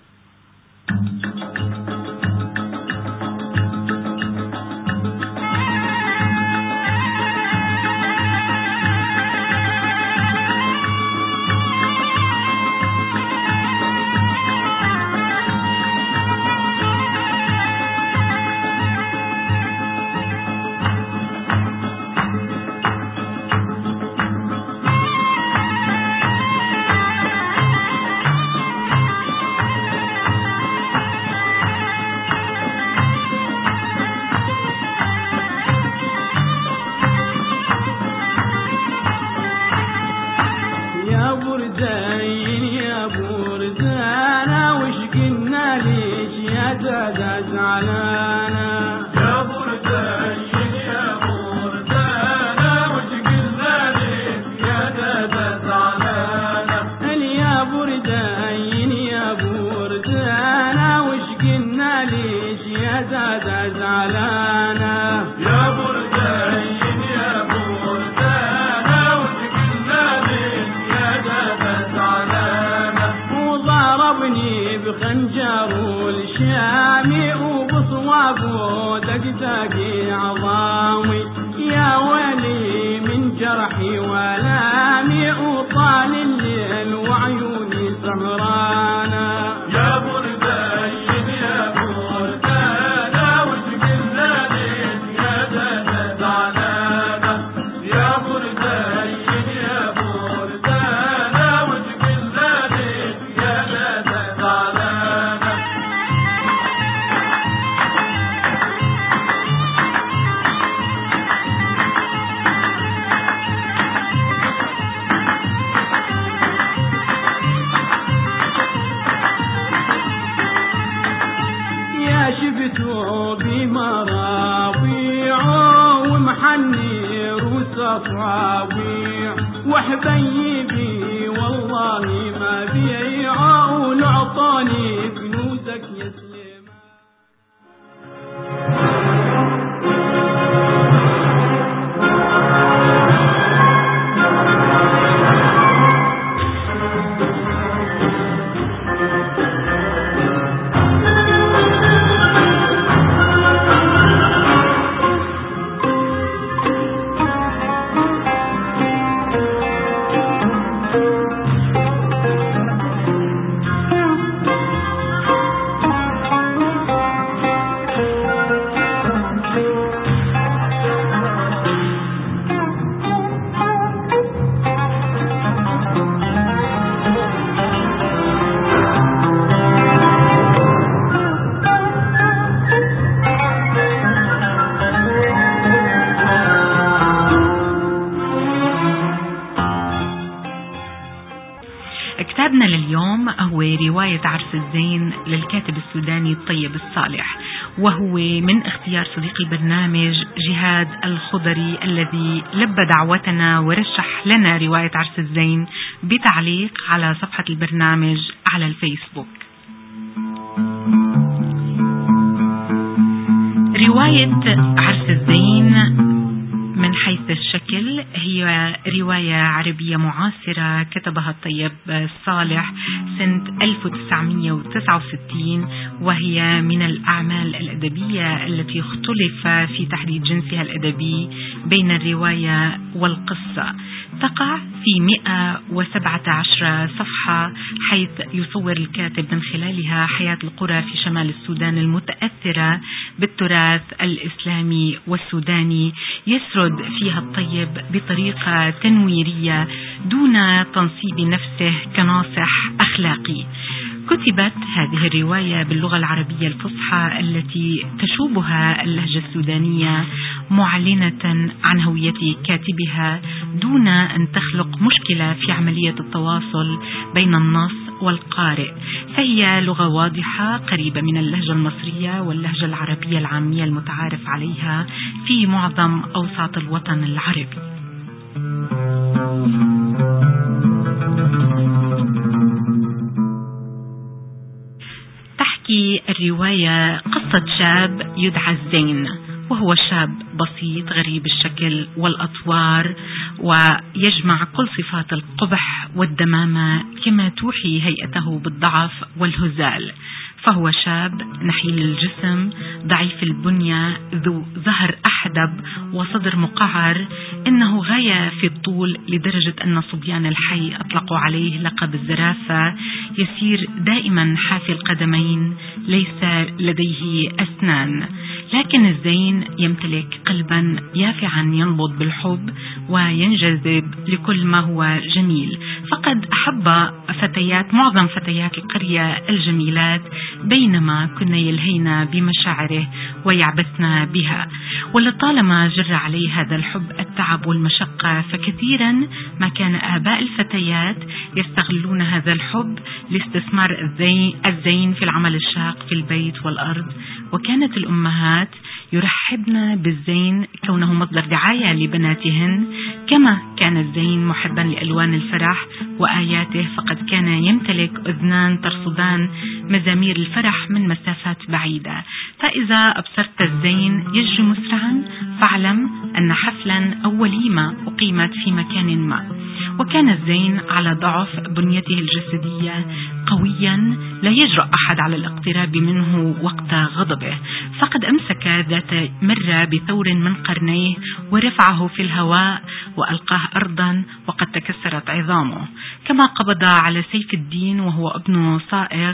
كتابنا لليوم هو رواية عرس الزين للكاتب السوداني الطيب الصالح، وهو من اختيار صديق البرنامج جهاد الخضري الذي لبى دعوتنا ورشح لنا رواية عرس الزين بتعليق على صفحة البرنامج على الفيسبوك. رواية عرس الزين من حيث الشكل هي رواية عربية معاصرة كتبها الطيب الصالح سنة ألف وتسعمئة وتسعة وستين، وهي من الأعمال الأدبية التي اختلف في تحديد جنسها الأدبي بين الرواية والقصة. تقع في مئة وسبعة عشر صفحة، حيث يصور الكاتب من خلالها حياة القرى في شمال السودان المتأثرة بالتراث الإسلامي والسوداني. يسرد فيها الطيب بطريقة تنويرية دون تنصيب نفسه كناصح أخلاقي. كتبت هذه الرواية باللغة العربية الفصحى التي تشوبها اللهجة السودانية، معلنة عن هوية كاتبها دون أن تخلق مشكلة في عملية التواصل بين النص والقارئ، فهي لغة واضحة قريبة من اللهجة المصرية واللهجة العربية العامية المتعارف عليها في معظم أوساط الوطن العربي. الرواية قصة شاب يدعى الزين، وهو شاب بسيط غريب الشكل والأطوار، ويجمع كل صفات القبح والدمامة كما توحي هيئته بالضعف والهزال. فهو شاب نحيل الجسم ضعيف البنية ذو ظهر أحدب وصدر مقعر، إنه غاية في الطول لدرجة أن صبيان الحي أطلقوا عليه لقب الزرافة. يسير دائما حافي القدمين، ليس لديه أسنان، لكن الزين يمتلك قلبا يافعا ينبض بالحب وينجذب لكل ما هو جميل. فقد أحب فتيات معظم فتيات القرية الجميلات بينما كنا يلهين بمشاعره ويعبثن بها، ولطالما جر عليه هذا الحب التعب والمشقة، فكثيرا ما كان آباء الفتيات يستغلون هذا الحب لاستثمار الزين, الزين في العمل الشاق في البيت والأرض. وكانت الأمهات يرحبن بالزين كونه مصدر دعاية لبناتهن، كما كان الزين محبا لألوان الفرح وآياته، فقد كان يمتلك أذنان ترصدان مزامير الفرح من مسافات بعيدة. فإذا أبصرت الزين يجري مسرعا فاعلم أن حفلا أو وليمة أقيمت في مكان ما. وكان الزين على ضعف بنيته الجسدية قويا لا يجرأ أحد على الاقتراب منه وقت غضبه، فقد أمسك ذات مرة بثور من قرنيه ورفعه في الهواء وألقاه أرضا وقد تكسرت عظامه. كما قبض على سيف الدين وهو ابن صائغ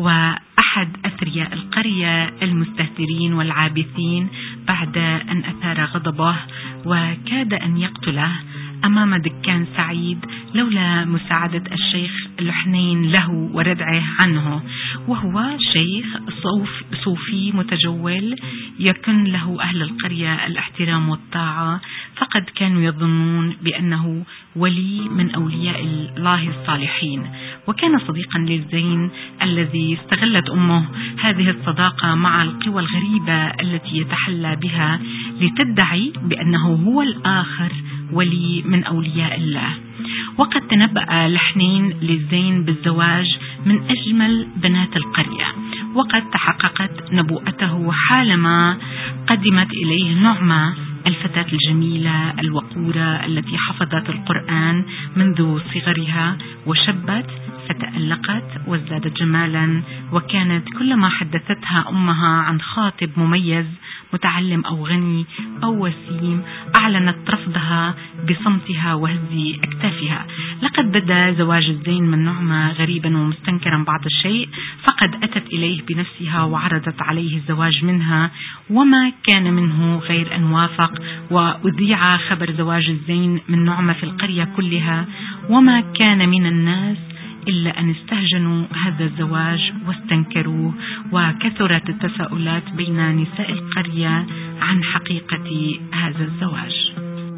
وأحد أثرياء القرية المستهترين والعابثين بعد أن أثار غضبه وكاد أن يقتله أمام دكان سعيد لولا مساعدة الشيخ لحنين له وردعه عنه، وهو شيخ صوف صوفي متجول يكن له أهل القرية الاحترام والطاعة، فقد كانوا يظنون بأنه ولي من أولياء الله الصالحين. وكان صديقا للزين الذي استغلت أمه هذه الصداقة مع القوى الغريبة التي يتحلى بها لتدعي بأنه هو الآخر ولي من أولياء الله. وقد تنبأ لحنين للزين بالزواج من أجمل بنات القرية، وقد تحققت نبوءته حالما قدمت إليه نعمة الفتاة الجميلة الوقورة التي حفظت القرآن منذ صغرها وشبت فتألقت وازدادت جمالا، وكانت كلما حدثتها أمها عن خاطب مميز متعلم أو غني أو وسيم أعلنت رفضها بصمتها وهز أكتافها. لقد بدا زواج الزين من نعمة غريبا ومستنكرا بعض الشيء، فقد أتت إليه بنفسها وعرضت عليه الزواج منها، وما كان منه غير أن وافق، وأذيع خبر زواج الزين من نعمة في القرية كلها، وما كان من الناس إلا أن استهجنوا هذا الزواج واستنكروه، وكثرت التساؤلات بين نساء القرية عن حقيقة هذا الزواج.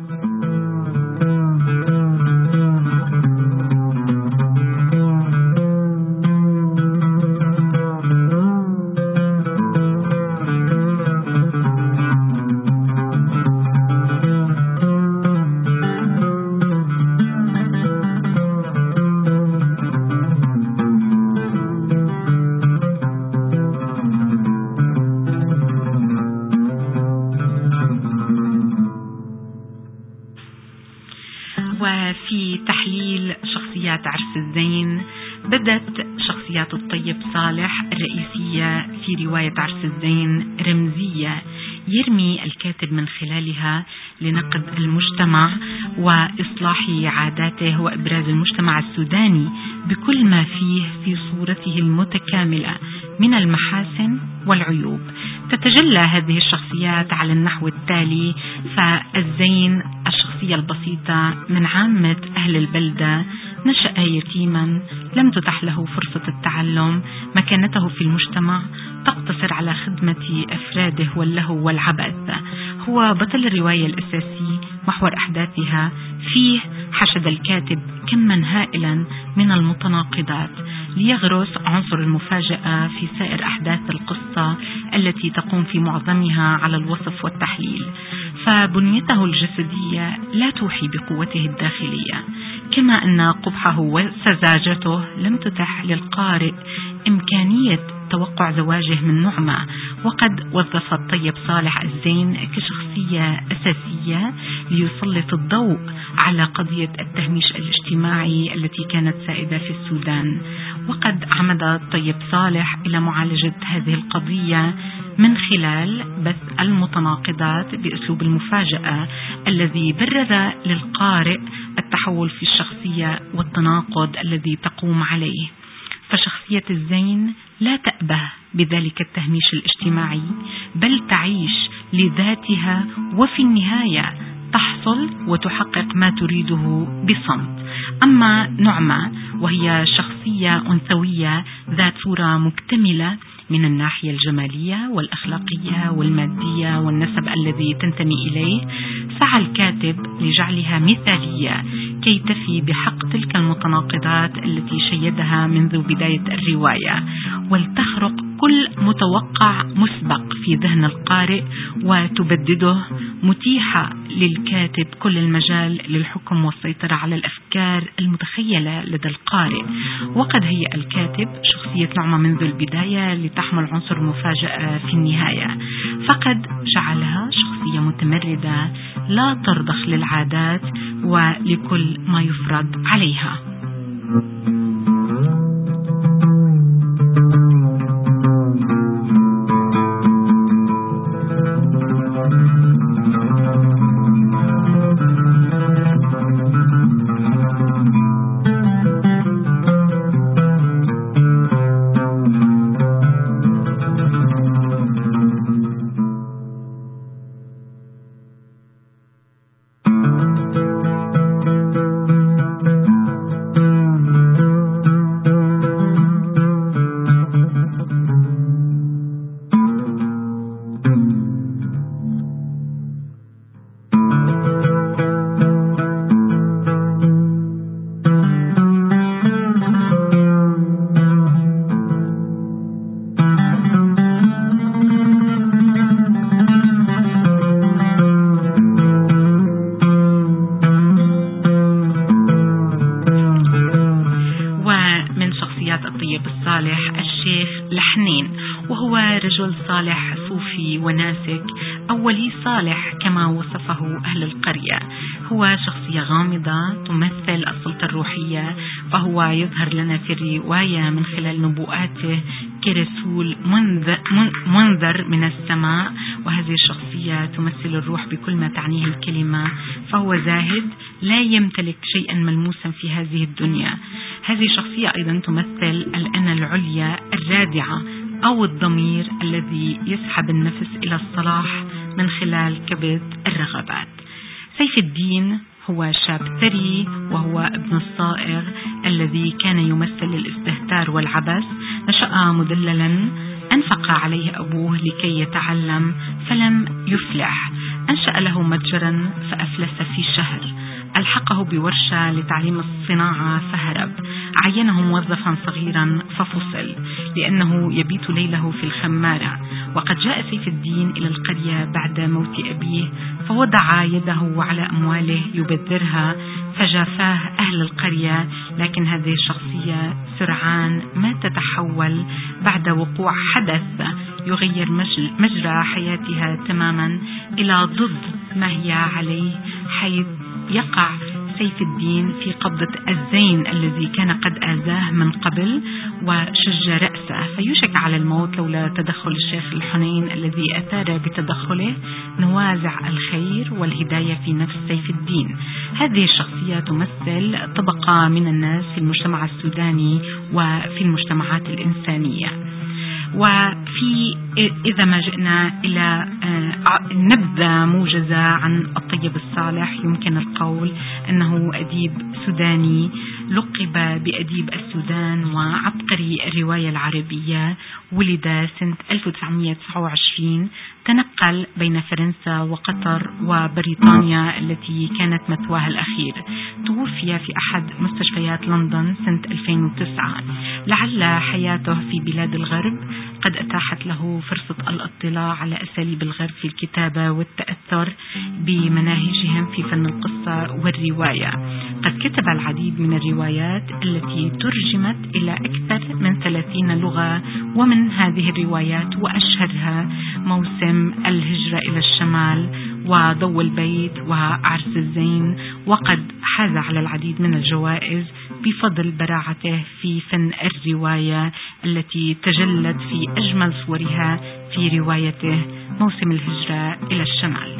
وفي تحليل شخصيات عرس الزين بدت شخصيات الطيب صالح الرئيسية في رواية عرس الزين رمزية يرمي الكاتب من خلالها لنقد المجتمع وإصلاح عاداته وإبراز المجتمع السوداني بكل ما فيه في صورته المتكاملة من المحاسن والعيوب. تتجلى هذه الشخصيات على النحو التالي: فالزين الشخصية البسيطة من عامة أهل البلدة، نشأ يتيما، لم تتح له فرصة التعلم، مكانته في المجتمع تقتصر على خدمة أفراده واللهو والعبث. هو بطل الرواية الأساسي، محور أحداثها فيه حشد الكاتب كما هائلا من المتناقضات ليغرس عنصر المفاجأة في سائر أحداث القصة التي تقوم في معظمها على الوصف والتحليل. فبنيته الجسدية لا توحي بقوته الداخلية، كما أن قبحه وسذاجته لم تتح للقارئ إمكانية توقع زواجه من نعمة. وقد وظف الطيب صالح الزين كشخصية أساسية ليسلط الضوء على قضية التهميش الاجتماعي التي كانت سائدة في السودان. وقد عمد الطيب صالح إلى معالجة هذه القضية من خلال بث المتناقضات بأسلوب المفاجأة الذي برر للقارئ التحول في الشخصية والتناقض الذي تقوم عليه. فشخصية الزين لا تأبه بذلك التهميش الاجتماعي، بل تعيش لذاتها وفي النهاية تحصل وتحقق ما تريده بصمت. أما نعمة وهي شخصية أنثوية ذات صورة مكتملة من الناحية الجمالية والأخلاقية والمادية والنسب الذي تنتمي إليه، سعى الكاتب لجعلها مثالية كي تفي بحق تلك المتناقضات التي شيدها منذ بداية الرواية، ولتخرق كل متوقع مسبق في ذهن القارئ وتبدده، متيحة للكاتب كل المجال للحكم والسيطرة على الأفكار المتخيلة لدى القارئ. وقد هيأ الكاتب شخصية نعمة منذ البداية لتحمل عنصر مفاجأة في النهاية، فقد جعلها شخصية متمردة لا ترضخ للعادات ولكل ما يفرض عليها. صالح صوفي وناسك أو ولي صالح كما وصفه أهل القرية. هو شخصية غامضة تمثل السلطة الروحية، فهو يظهر لنا في الرواية من خلال نبوءاته كرسول منذر من السماء، وهذه الشخصية تمثل الروح بكل ما تعنيه الكلمة، فهو زاهد لا يمتلك شيئا ملموسا في هذه الدنيا. هذه الشخصية أيضا تمثل الأنا العليا الرادعة أو الضمير الذي يسحب النفس إلى الصلاح من خلال كبد الرغبات. سيف الدين هو شاب ثري، وهو ابن الصائغ الذي كان يمثل الاستهتار والعبث. نشأ مدللا، أنفق عليه أبوه لكي يتعلم فلم يفلح، أنشأ له متجرا فأفلس في شهر، ألحقه بورشة لتعليم الصناعة فهرب، عينه موظفا صغيرا ففصل لأنه يبيت ليله في الخمارة. وقد جاء سيف الدين إلى القرية بعد موت أبيه، فوضع يده على أمواله يبذرها، فجافاه أهل القرية. لكن هذه الشخصية سرعان ما تتحول بعد وقوع حدث يغير مجرى حياتها تماما إلى ضد ما هي عليه، حيث يقع سيف الدين في قبضة الزين الذي كان قد آذاه من قبل وشج رأسه، فيوشك على الموت لولا تدخل الشيخ الحنين الذي أثار بتدخله نوازع الخير والهداية في نفس سيف الدين. هذه الشخصية تمثل طبقة من الناس في المجتمع السوداني وفي المجتمعات الإنسانية. وفي إذا ما جئنا إلى نبذة موجزة عن الطيب الصالح، يمكن القول أنه أديب سوداني لقب بأديب السودان وعبقري الرواية العربية. ولد سنة ألف وتسعمائة وتسعة وعشرين، تنقل بين فرنسا وقطر وبريطانيا التي كانت مثواه الأخير. توفي في أحد مستشفيات لندن سنة ألفين وتسعة. لعل حياته في بلاد الغرب قد أتاحت له فرصة الاطلاع على أساليب الغرب في الكتابة والتأثر الدكتور بمناهجهم في فن القصة والرواية. قد كتب العديد من الروايات التي ترجمت إلى أكثر من ثلاثين لغة، ومن هذه الروايات وأشهرها موسم الهجرة إلى الشمال وضوء البيت وعرس الزين، وقد حاز على العديد من الجوائز بفضل براعته في فن الرواية التي تجلت في أجمل صورها في روايته موسم الهجرة إلى الشمال.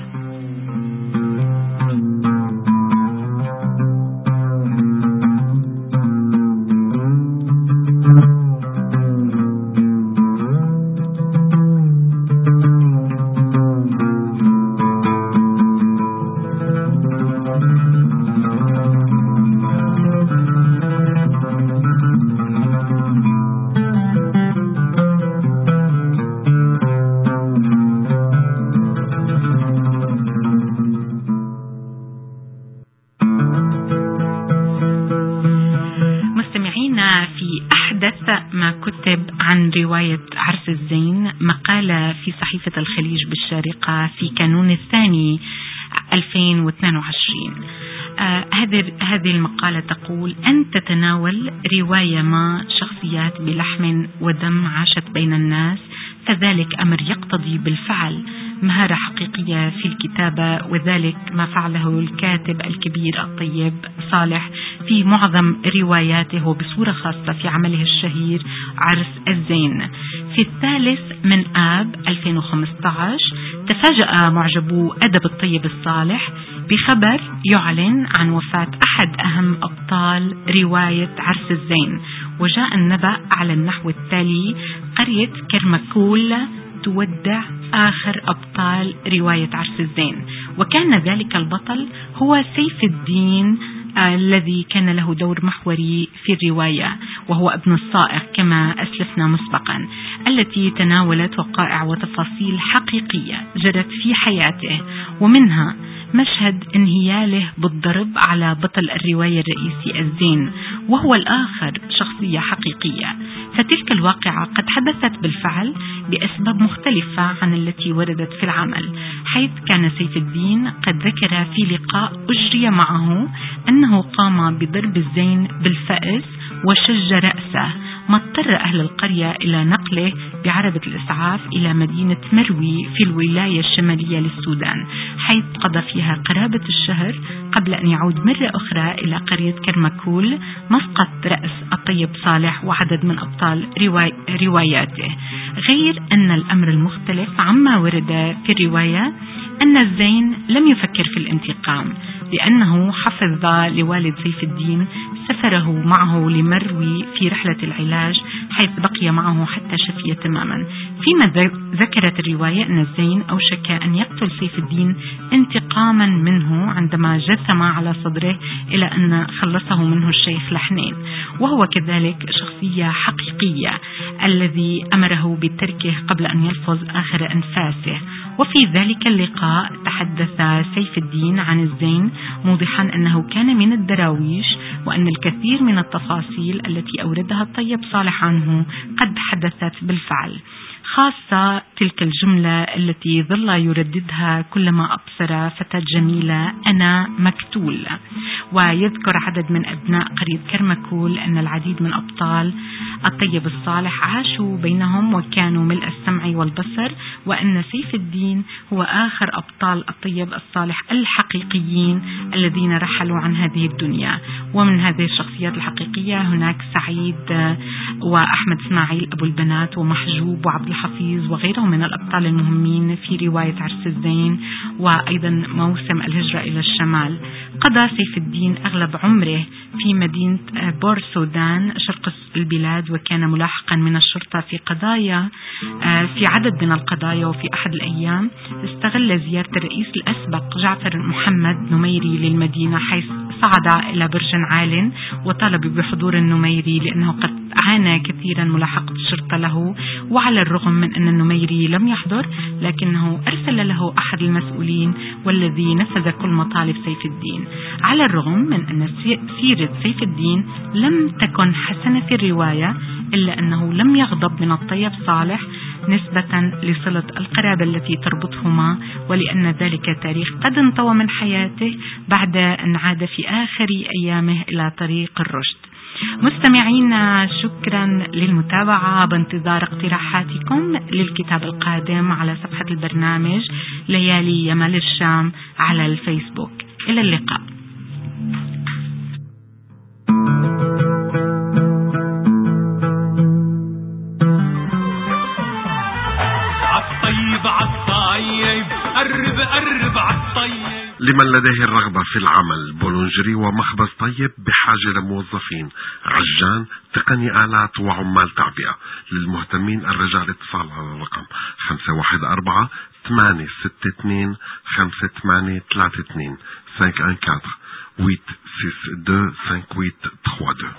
ما كتب عن رواية عرس الزين مقالة في صحيفة الخليج بالشارقة في كانون الثاني ألفين واثنين وعشرين. آه هذه المقالة تقول: أن تتناول رواية ما شخصيات بلحم ودم عاشت بين الناس، فذلك أمر يقتضي بالفعل مهارة حقيقية في الكتابة، وذلك ما فعله الكاتب الكبير الطيب صالح في معظم رواياته، وبصورة خاصة في عمله الشهير عرس الزين. في الثالث من آب ألفين وخمسة عشر تفاجأ معجبو أدب الطيب الصالح بخبر يعلن عن وفاة أحد أهم أبطال رواية عرس الزين، وجاء النبأ على النحو التالي: قرية كرمكول تودع آخر أبطال رواية عرس الزين. وكان ذلك البطل هو سيف الدين آه الذي كان له دور محوري في الرواية، وهو ابن الصائغ كما أسلفنا مسبقا، التي تناولت وقائع وتفاصيل حقيقية جرت في حياته، ومنها مشهد انهياله بالضرب على بطل الرواية الرئيسي الزين، وهو الآخر شخصية حقيقية. فتلك الواقعة قد حدثت بالفعل بأسباب مختلفة عن التي وردت في العمل، حيث كان سيف الدين قد ذكر في لقاء أجري معه أنه قام بضرب الزين بالفأس وشج رأسه، ما اضطر أهل القرية إلى نقله بعربة الإسعاف إلى مدينة مروي في الولاية الشمالية للسودان، حيث قضى فيها قرابة الشهر قبل أن يعود مرة أخرى إلى قرية كرمكول مسقط رأس الطيب صالح وعدد من أبطال رواي رواياته. غير أن الأمر المختلف عما ورد في الرواية أن الزين لم يفكر في الانتقام، لأنه حفظ لوالد سيف الدين سفره معه لمروي في رحلة العلاج، حيث بقي معه حتى شفي تماما. فيما ذكرت الرواية أن الزين أوشك أن يقتل سيف الدين انتقاما منه عندما جثم على صدره إلى أن خلصه منه الشيخ لحنين، وهو كذلك شخصية حقيقية الذي أمره بتركه قبل أن يلفظ آخر أنفاسه. وفي ذلك اللقاء تحدث سيف الدين عن الزين موضحا أنه كان من الدراويش، وأن الكثير من التفاصيل التي أوردها الطيب صالح عنه قد حدثت بالفعل، خاصة تلك الجملة التي ظل يرددها كلما أبصر فتاة جميلة: أنا مكتول. ويذكر عدد من أبناء قرية كرمكول أن العديد من أبطال الطيب الصالح عاشوا بينهم وكانوا ملء السمع والبصر، وأن سيف الدين هو آخر أبطال الطيب الصالح الحقيقيين الذين رحلوا عن هذه الدنيا. ومن هذه الشخصيات الحقيقية هناك سعيد وأحمد اسماعيل أبو البنات ومحجوب وعبد الحفيظ وغيرهم من الأبطال المهمين في رواية عرس الزين، وأيضا موسم الهجرة إلى الشمال. قضى سيف الدين أغلب عمره في مدينة بور سودان شرق البلاد، وكان ملاحقا من الشرطة في قضايا في عدد من القضايا. وفي أحد الأيام استغل زيارة الرئيس الأسبق جعفر محمد نميري للمدينة، حيث صعد إلى برج عال وطالب بحضور النميري لأنه قد عانى كثيرا ملاحقة الشرطة له. وعلى الرغم من أن النميري لم يحضر، لكنه أرسل له أحد المسؤولين والذي نفذ كل مطالب سيف الدين. على الرغم من أن سيرة سيف الدين لم تكن حسنة في الرواية، إلا أنه لم يغضب من الطيب صالح نسبة لصلة القرابة التي تربطهما، ولأن ذلك التاريخ قد انطوى من حياته بعد أن عاد في آخر أيامه إلى طريق الرشد. مستمعينا، شكرا للمتابعة، بانتظار اقتراحاتكم للكتاب القادم على صفحة البرنامج ليالي يمال الشام على الفيسبوك. إلى اللقاء. عالطيب عالطيب قرب قرب عالطيب. لمن لديه الرغبة في العمل، بولونجري ومخبز طيب بحاجة لموظفين، عجان، تقني آلات وعمال تعبئة. للمهتمين الرجاء الاتصال على الرقم خمسة واحد أربعة ثمانية ستة اثنين خمسة ثمانية ثلاثة اثنين خمسة واحد أربعة ثمانية ستة اثنين خمسة ثمانية ثلاثة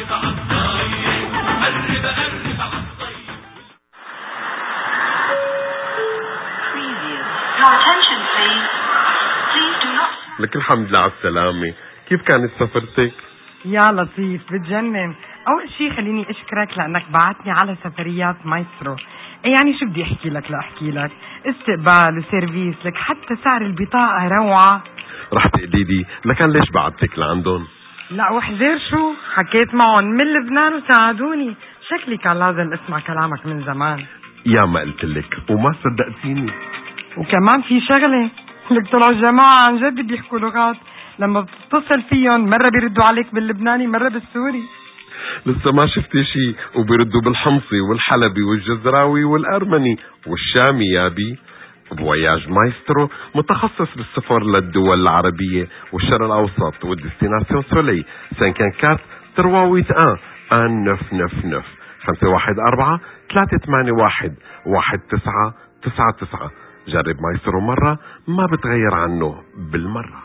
اثنين. لك الحمد لله على السلامة. كيف كانت سفرتك؟ يا لطيف بتجنن. أول شي خليني أشكرك لأنك بعتني على سفريات مايسترو. يعني شو بدي أحكي لك لأحكي لك استقبال وسيرفيس، لك حتى سعر البطاقة روعة. رح تقليلي لكان ليش بعتك لعندهم؟ لا وحزير شو حكيت معهم من لبنان وساعدوني. شكلي كان لازم اسمع كلامك من زمان. يا ما قلت لك وما صدقتيني. وكمان في شغلة، لك طلعوا الجماعة عن جد بيحكوا لغات، لما بتتصل فيهم مرة بيردوا عليك باللبناني مرة بالسوري. لسه ما شفتي شي، وبيردوا بالحمصي والحلبي والجزراوي والأرمني والشامي. يا بي فواياج مايسترو متخصص بالسفر للدول العربية والشرق الأوسط والديستيناسيون سولي. خمسة أربعة أربعة ثمانية واحد تسعة تسعة تسعة خمسة واحد أربعة ثلاثة ثمانية واحد واحد تسعة تسعة تسعة. جرب مايسترو مرة ما بتغير عنه بالمرة.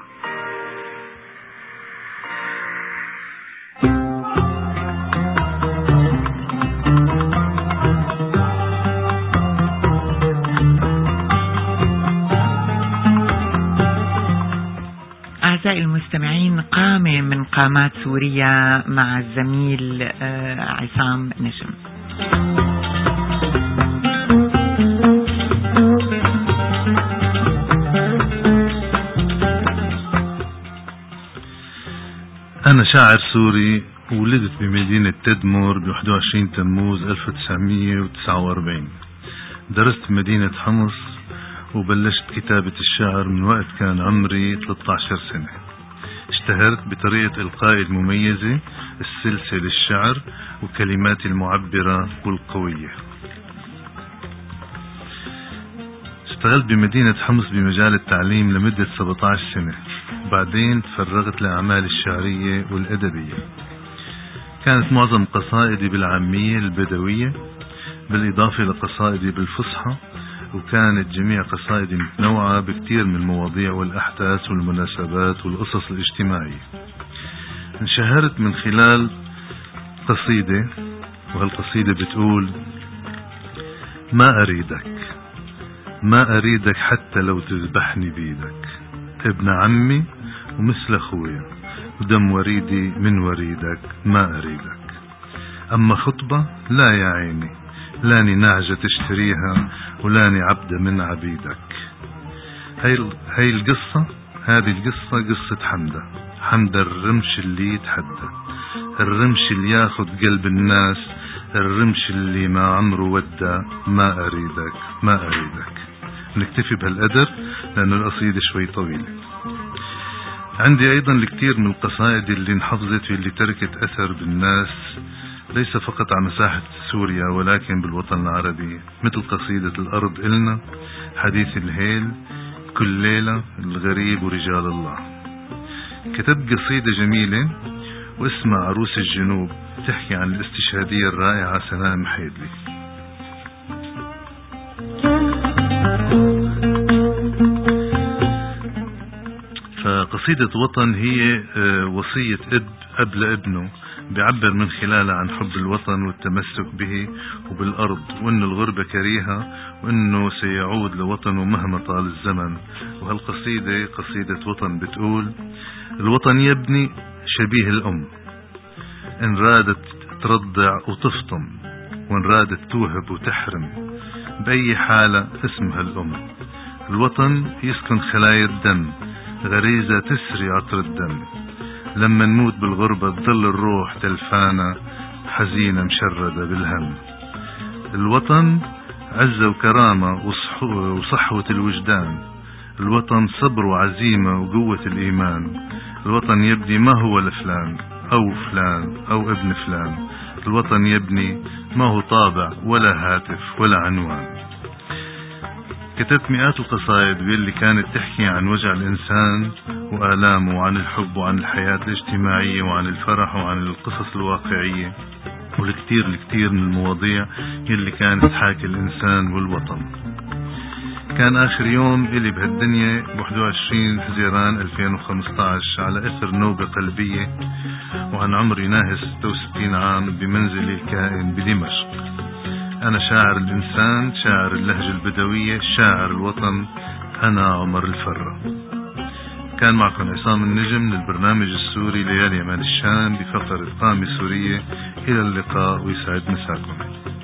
أعزائي المستمعين، قامة من قامات سوريا مع الزميل عصام نجم. أنا شاعر سوري، ولدت بمدينة تدمر ب واحد وعشرين تموز ألف وتسعمية وتسعة وأربعين. درست بمدينة حمص وبلشت كتابة الشعر من وقت كان عمري ثلاثة عشر سنة. اشتهرت بطريقة إلقائي المميزة، السلسلة الشعر وكلماتي المعبرة والقوية. اشتغلت بمدينة حمص بمجال التعليم لمدة سبعة عشر سنة، بعدين تفرغت لأعمال الشعرية والأدبية. كانت معظم قصائدي بالعامية البدوية بالإضافة لقصائدي بالفصحى، وكانت جميع قصائدي متنوعة بكثير من المواضيع والأحداث والمناسبات والقصص الاجتماعية. انشهرت من خلال قصيدة، وهالقصيدة بتقول: ما أريدك ما أريدك حتى لو تذبحني بيدك، ابن عمي ومثل أخويا ودم وريدي من وريدك، ما أريدك. أما خطبة لا يا عيني، لاني نعجة تشتريها ولاني عبد من عبيدك. هاي, هاي القصة هذه القصة قصة حمدة حمدة الرمش اللي يتحدى، الرمش اللي ياخد قلب الناس، الرمش اللي ما عمره ودى، ما أريدك ما أريدك. نكتفي بهالقدر لأنه القصيدة شوي طويلة. عندي أيضا الكثير من القصائد اللي انحفظت واللي تركت أثر بالناس، ليس فقط على مساحة سوريا ولكن بالوطن العربي، مثل قصيدة الأرض إلنا، حديث الهيل، كل ليلة، الغريب ورجال الله. كتبت قصيدة جميلة واسمها عروس الجنوب، تحكي عن الاستشهادية الرائعة سناء محيدلي. فقصيدة وطن هي وصية أب أب لابنه، بيعبر من خلالها عن حب الوطن والتمسك به وبالأرض، وأن الغربة كريهة وأنه سيعود لوطنه مهما طال الزمن. وهالقصيدة قصيدة وطن بتقول: الوطن يبني شبيه الأم، إن رادت ترضع وتفطم، وإن رادت توهب وتحرم، بأي حالة اسمها الأم. الوطن يسكن خلايا الدم، غريزة تسري عطر الدم. لما نموت بالغربة تظل الروح تلفانة حزينة مشردة بالهم. الوطن عزة وكرامة وصحوة الوجدان. الوطن صبر وعزيمة وقوة الإيمان. الوطن يبني ما هو لفلان أو فلان أو ابن فلان. الوطن يبني ما هو طابع ولا هاتف ولا عنوان. كتبت مئات القصائد باللي كانت تحكي عن وجع الإنسان وآلامه وعن الحب وعن الحياة الاجتماعية وعن الفرح وعن القصص الواقعية والكثير الكثير من المواضيع اللي كانت تحاكي الإنسان والوطن. كان آخر يوم إلي بهالدنيا بواحد وعشرين حزيران ألفين وخمسة عشر على إثر نوبة قلبية وعن عمر يناهز ستة وستين عام بمنزلي الكائن بدمشق. أنا شاعر الإنسان، شاعر اللهجة البدوية، شاعر الوطن، أنا عمر الفرة. كان معكم عصام النجم من البرنامج السوري ليالي يمان الشام بفقرة قامة سورية. إلى اللقاء ويسعد مساكم.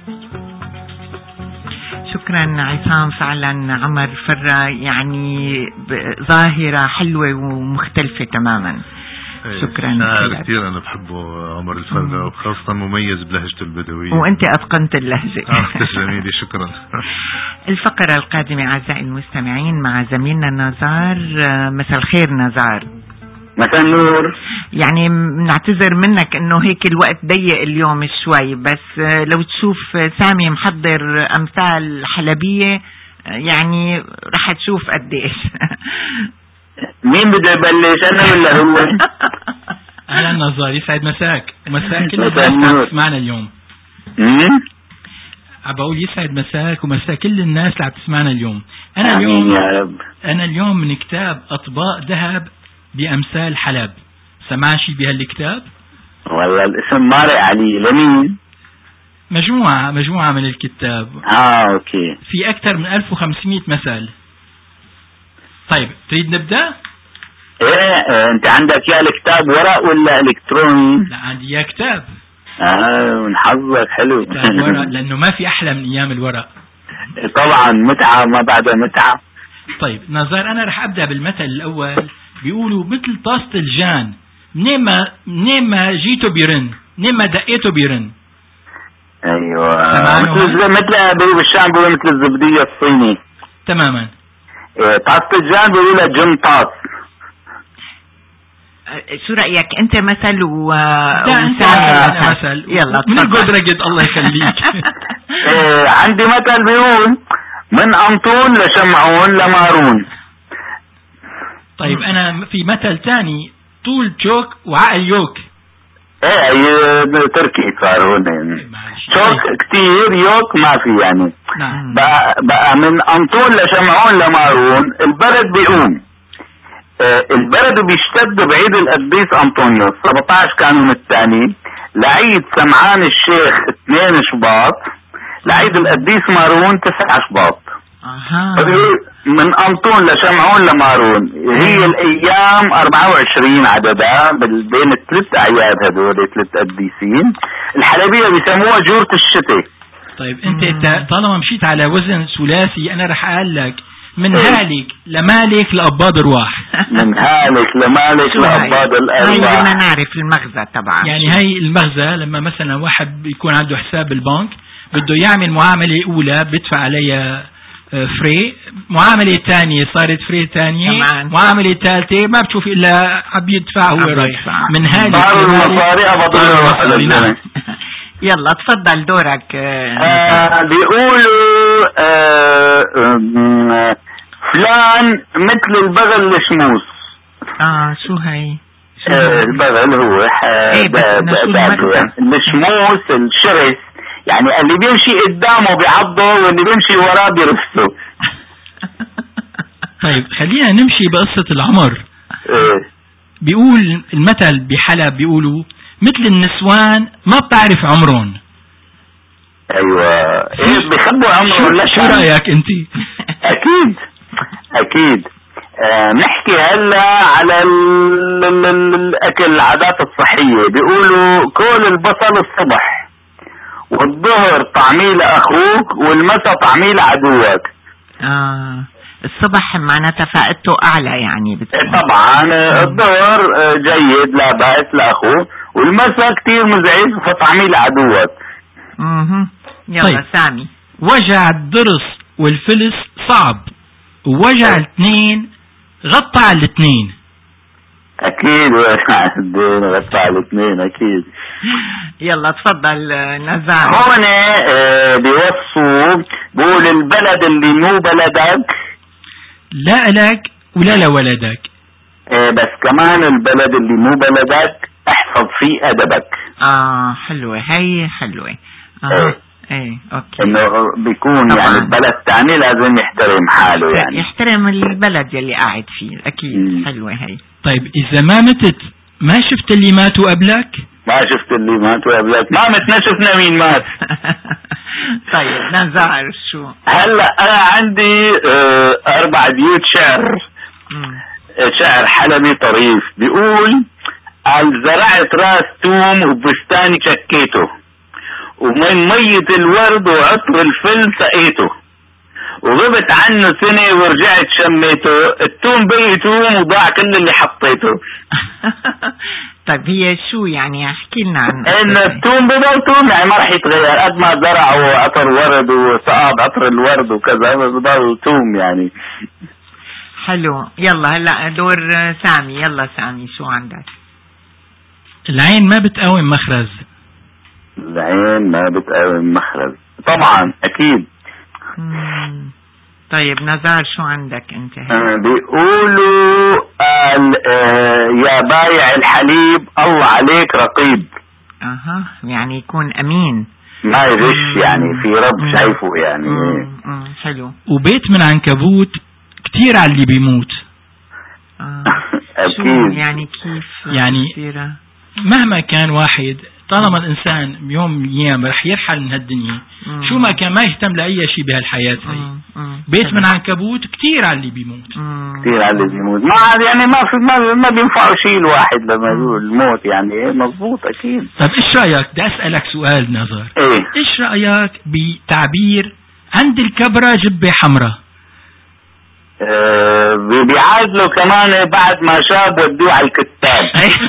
شكرا عصام. فعلا عمر فرة يعني ظاهرة حلوة ومختلفة تماما. شكرا شاعر كثير أنا بحبه عمر الفرة، وخاصة مميز بلهجته البدوية، وأنت أتقنت اللهجة. تسلمي لي، شكرا. الفقرة القادمة أعزائي المستمعين مع زميلنا نزار. مساء الخير نزار. مساء النور. يعني نعتذر منك انه هيك الوقت ضيق اليوم شوي، بس لو تشوف سامي محضر امثال حلبية يعني رح تشوف قديش. مين بده يبلش، انا ولا هو؟ اهلا نزار، يسعد مساك ومساء كل الناس اللي تسمعنا اليوم. امم عبقول يسعد مساك ومساء كل الناس اللي عم تسمعنا اليووم. انا اليوم يا رب. انا اليوم من كتاب اطباق ذهب بأمثال حلب. سمع شي بهالكتاب؟ والله الاسم مارق علي. لمين؟ مجموعة مجموعة من الكتاب. اه اوكي. في اكثر من ألف وخمسمئة مثل. طيب تريد نبدأ؟ ايه انت عندك يا الكتاب ورق ولا الكتروني؟ لا عندي يا كتاب. اه من حظك حلو. كتاب ورق لانه ما في احلى من ايام الورق. طبعا متعة ما بعدها متعة. طيب نزار، انا رح ابدأ بالمثل الاول. بيقولوا مثل طاسة الجان، منين ما منين ما جيته بيرن، منين ما دقيته بيرن. ايوه مثل مثل بيقولوا بالشام بيقولوا مثل الزبدية الصيني. تماما. إيه طاسة الجان بيقولوا جن طاس. شو رأيك انت مثل و انت مثل؟ يلا من القدرة قد الله يخليك. إيه عندي مثل بيقول من أنطون لشمعون لمارون. طيب أنا في مثل تاني، طول جوك وعقل يوك. ايه تركي صار هون. شوك كتير يوك ما في يعني. نعم. بقى, بقى من أنطون لشمعون لمارون البرد بيقوم. آه البرد بيشتد بعيد القديس أنطونيوس سبعة عشر كانون الثاني لعيد سمعان الشيخ اثنين شباط لعيد القديس مارون تسعة شباط. اها. من أنطون لشمعون لمارون هي الأيام أربعة وعشرين عددها بين الثلاث أعياد هدول ثلاث قديسين. الحلبية بيسموها جورة الشتاء. طيب أنت طالما مشيت على وزن ثلاثي أنا رح أقول لك من هالك لمالك لأباض أرواح. من هالك لمالك لأباض الأرواح. هاي بدنا نعرف المغزى طبعا. يعني هاي المغزى لما مثلا واحد بيكون عنده حساب بالبنك بده يعمل معاملة أولى بدفع عليها فري، معاملة ثانية صارت فري ثانية، معاملة ثالثة ما بتشوف إلا عم يدفع هو رايح. من هذه صار المصاري أبطل. يلا تفضل دورك. آه بيقولوا آه فلان مثل البغل الشموس. اه شو هاي؟ آه البغل هو الشموس الشرس، يعني اللي بيمشي قدامه بيعضه واللي بيمشي وراه بيرفسه. طيب خلينا نمشي بقصة العمر. ايه بيقول المثل بحلب بيقولوا مثل النسوان ما بتعرف عمرهم. ايوه ايه بيخبوا عمرهم. لا شو رأيك انت؟ اكيد اكيد. آه نحكي هلا على الاكل العادات الصحية. بيقولوا كل البصل الصبح والظهر طعميه لأخوك والمساء طعميه لعدوك. آه الصبح معناتها فائدته أعلى يعني بتكون. طبعا الظهر جيد لا بأس لأخوه، والمساء كتير مزعج فطعميه لعدوك. اها يلا طيب. سامي. وجع الضرس والفلس صعب، ووجع الاثنين غطى على الاثنين. اكيد وجع الدين غطى على الاثنين اكيد. يلا تفضل نزار. هون اه بيوصوا بقول البلد اللي مو بلدك لا لك ولا لولدك. اه بس كمان البلد اللي مو بلدك احفظ فيه ادبك. اه حلوة هي حلوة. اه ايه اوكي. انه بيكون طبعاً. يعني البلد تاني لازم يحترم حاله يعني يحترم البلد يلي قاعد فيه اكيد. م. حلوة هي. طيب اذا ما متت ما شفت اللي ماتوا قبلك؟ ما شفت اللي ماتوا قبلك، ما متنا شفنا مين مات. طيب نزار شو هلا انا عندي اه اربع بيوت شعر. م. شعر حلبي طريف بيقول: قال زرعت راس توم وبستاني شكيته، ومن مية الورد وعطر الفل سقيته، وغبت عنه سنة ورجعت شميته، التوم بقي توم وضاع كل اللي حطيته. طيب هي شو يعني احكي لنا عن انه التوم بضل توم يعني ما رح يتغير قد ما زرعوا عطر ورد وسقاب عطر الورد وكذا بضل توم يعني. حلو. يلا هلا دور سامي. يلا سامي شو عندك؟ العين ما بتقاوم مخرز. العين ما بتقاوم مخرج طبعا اكيد. مم. طيب نزار شو عندك انت؟ آه بيقولوا آه يا بايع الحليب الله عليك رقيب. اها يعني يكون امين ما يغش يعني في رب مم. شايفه يعني. مم. مم. حلو. وبيت من عنكبوت كتير على اللي بيموت. آه. اكيد. يعني كيف يعني كتيرة؟ مهما كان واحد طالما الإنسان يوم من الأيام رح يرحل من هالدنيا مم. شو ما كان ما يهتم لأي شيء بهالحياة هي. بيت من عنكبوت كتير على اللي بيموت. كتير على اللي بيموت ما يعني ما في ما, ما بينفعوا شيء الواحد لما يقول الموت يعني ايه مضبوط اكيد. طيب ايش رأيك بدي اسألك سؤال نظر ايه ايش رأيك بتعبير عند الكبرى جبة حمراء؟ أه بيعادلوا كمان بعد ما شاب ودوه على الكتاب.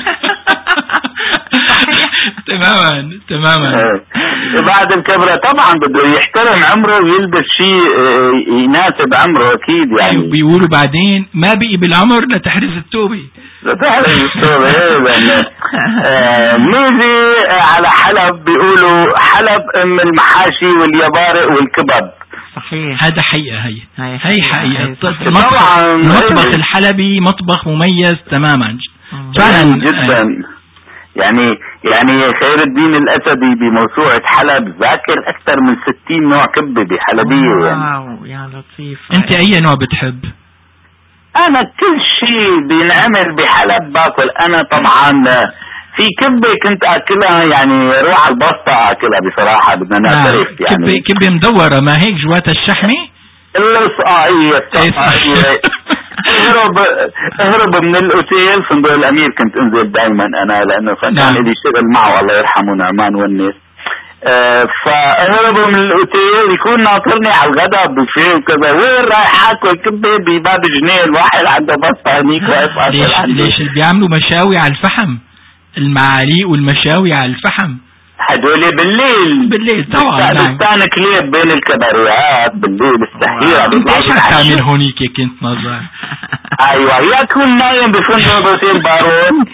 تماما تماما. بعد الكبرى طبعا بده يحترم عمره ويلبس شيء يناسب عمره اكيد يعني. بيقولوا بعدين ما بقي بالعمر لتحرز التوبة. لتحرز التوبة ايه ميزي على حلب بيقولوا حلب ام المحاشي واليبارق والكباب. صحيح هذا حقيقة. هي هي, هي حقيقة. طبعا المطبخ الحلبي مطبخ مميز تماما فعلا جدا يعني. يعني خير الدين الأسدي بموسوعة حلب ذاكر أكثر من ستين نوع كبة بحلبية يعني. واو يا لطيف. أنت أي نوع بتحب؟ أنا كل شيء بينعمل بحلب باكل. أنا طبعا في كبة كنت أكلها يعني روح البسطة أكلها بصراحة بدنا نعترف يعني. كبة كبة مدورة ما هيك جواتها الشحمة؟ الصقاعية الصقاعية. اهرب اهرب من الاوتيل صندوق الامير كنت انزل دائما انا لانه كان نعم. لي شغل معه الله يرحمه نعمان والناس. اه فاهرب من الاوتيل يكون ناطرني على الغداء بوفيه وكذا. وين رايح اكل كبه بباب جنيه الواحد عنده بسطه هنيك واقف. ليش ليش اللي بيعملوا مشاوي على الفحم المعاليق والمشاوي على الفحم هدول بالليل بالليل طبعا. بستان كليب بين الكباريات بالليل السحيرة. ايش عم هونيك كنت نظر؟ ايوه يكون نايم بفندق بوتيل بارون.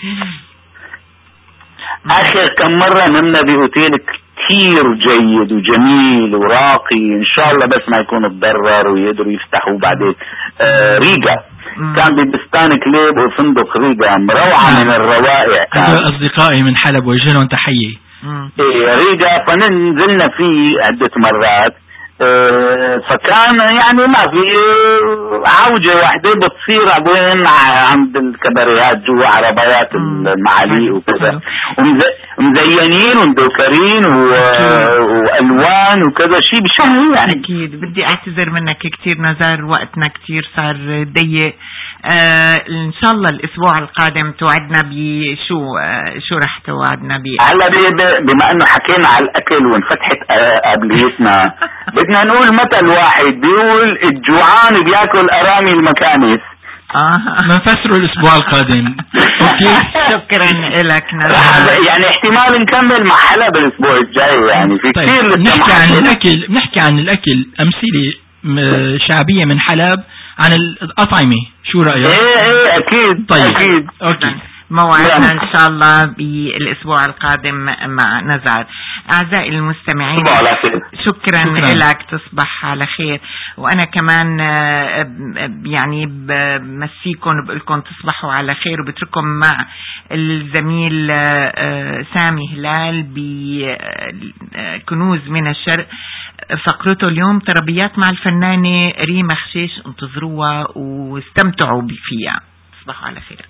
اخر كم مرة نمنا باوتيل كثير جيد وجميل وراقي ان شاء الله بس ما يكون تضرر ويقدروا يفتحوا بعدين. آه ريجا كان ببستان كليب وفندق ريجا روعة من الروائع. هذول اصدقائي من حلب وجه لهم تحية. ايه ريجا فننزلنا فيه عدة مرات. اه فكان يعني ما في عوجة واحدة بتصير وين عند الكباريات جوا عربيات المعاليق وكذا ومزينين ومدوكرين والوان وكذا شيء بشهي يعني. اكيد بدي اعتذر منك كتير نزار وقتنا كتير صار ضيق. آه ان شاء الله الاسبوع القادم توعدنا بشو آه شو رح توعدنا بيه؟ هلا بما انه حكينا على الاكل وانفتحت قبليتنا بدنا نقول مثل واحد بيقول الجوعان بياكل ارامي المكانس. اه نفسره الاسبوع القادم. اوكي شكرا لك. يعني احتمال نكمل مع حلب الاسبوع الجاي، يعني في طيب. كثير نحكي عن الاكل نحكي عن الاكل امثله شعبيه من حلب عن الأطعمة، شو رأيك؟ ايه ايه اكيد. طيب اكيد. اوكي موعدنا ان شاء الله بالاسبوع القادم مع نزار. اعزائي المستمعين شكرا لك، تصبح على خير. وانا كمان يعني بمسيكم وبقولكم تصبحوا على خير، وبترككم مع الزميل سامي هلال بكنوز من الشرق. فقرته اليوم طربيات مع الفنانة ريما خشيش، انتظروها واستمتعوا فيها. تصبحوا على خير.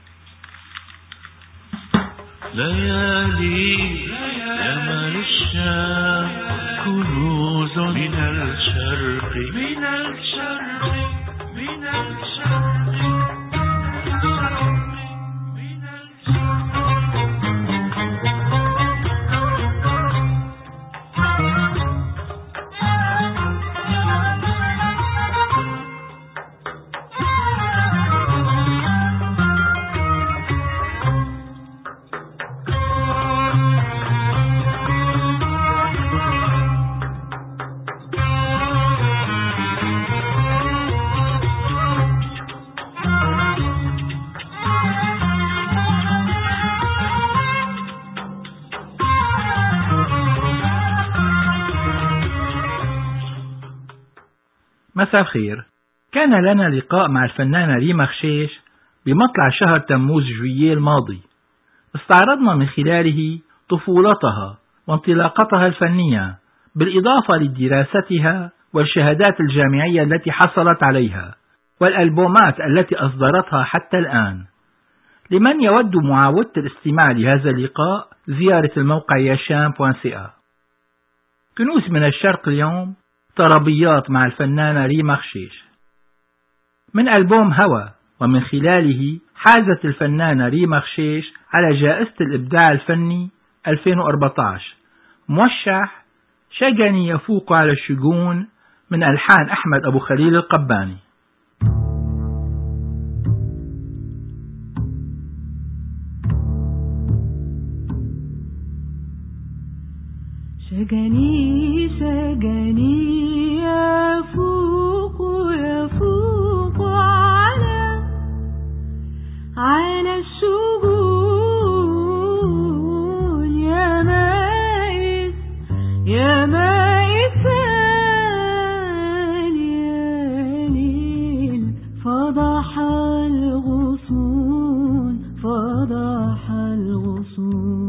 ليالي يمن الشام كنوز من الشرق من الشرق من الشرق مساء الخير. كان لنا لقاء مع الفنانة ريما خشيش بمطلع شهر تموز جويي الماضي. استعرضنا من خلاله طفولتها وانطلاقتها الفنية، بالإضافة لدراستها والشهادات الجامعية التي حصلت عليها والألبومات التي أصدرتها حتى الآن. لمن يود معاودة الاستماع لهذا اللقاء زيارة الموقع ياشام دوت سي إيه. كنوز من الشرق اليوم طربيات مع الفنانة ريما خشيش من ألبوم هوى، ومن خلاله حازت الفنانة ريما خشيش على جائزة الإبداع الفني ألفين وأربعة عشر موشح شجني يفوق على الشجون من ألحان أحمد أبو خليل القباني. شجني شجني يفوق يفوق على على الشجون يا مائس يا مائس يا ليل فضح الغصون فضح الغصون.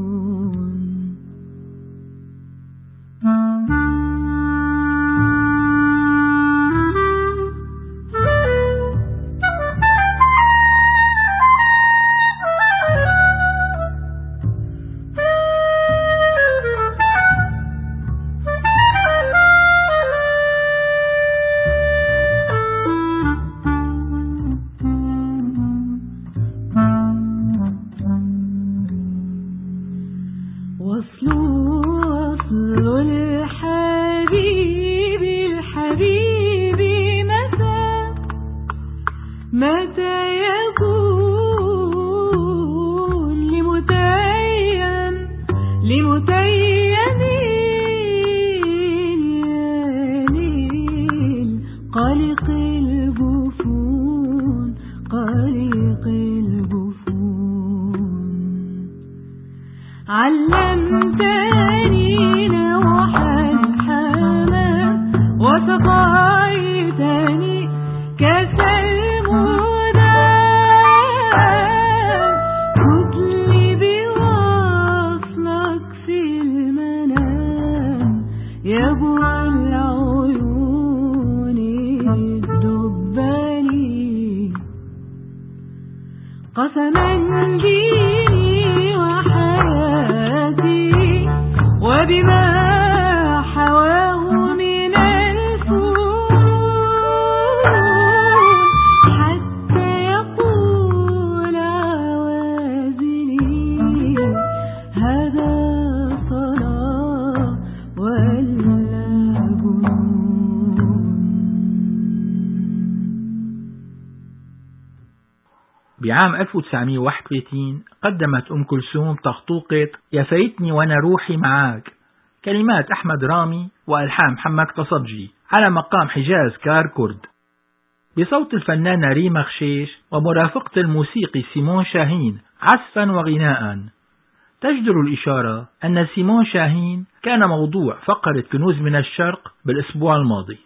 علمتني نوح الحمام وسقيتني كأس المدام كتلي بوصلك في المنام يا ابو العيون الدباني قسما ديني وحياتي وبما حواه من الفنون حتى بعام ألف وتسعمئة وواحد وثلاثين قدمت أم كلثوم طقطوقة يا فايتني وأنا روحي معاك، كلمات أحمد رامي وألحان محمد قصبجي على مقام حجاز كار كرد، بصوت الفنانة ريما خشيش ومرافقة الموسيقي سيمون شاهين عزفا وغناء. تجدر الإشارة أن سيمون شاهين كان موضوع فقرة كنوز من الشرق بالأسبوع الماضي.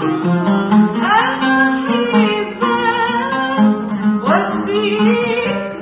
Be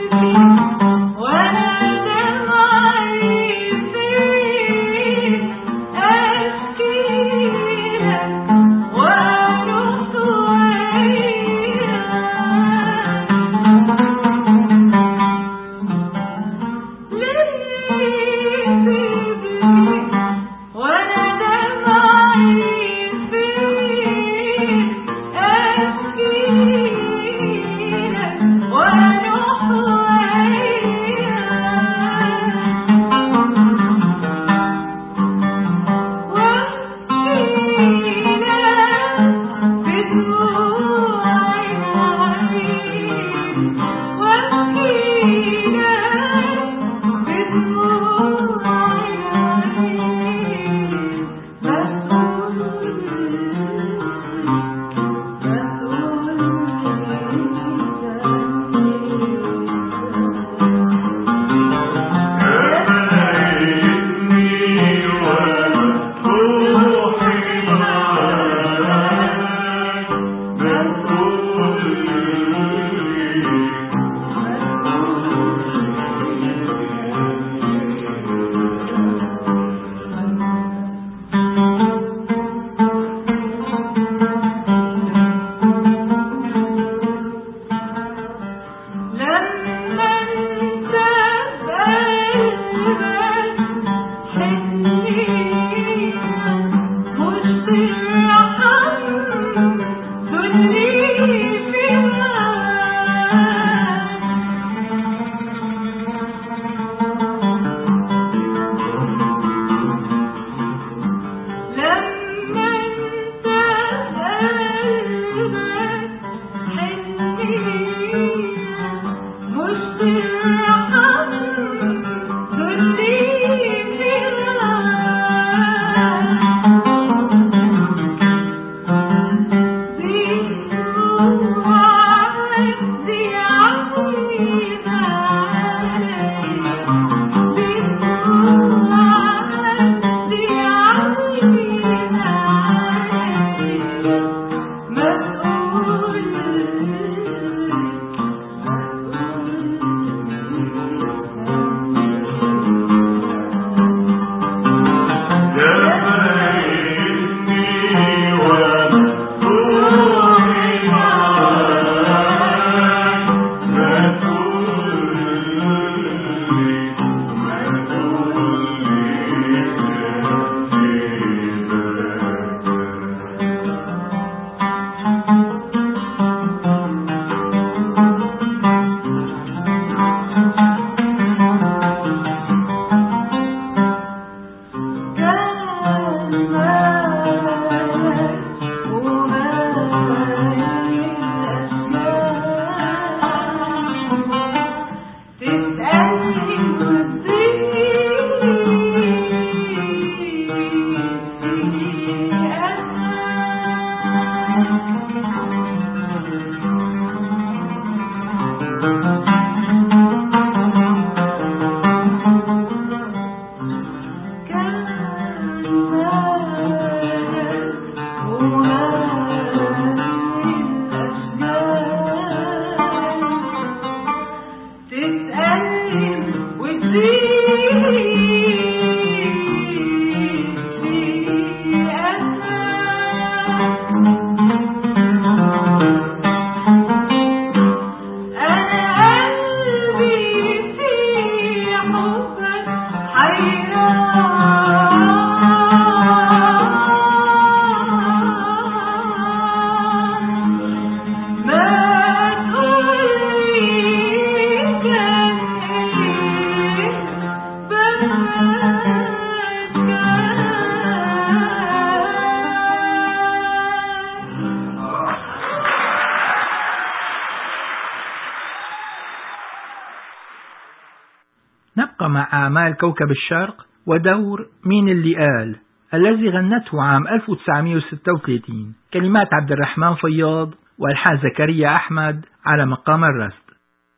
نبقى مع أعمال كوكب الشرق ودور مين اللي قال الذي غنته عام ألف وتسعمئة وستة وثلاثين، كلمات عبد الرحمن فياض والحان زكريا أحمد على مقام الرصد.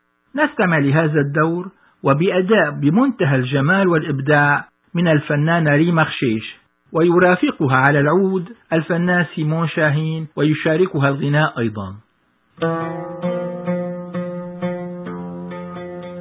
نستمع لهذا الدور وبأداء بمنتهى الجمال والإبداع من الفنانة ريما خشيش، ويرافقها على العود الفنان سيمون شاهين، ويشاركها الغناء أيضا.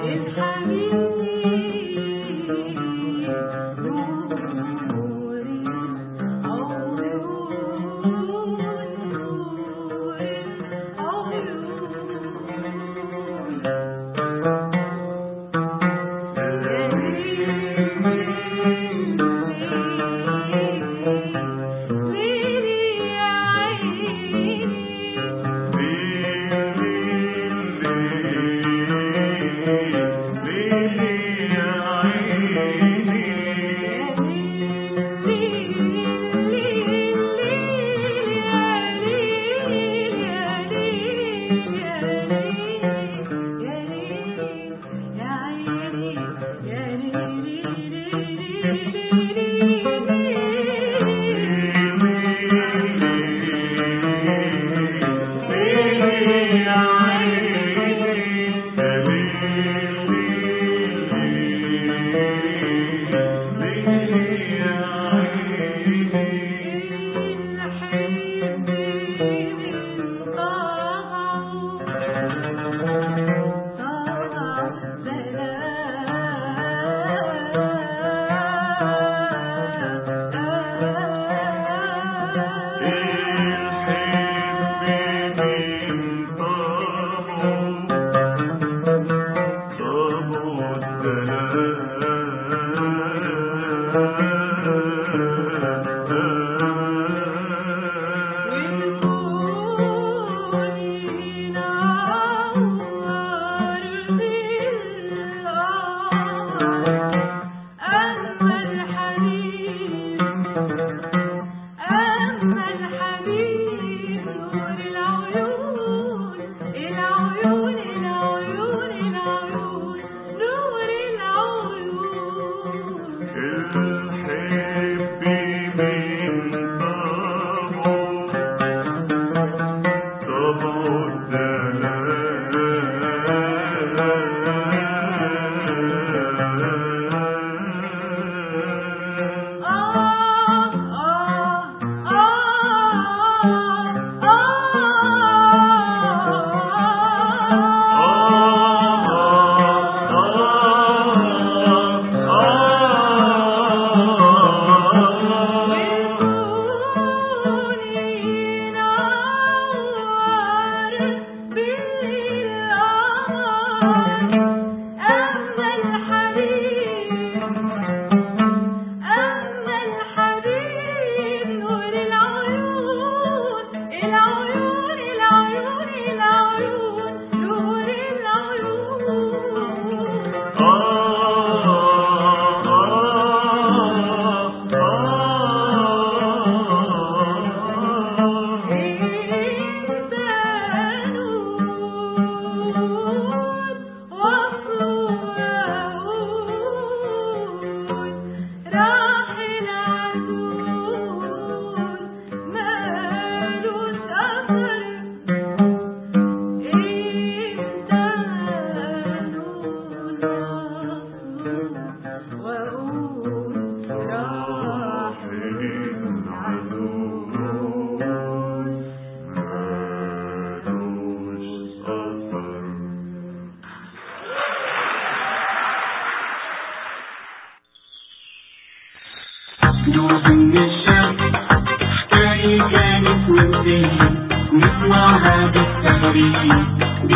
نسمعها بالتغريد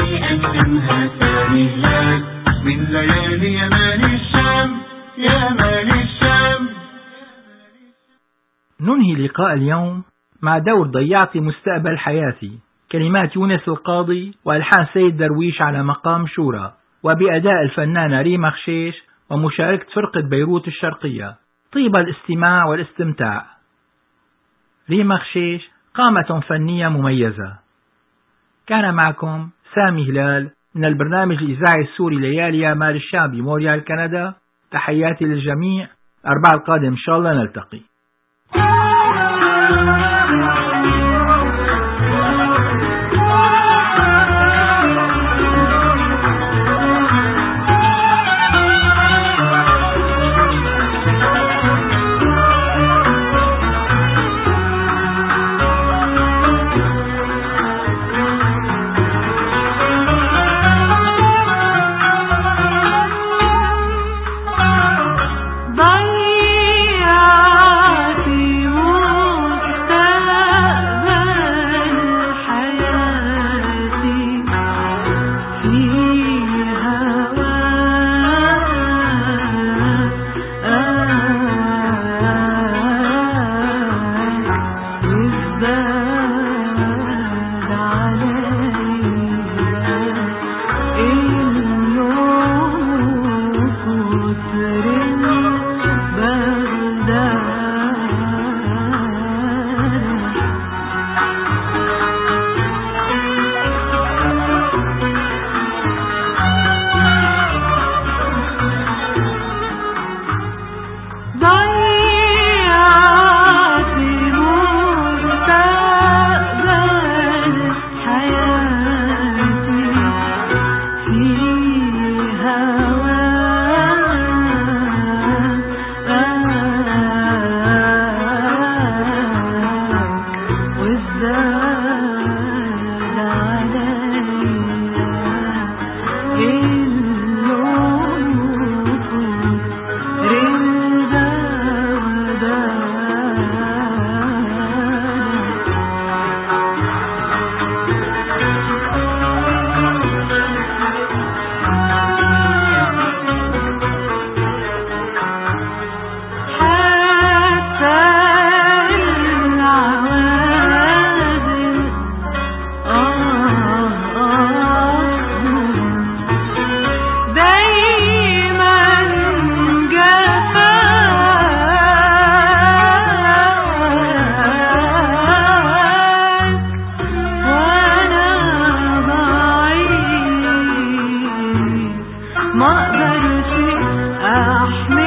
بيقدمها سامي هلال من ليالي يمان الشام يمان الشام. ننهي لقاء اليوم مع دور ضيعتي مستقبل حياتي، كلمات يونس القاضي وألحان سيد درويش على مقام شورى، وبأداء الفنانة ريما خشيش ومشاركة فرقة بيروت الشرقية. طيب الاستماع والاستمتاع. ريما خشيش قامة فنية مميزة. كان معكم سامي هلال من البرنامج الإذاعي السوري ليالي يا مال الشام بمونريال كندا. تحياتي للجميع، الأربعاء القادم إن شاء الله نلتقي. ما اقدرش احمل